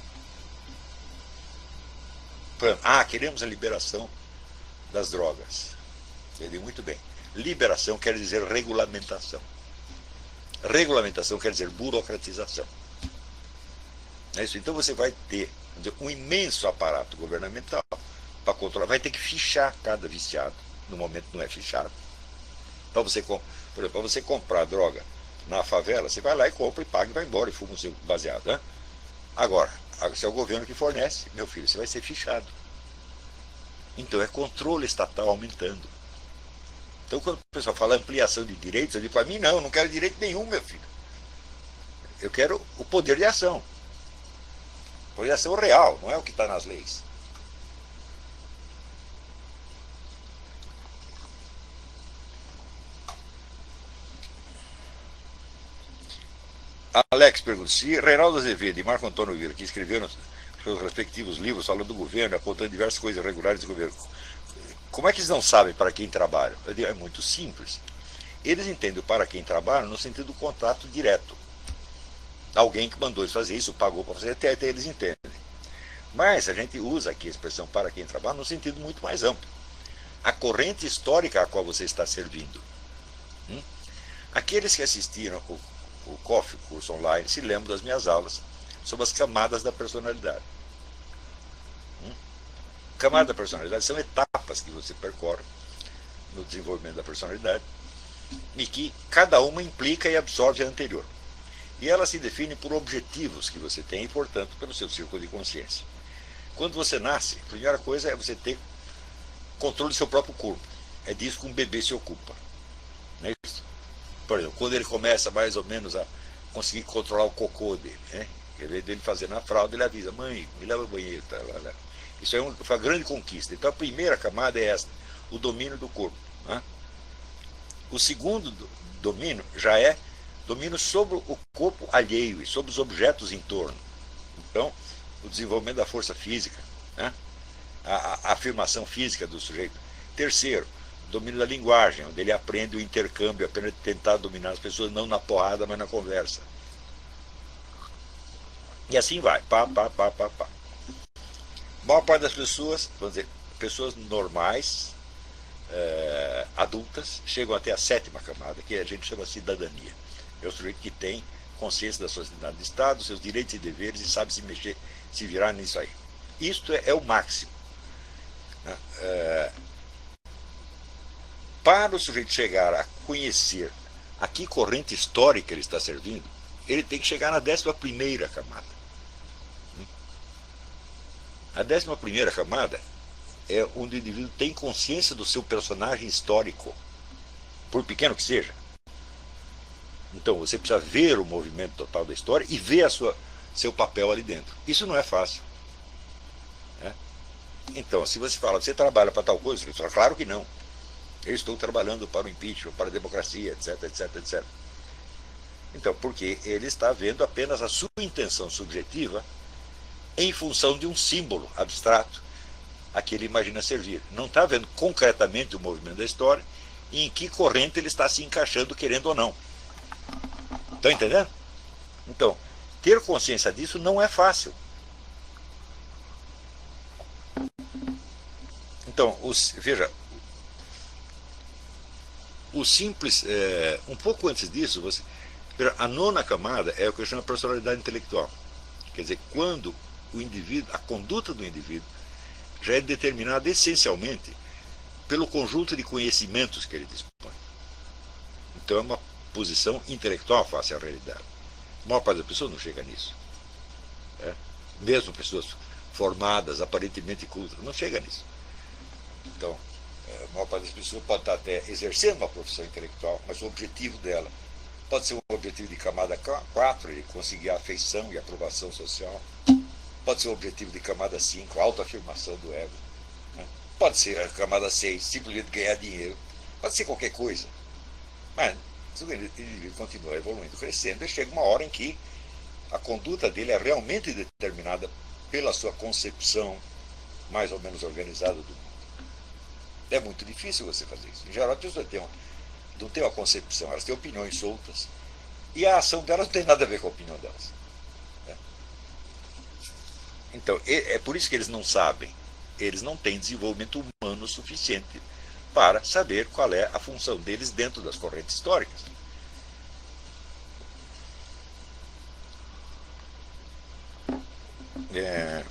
Ah, queremos a liberação das drogas. Entendi muito bem. Liberação quer dizer regulamentação. Regulamentação quer dizer burocratização. É isso. Então você vai ter um imenso aparato governamental para controlar. Vai ter que fichar cada viciado. No momento não é fichado. Para você, por exemplo, para você comprar droga na favela, você vai lá e compra e paga e vai embora e fuma o seu baseado. Né? Agora, se é o governo que fornece, meu filho, você vai ser fichado. Então é controle estatal aumentando. Então quando o pessoal fala ampliação de direitos, eu digo para mim, não, eu não quero direito nenhum, meu filho. Eu quero o poder de ação. O poder de ação real, não é o que está nas leis. Alex pergunta, se Reinaldo Azevedo e Marco Antônio Vieira, que escreveram seus respectivos livros falando do governo, apontando diversas coisas irregulares do governo, como é que eles não sabem para quem trabalham? Eu digo, é muito simples. Eles entendem para quem trabalham no sentido do contato direto. Alguém que mandou eles fazer isso, pagou para fazer, até, até eles entendem. Mas a gente usa aqui a expressão para quem trabalha no sentido muito mais amplo. A corrente histórica a qual você está servindo. Hum? Aqueles que assistiram o o C O F, curso online, se lembram das minhas aulas sobre as camadas da personalidade. Hum? Camadas da personalidade são etapas que você percorre no desenvolvimento da personalidade e que cada uma implica e absorve a anterior. E ela se define por objetivos que você tem e, portanto, pelo seu círculo de consciência. Quando você nasce, a primeira coisa é você ter controle do seu próprio corpo. É disso que um bebê se ocupa. Não é isso? Por exemplo, quando ele começa mais ou menos a conseguir controlar o cocô dele, né? Em vez dele fazer na fralda, ele avisa, mãe, me leva ao banheiro. Tá, lá, lá. Isso é uma, uma grande conquista. Então a primeira camada é essa, o domínio do corpo. Né? O segundo do, domínio já é domínio sobre o corpo alheio e sobre os objetos em torno. Então, o desenvolvimento da força física, né? a, a, a afirmação física do sujeito. Terceiro, domínio da linguagem, onde ele aprende o intercâmbio, aprende a tentar dominar as pessoas, não na porrada, mas na conversa. E assim vai, pá, pá, pá, pá, pá. A maior parte das pessoas, vamos dizer, pessoas normais, é, adultas, chegam até a sétima camada, que a gente chama de cidadania. É o sujeito que tem consciência da sociedade de Estado, seus direitos e deveres, e sabe se mexer, se virar nisso aí. Isto é, é o máximo. Né? É, para o sujeito chegar a conhecer a que corrente histórica ele está servindo, ele tem que chegar na décima primeira camada. A décima primeira camada é onde o indivíduo tem consciência do seu personagem histórico, por pequeno que seja. Então você precisa ver o movimento total da história e ver a sua, seu papel ali dentro. Isso não é fácil. Né? Então, se você fala, você trabalha para tal coisa, você fala, claro que não. Eu estou trabalhando para o impeachment, para a democracia, etc, etc, etcétera. Então, porque ele está vendo apenas a sua intenção subjetiva em função de um símbolo abstrato a que ele imagina servir. Não está vendo concretamente o movimento da história e em que corrente ele está se encaixando, querendo ou não. Estão entendendo? Então, ter consciência disso não é fácil. Então, os, veja, o simples, é, um pouco antes disso, você, veja, a nona camada é o que eu chamo de personalidade intelectual. Quer dizer, quando o indivíduo, a conduta do indivíduo já é determinada essencialmente pelo conjunto de conhecimentos que ele dispõe. Então é uma posição intelectual face à realidade. A maior parte das pessoas não chega nisso. É? Mesmo pessoas formadas, aparentemente cultas, não chega nisso. Então, a maior parte das pessoas pode estar até exercendo uma profissão intelectual, mas o objetivo dela pode ser um objetivo de camada quatro, ele conseguir a afeição e a aprovação social. Pode ser o objetivo de camada cinco, a autoafirmação do ego. Né? Pode ser a camada seis, simplesmente ganhar dinheiro. Pode ser qualquer coisa. Mas o indivíduo continua evoluindo, crescendo, e chega uma hora em que a conduta dele é realmente determinada pela sua concepção mais ou menos organizada do mundo. É muito difícil você fazer isso. Em geral, as pessoas têm uma, não têm uma concepção, elas têm opiniões soltas. E a ação delas não tem nada a ver com a opinião delas. Né? Então, é por isso que eles não sabem. Eles não têm desenvolvimento humano suficiente para saber qual é a função deles dentro das correntes históricas. É...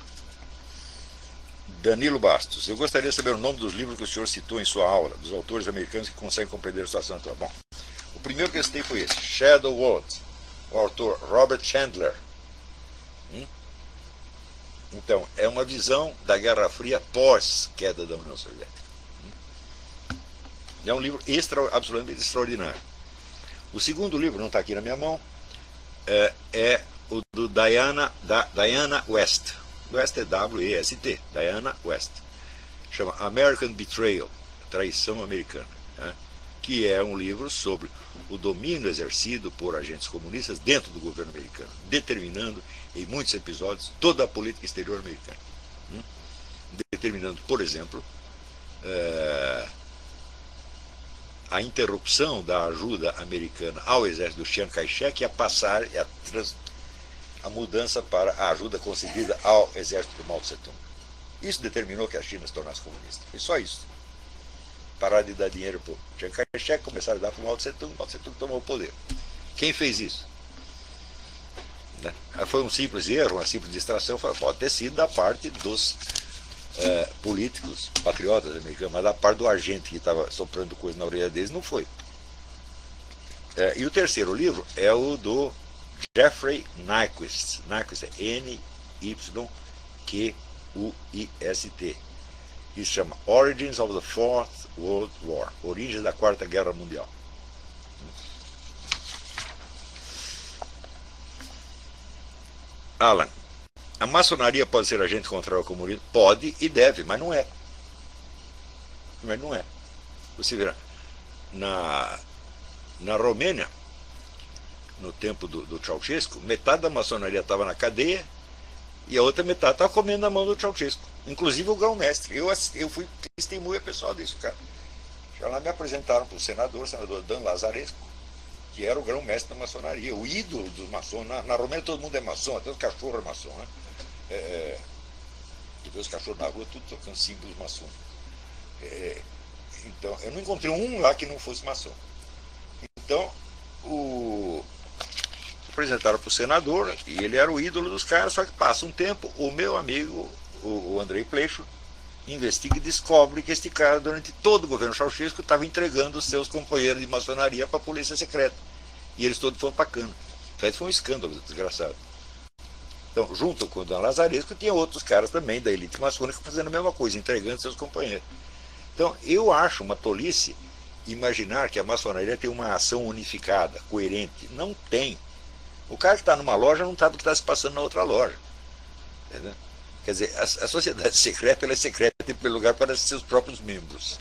Danilo Bastos, eu gostaria de saber o nome dos livros que o senhor citou em sua aula, dos autores americanos que conseguem compreender a situação atual. Bom, o primeiro que eu citei foi esse, Shadow World, o autor Robert Chandler. Hum? Então, é uma visão da Guerra Fria pós-queda da União Soviética. Hum? É um livro extra, absolutamente extraordinário. O segundo livro, não está aqui na minha mão, é, é o do Diana, da, Diana West. West é W E S T, Diana West. Chama American Betrayal, Traição Americana, né? Que é um livro sobre o domínio exercido por agentes comunistas dentro do governo americano, determinando, em muitos episódios, toda a política exterior americana. Hum? Determinando, por exemplo, é, a interrupção da ajuda americana ao exército do Chiang Kai-shek e a passar, e a trans, a mudança para a ajuda concedida ao exército do Mao Tse-tung. Isso determinou que a China se tornasse comunista. Foi só isso. Parar de dar dinheiro para o Chiang Kai-shek, começaram a dar para o Mao Tse-tung, Mao Tse-tung tomou o poder. Quem fez isso? Né? Foi um simples erro, uma simples distração, pode ter sido da parte dos é, políticos patriotas americanos, mas da parte do agente que estava soprando coisa na orelha deles, não foi. É, e o terceiro livro é o do Jeffrey Nyquist, Nyquist é N Y Q U I S T, que se chama Origins of the Fourth World War, Origens da Quarta Guerra Mundial. Alan, a maçonaria pode ser agente contrário ao comunismo? Pode e deve, mas não é. Mas não é. Você verá, na, na Romênia, no tempo do, do Ceausescu, metade da maçonaria estava na cadeia e a outra metade estava comendo na mão do Ceausescu. Inclusive o grão-mestre. Eu, eu fui testemunha pessoal disso, cara. Já lá me apresentaram para o senador, o senador Dan Lazarescu, que era o grão-mestre da maçonaria, o ídolo dos maçons. Na, na Romênia todo mundo é maçom, até os cachorros é maçom, né? É, é, tu vê os cachorros na rua, tudo tocando símbolos maçons. É, então, eu não encontrei um lá que não fosse maçom. Então, o apresentaram para o senador, e ele era o ídolo dos caras, só que passa um tempo, o meu amigo, o, o Andrei Pleixo, investiga e descobre que este cara, durante todo o governo Ceausescu, estava entregando os seus companheiros de maçonaria para a polícia secreta. E eles todos foram para cana. Isso foi um escândalo desgraçado. Então, junto com o Dan Lazarescu, tinha outros caras também da elite maçônica fazendo a mesma coisa, entregando seus companheiros. Então, eu acho uma tolice imaginar que a maçonaria tem uma ação unificada, coerente. Não tem. O cara que está numa loja não sabe o que está se passando na outra loja. Entendeu? Quer dizer, a, a sociedade secreta ela é secreta em primeiro lugar para seus próprios membros.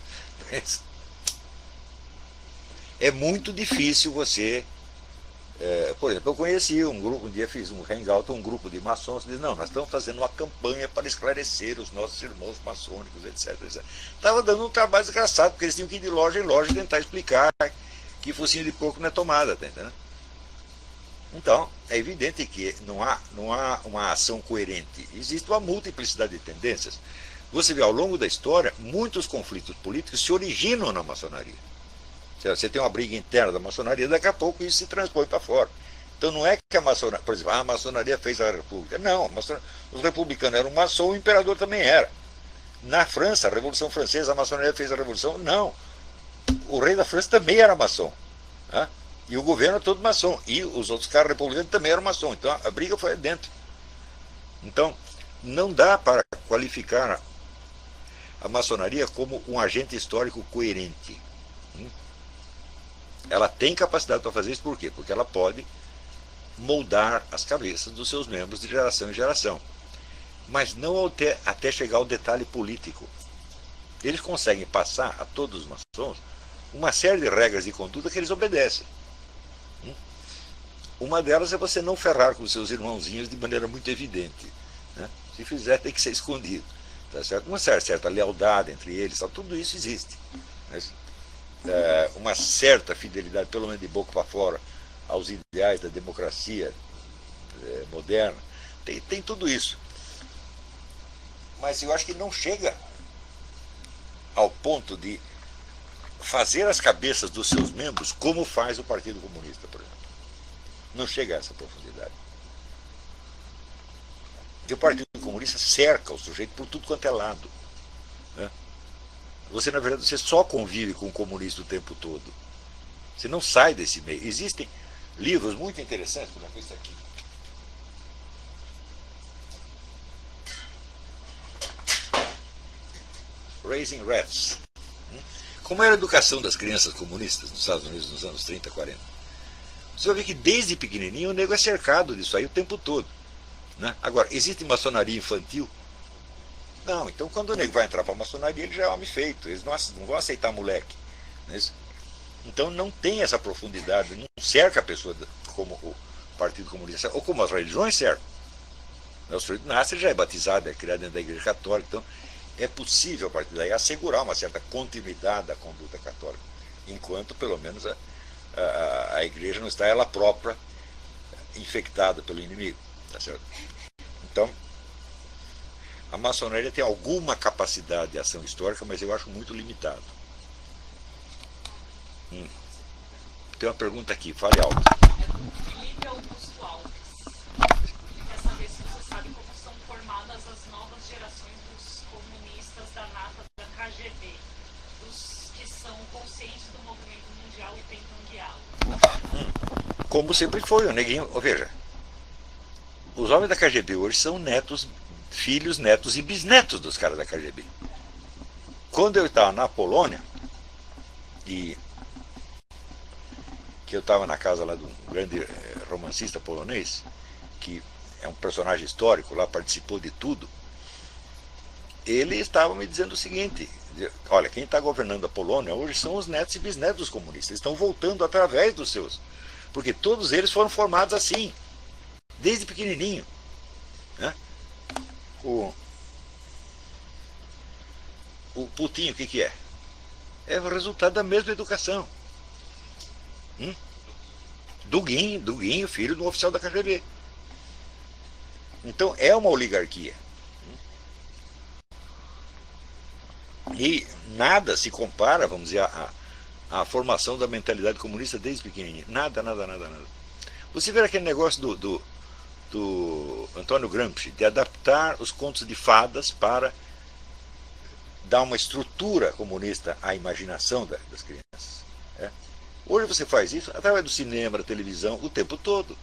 É muito difícil você... É, por exemplo, eu conheci um grupo, um dia fiz um hangout, um grupo de maçons, diz, não, nós estamos fazendo uma campanha para esclarecer os nossos irmãos maçônicos, etc, etcétera. Estava dando um trabalho desgraçado, porque eles tinham que ir de loja em loja e tentar explicar que focinho de porco não é tomada, tá entendendo? Então, é evidente que não há, não há uma ação coerente. Existe uma multiplicidade de tendências. Você vê, ao longo da história, muitos conflitos políticos se originam na maçonaria. Você tem uma briga interna da maçonaria, daqui a pouco isso se transpõe para fora. Então não é que a maçonaria, por exemplo, a maçonaria fez a república. Não, os republicanos eram maçom, o imperador também era. Na França, a Revolução Francesa, a maçonaria fez a revolução. Não, o rei da França também era maçom. Né? E o governo é todo maçom. E os outros caras republicanos também eram maçom. Então a briga foi dentro. Então, não dá para qualificar a maçonaria como um agente histórico coerente. Ela tem capacidade para fazer isso, por quê? Porque ela pode moldar as cabeças dos seus membros de geração em geração. Mas não até, até chegar ao detalhe político. Eles conseguem passar a todos os maçons uma série de regras de conduta que eles obedecem. Uma delas é você não ferrar com os seus irmãozinhos de maneira muito evidente. Né? Se fizer, tem que ser escondido. Tá certo? Uma certa, certa lealdade entre eles, tá? Tudo isso existe. Mas, é, uma certa fidelidade, pelo menos de boca para fora, aos ideais da democracia é, moderna. Tem, tem tudo isso. Mas eu acho que não chega ao ponto de fazer as cabeças dos seus membros como faz o Partido Comunista, por exemplo. Não chega a essa profundidade. Porque o Partido Comunista cerca o sujeito por tudo quanto é lado. Né? Você, na verdade, você só convive com o comunista o tempo todo. Você não sai desse meio. Existem livros muito interessantes, por exemplo, esse aqui. Raising Rats. Como era a educação das crianças comunistas nos Estados Unidos nos anos trinta, quarenta. Você vai ver que desde pequenininho o nego é cercado disso aí o tempo todo. Né? Agora, existe maçonaria infantil? Não, então quando o nego vai entrar para a maçonaria, ele já é homem feito, eles não, não vão aceitar moleque. Né? Então não tem essa profundidade, não cerca a pessoa como o Partido Comunista, ou como as religiões cercam. O sujeito nasce, ele já é batizado, é criado dentro da Igreja Católica, então é possível a partir daí assegurar uma certa continuidade da conduta católica, enquanto pelo menos a, a, a Igreja não está ela própria infectada pelo inimigo. Tá certo? Então, a maçonaria tem alguma capacidade de ação histórica, mas eu acho muito limitado. Hum. Tem uma pergunta aqui, fale alto. Felipe Augusto Alves. Quer saber se você sabe como são formadas as novas gerações dos comunistas da nata da K G B, dos que são conscientes do movimento mundial e tentam guiá-lo. Hum. Como sempre foi, o neguinho, veja, os homens da K G B hoje são netos, filhos, netos e bisnetos dos caras da K G B. Quando eu estava na Polônia, e que eu estava na casa lá de um grande romancista polonês, que é um personagem histórico, lá participou de tudo, ele estava me dizendo o seguinte: olha, quem está governando a Polônia hoje são os netos e bisnetos dos comunistas, eles estão voltando através dos seus, porque todos eles foram formados assim, desde pequenininho, né? O, o Putin, o que que é? É o resultado da mesma educação. Hum? Duguin, Duguin, filho de um oficial da K G B. Então é uma oligarquia. E nada se compara, vamos dizer, à, à formação da mentalidade comunista desde pequenininho. Nada, nada, nada, nada. Você vê aquele negócio do, do, do Antônio Gramsci, de adaptar os contos de fadas para dar uma estrutura comunista à imaginação da, das crianças. É. Hoje você faz isso através do cinema, da televisão, o tempo todo.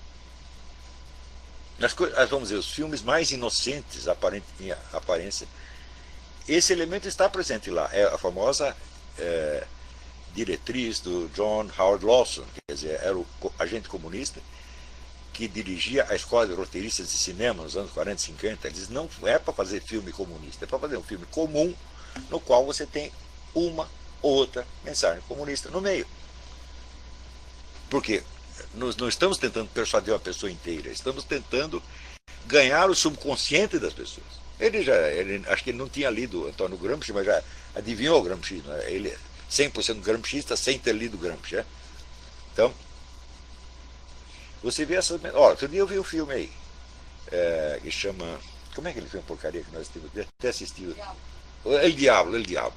Nas, vamos dizer, os filmes mais inocentes aparente, em aparência, esse elemento está presente lá. É a famosa é, diretriz do John Howard Lawson, quer dizer, era o agente comunista que dirigia a escola de roteiristas de cinema nos anos quarenta e cinquenta. Ele diz: não é para fazer filme comunista, é para fazer um filme comum no qual você tem uma ou outra mensagem comunista no meio. Porque nós não estamos tentando persuadir uma pessoa inteira, estamos tentando ganhar o subconsciente das pessoas. Ele já, ele, acho que ele não tinha lido Antônio Gramsci, mas já adivinhou Gramsci, né? Ele é cem por cento gramscista sem ter lido Gramsci. Né? Então, você vê essas... Olha, outro dia eu vi um filme aí, é, que chama... Como é aquele filme porcaria que nós temos até assistido? El Diablo, El Diablo.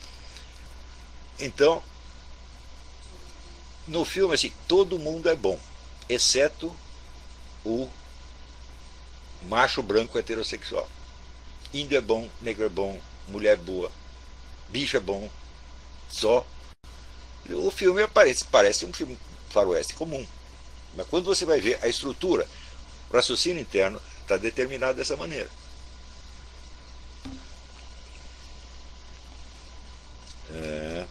Então, no filme, assim, todo mundo é bom, exceto o macho branco heterossexual. Índio é bom, negro é bom, mulher boa, bicho é bom, só. O filme parece, parece um filme faroeste comum. Mas quando você vai ver a estrutura, o raciocínio interno está determinado dessa maneira. É...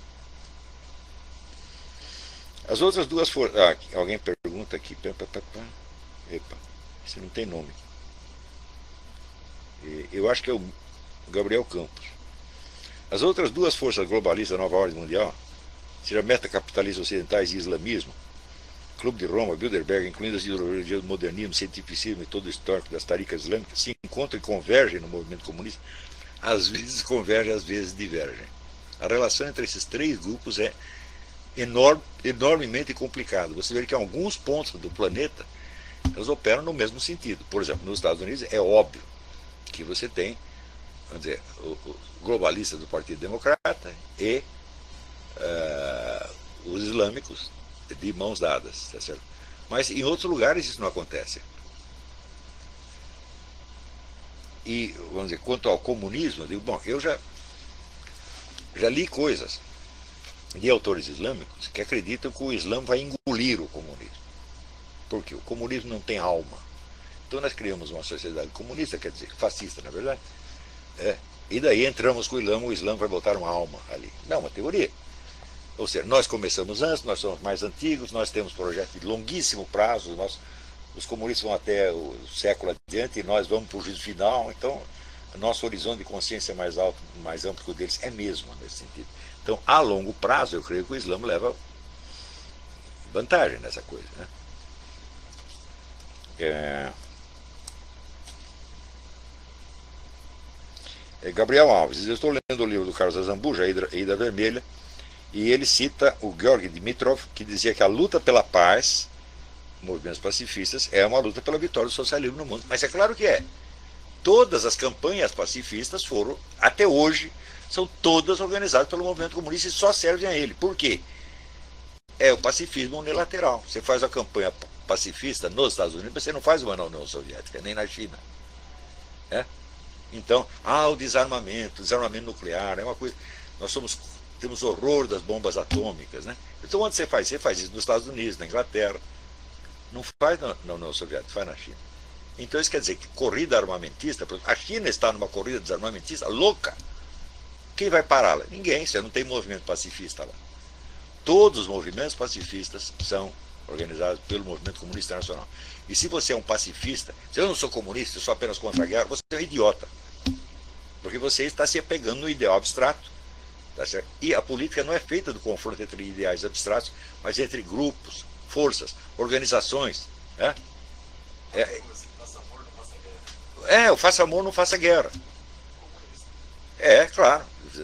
As outras duas forças... Ah, alguém pergunta aqui. Epa, isso não tem nome. Eu acho que é o Gabriel Campos. As outras duas forças globalistas da nova ordem mundial, seja metacapitalistas ocidentais e islamismo, Clube de Roma, Bilderberg, incluindo as ideologias do modernismo, cientificismo e todo o histórico das taricas islâmicas, se encontram e convergem no movimento comunista. Às vezes convergem, às vezes divergem. A relação entre esses três grupos é enorme, enormemente complicada. Você vê que em alguns pontos do planeta elas operam no mesmo sentido. Por exemplo, nos Estados Unidos é óbvio que você tem, vamos dizer, o globalista do Partido Democrata e uh, os islâmicos de mãos dadas, tá certo? Mas em outros lugares isso não acontece. E, vamos dizer, quanto ao comunismo, eu digo, bom, eu já, já li coisas de autores islâmicos que acreditam que o Islã vai engolir o comunismo. Porque o comunismo não tem alma. Então nós criamos uma sociedade comunista, quer dizer, fascista, na verdade. É, e daí entramos com o Islã, o Islã vai botar uma alma ali. Não, uma teoria. Ou seja, nós começamos antes, nós somos mais antigos, nós temos projetos de longuíssimo prazo, nós, os comunistas vão até o século adiante e nós vamos para o juízo final. Então, nosso horizonte de consciência é mais alto, mais amplo que o deles, é mesmo nesse sentido. Então, a longo prazo, eu creio que o Islã leva vantagem nessa coisa. Né? É... Gabriel Alves, eu estou lendo o livro do Carlos Azambuja, a Ida Vermelha, e ele cita o Georg Dimitrov, que dizia que a luta pela paz, movimentos pacifistas, é uma luta pela vitória do socialismo no mundo. Mas é claro que é. Todas as campanhas pacifistas foram, até hoje, são todas organizadas pelo movimento comunista e só servem a ele. Por quê? É o pacifismo unilateral. Você faz a campanha pacifista nos Estados Unidos, mas você não faz uma na União Soviética, nem na China. É? Então, ah, o desarmamento, desarmamento nuclear, é uma coisa... Nós somos, temos horror das bombas atômicas, né? Então, onde você faz? Você faz isso nos Estados Unidos, na Inglaterra. Não faz na, na União Soviética, faz na China. Então, isso quer dizer que corrida armamentista... A China está numa corrida desarmamentista louca. Quem vai pará-la? Ninguém, você não tem movimento pacifista lá. Todos os movimentos pacifistas são organizadas pelo Movimento Comunista Internacional. E se você é um pacifista, se eu não sou comunista, eu sou apenas contra a guerra, você é um idiota. Porque você está se apegando no ideal abstrato. Tá certo? E a política não é feita do confronto entre ideais abstratos, mas entre grupos, forças, organizações. Né? É, é, o faça amor, não faça guerra. É, claro.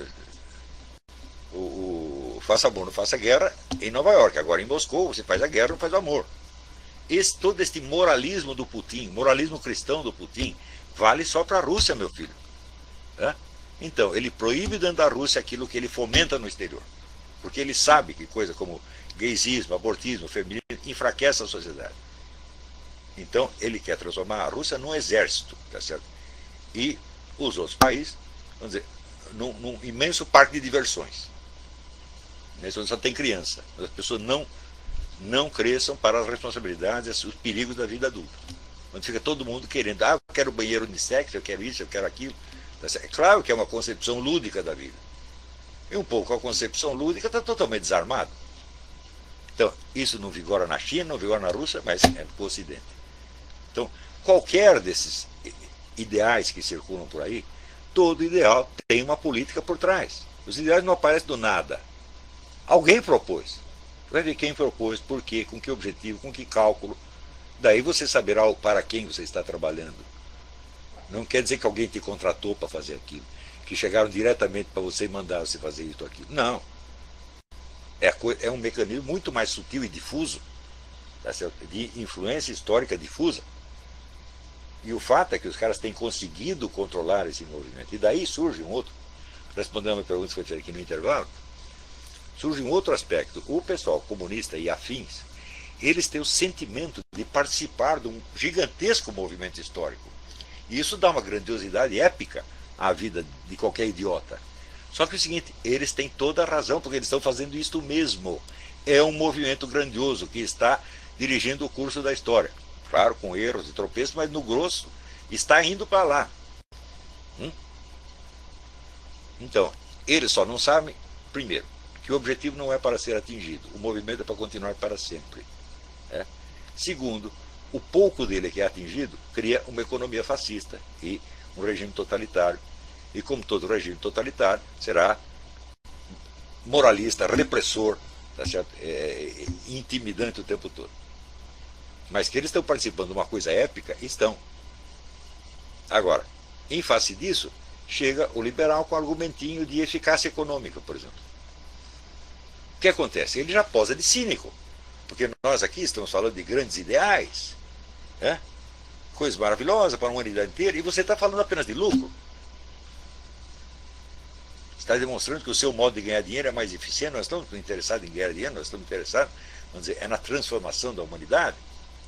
O, o faça amor, não faça guerra em Nova York. Agora em Moscou, você faz a guerra, não faz o amor. Esse, todo este moralismo do Putin, moralismo cristão do Putin, vale só para a Rússia, meu filho. Né? Então, ele proíbe dentro da Rússia aquilo que ele fomenta no exterior. Porque ele sabe que coisa como gaysismo, abortismo, feminismo enfraquece a sociedade. Então, ele quer transformar a Rússia num exército, tá certo? E os outros países, vamos dizer, num, num imenso parque de diversões. Nesse onde só tem criança. As pessoas não, não cresçam para as responsabilidades, os perigos da vida adulta. Onde fica todo mundo querendo, ah, eu quero banheiro unissex, eu quero isso, eu quero aquilo. É claro que é uma concepção lúdica da vida. E um pouco a concepção lúdica está totalmente desarmada. Então, isso não vigora na China, não vigora na Rússia, mas é no Ocidente. Então, qualquer desses ideais que circulam por aí, todo ideal tem uma política por trás. Os ideais não aparecem do nada. Alguém propôs. Vai ver quem propôs, por quê, com que objetivo, com que cálculo. Daí você saberá para quem você está trabalhando. Não quer dizer que alguém te contratou para fazer aquilo, que chegaram diretamente para você e mandaram você fazer isso ou aquilo. Não. É, é um mecanismo muito mais sutil e difuso, tá certo? De influência histórica difusa. E o fato é que os caras têm conseguido controlar esse movimento. E daí surge um outro, respondendo a uma pergunta que foi feita aqui no intervalo, surge um outro aspecto. O pessoal comunista e afins, eles têm o sentimento de participar de um gigantesco movimento histórico. E isso dá uma grandiosidade épica à vida de qualquer idiota. Só que é o seguinte, eles têm toda a razão, porque eles estão fazendo isto mesmo. É um movimento grandioso que está dirigindo o curso da história. Claro, com erros e tropeços, mas no grosso está indo para lá. Hum? Então, eles só não sabem, primeiro, que o objetivo não é para ser atingido, o movimento é para continuar para sempre. É? Segundo, o pouco dele que é atingido cria uma economia fascista e um regime totalitário. E como todo regime totalitário, será moralista, repressor, tá certo? É, intimidante o tempo todo. Mas que eles estão participando de uma coisa épica, estão. Agora, em face disso, chega o liberal com argumentinho de eficácia econômica, por exemplo. O que acontece? Ele já posa de cínico. Porque nós aqui estamos falando de grandes ideais, né? Coisa maravilhosa para uma humanidade inteira, e você está falando apenas de lucro. Está demonstrando que o seu modo de ganhar dinheiro é mais eficiente. Nós estamos interessados em ganhar dinheiro, nós estamos interessados, vamos dizer, é na transformação da humanidade.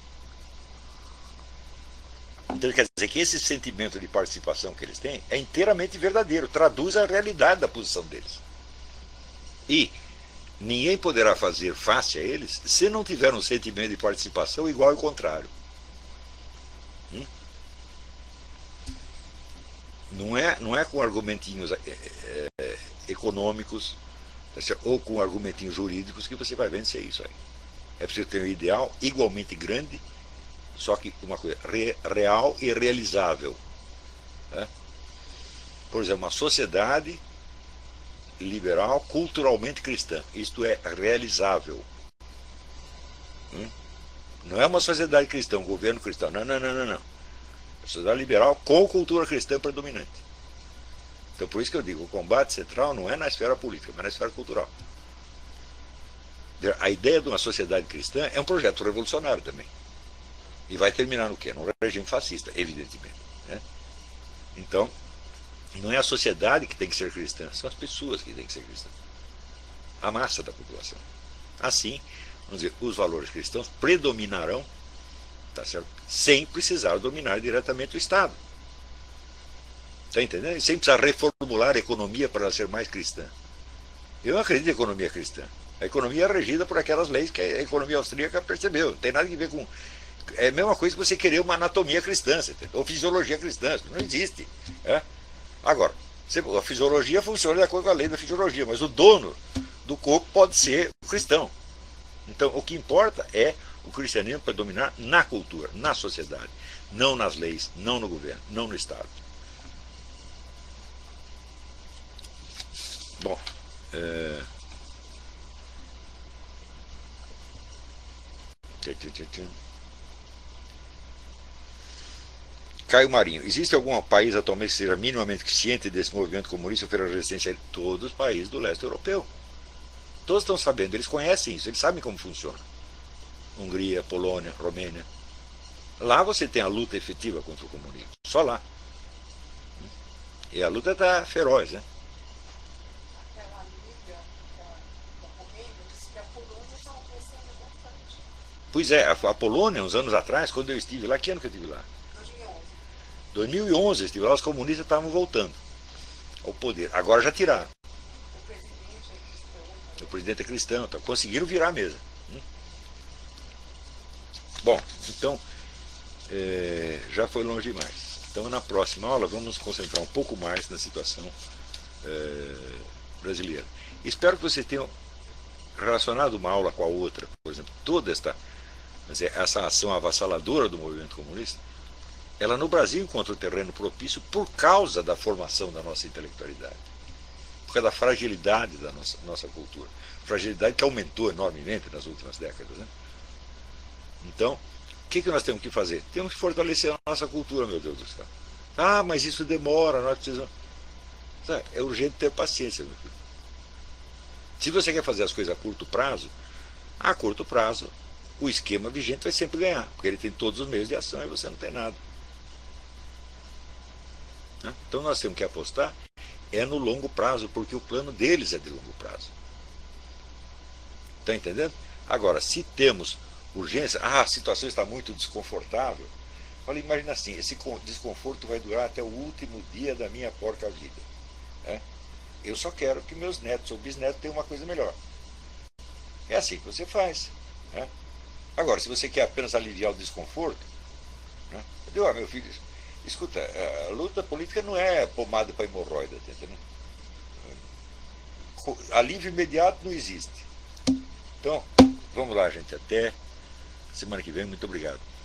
Então quer dizer que esse sentimento de participação que eles têm é inteiramente verdadeiro, traduz a realidade da posição deles. E ninguém poderá fazer face a eles se não tiver um sentimento de participação igual ao contrário. Hum? Não é, não é com argumentinhos é, é, econômicos, ou com argumentinhos jurídicos que você vai vencer isso aí. É preciso ter um ideal igualmente grande, só que uma coisa re, real e realizável. Né? Por exemplo, uma sociedade liberal culturalmente cristã. Isto é realizável. Hum? Não é uma sociedade cristã, um governo cristão. Não, não, não, não, não. Sociedade liberal com cultura cristã predominante. Então por isso que eu digo, o combate central não é na esfera política, mas na esfera cultural. A ideia de uma sociedade cristã é um projeto revolucionário também. E vai terminar no quê? Num regime fascista, evidentemente. Né? Então, não é a sociedade que tem que ser cristã, são as pessoas que têm que ser cristãs. A massa da população. Assim, vamos dizer, os valores cristãos predominarão, tá certo? Sem precisar dominar diretamente o Estado. Está entendendo? Sem precisar reformular a economia para ela ser mais cristã. Eu não acredito em economia cristã. A economia é regida por aquelas leis que a economia austríaca percebeu. Não tem nada a ver com... É a mesma coisa que você querer uma anatomia cristã, ou fisiologia cristã. Não existe. É? Agora, a fisiologia funciona de acordo com a lei da fisiologia, mas o dono do corpo pode ser o cristão. Então, o que importa é o cristianismo para dominar na cultura, na sociedade, não nas leis, não no governo, não no Estado. Bom, é... Caio Marinho, existe algum país atualmente que seja minimamente ciente desse movimento comunista ou feira resistência? Todos os países do leste europeu. Todos estão sabendo, eles conhecem isso, eles sabem como funciona. Hungria, Polônia, Romênia. Lá você tem a luta efetiva contra o comunismo, só lá. E a luta está feroz, né? Aquela liga da Romênia disse que a Polônia estava crescendo bastante. Pois é, a Polônia, uns anos atrás, quando eu estive lá, que ano que eu estive lá? dois mil e onze. dois mil e onze, eu estive lá, os comunistas estavam voltando ao poder. Agora já tiraram. O presidente é cristão. O presidente é cristão, então conseguiram virar a mesa. Bom, então, é, já foi longe demais. Então, na próxima aula, vamos nos concentrar um pouco mais na situação é, brasileira. Espero que você tenha relacionado uma aula com a outra, por exemplo, toda esta, essa ação avassaladora do movimento comunista, ela no Brasil encontra o terreno propício por causa da formação da nossa intelectualidade, por causa da fragilidade da nossa, nossa cultura. Fragilidade que aumentou enormemente nas últimas décadas, né? Então, o que, que nós temos que fazer? Temos que fortalecer a nossa cultura, meu Deus do céu. Ah, mas isso demora, nós precisamos... É urgente ter paciência, meu filho. Se você quer fazer as coisas a curto prazo, a curto prazo, o esquema vigente vai sempre ganhar, porque ele tem todos os meios de ação e você não tem nada. Então nós temos que apostar é no longo prazo, porque o plano deles é de longo prazo. Está entendendo? Agora, se temos urgência, ah, a situação está muito desconfortável, olha, imagina assim, esse desconforto vai durar até o último dia da minha porca vida. Né? Eu só quero que meus netos ou bisnetos tenham uma coisa melhor. É assim que você faz. Né? Agora, se você quer apenas aliviar o desconforto, né? Eu, ah, meu filho, escuta, a luta política não é pomada para hemorroida, tá entendendo? Alívio imediato não existe. Então, vamos lá, gente. Até semana que vem. Muito obrigado.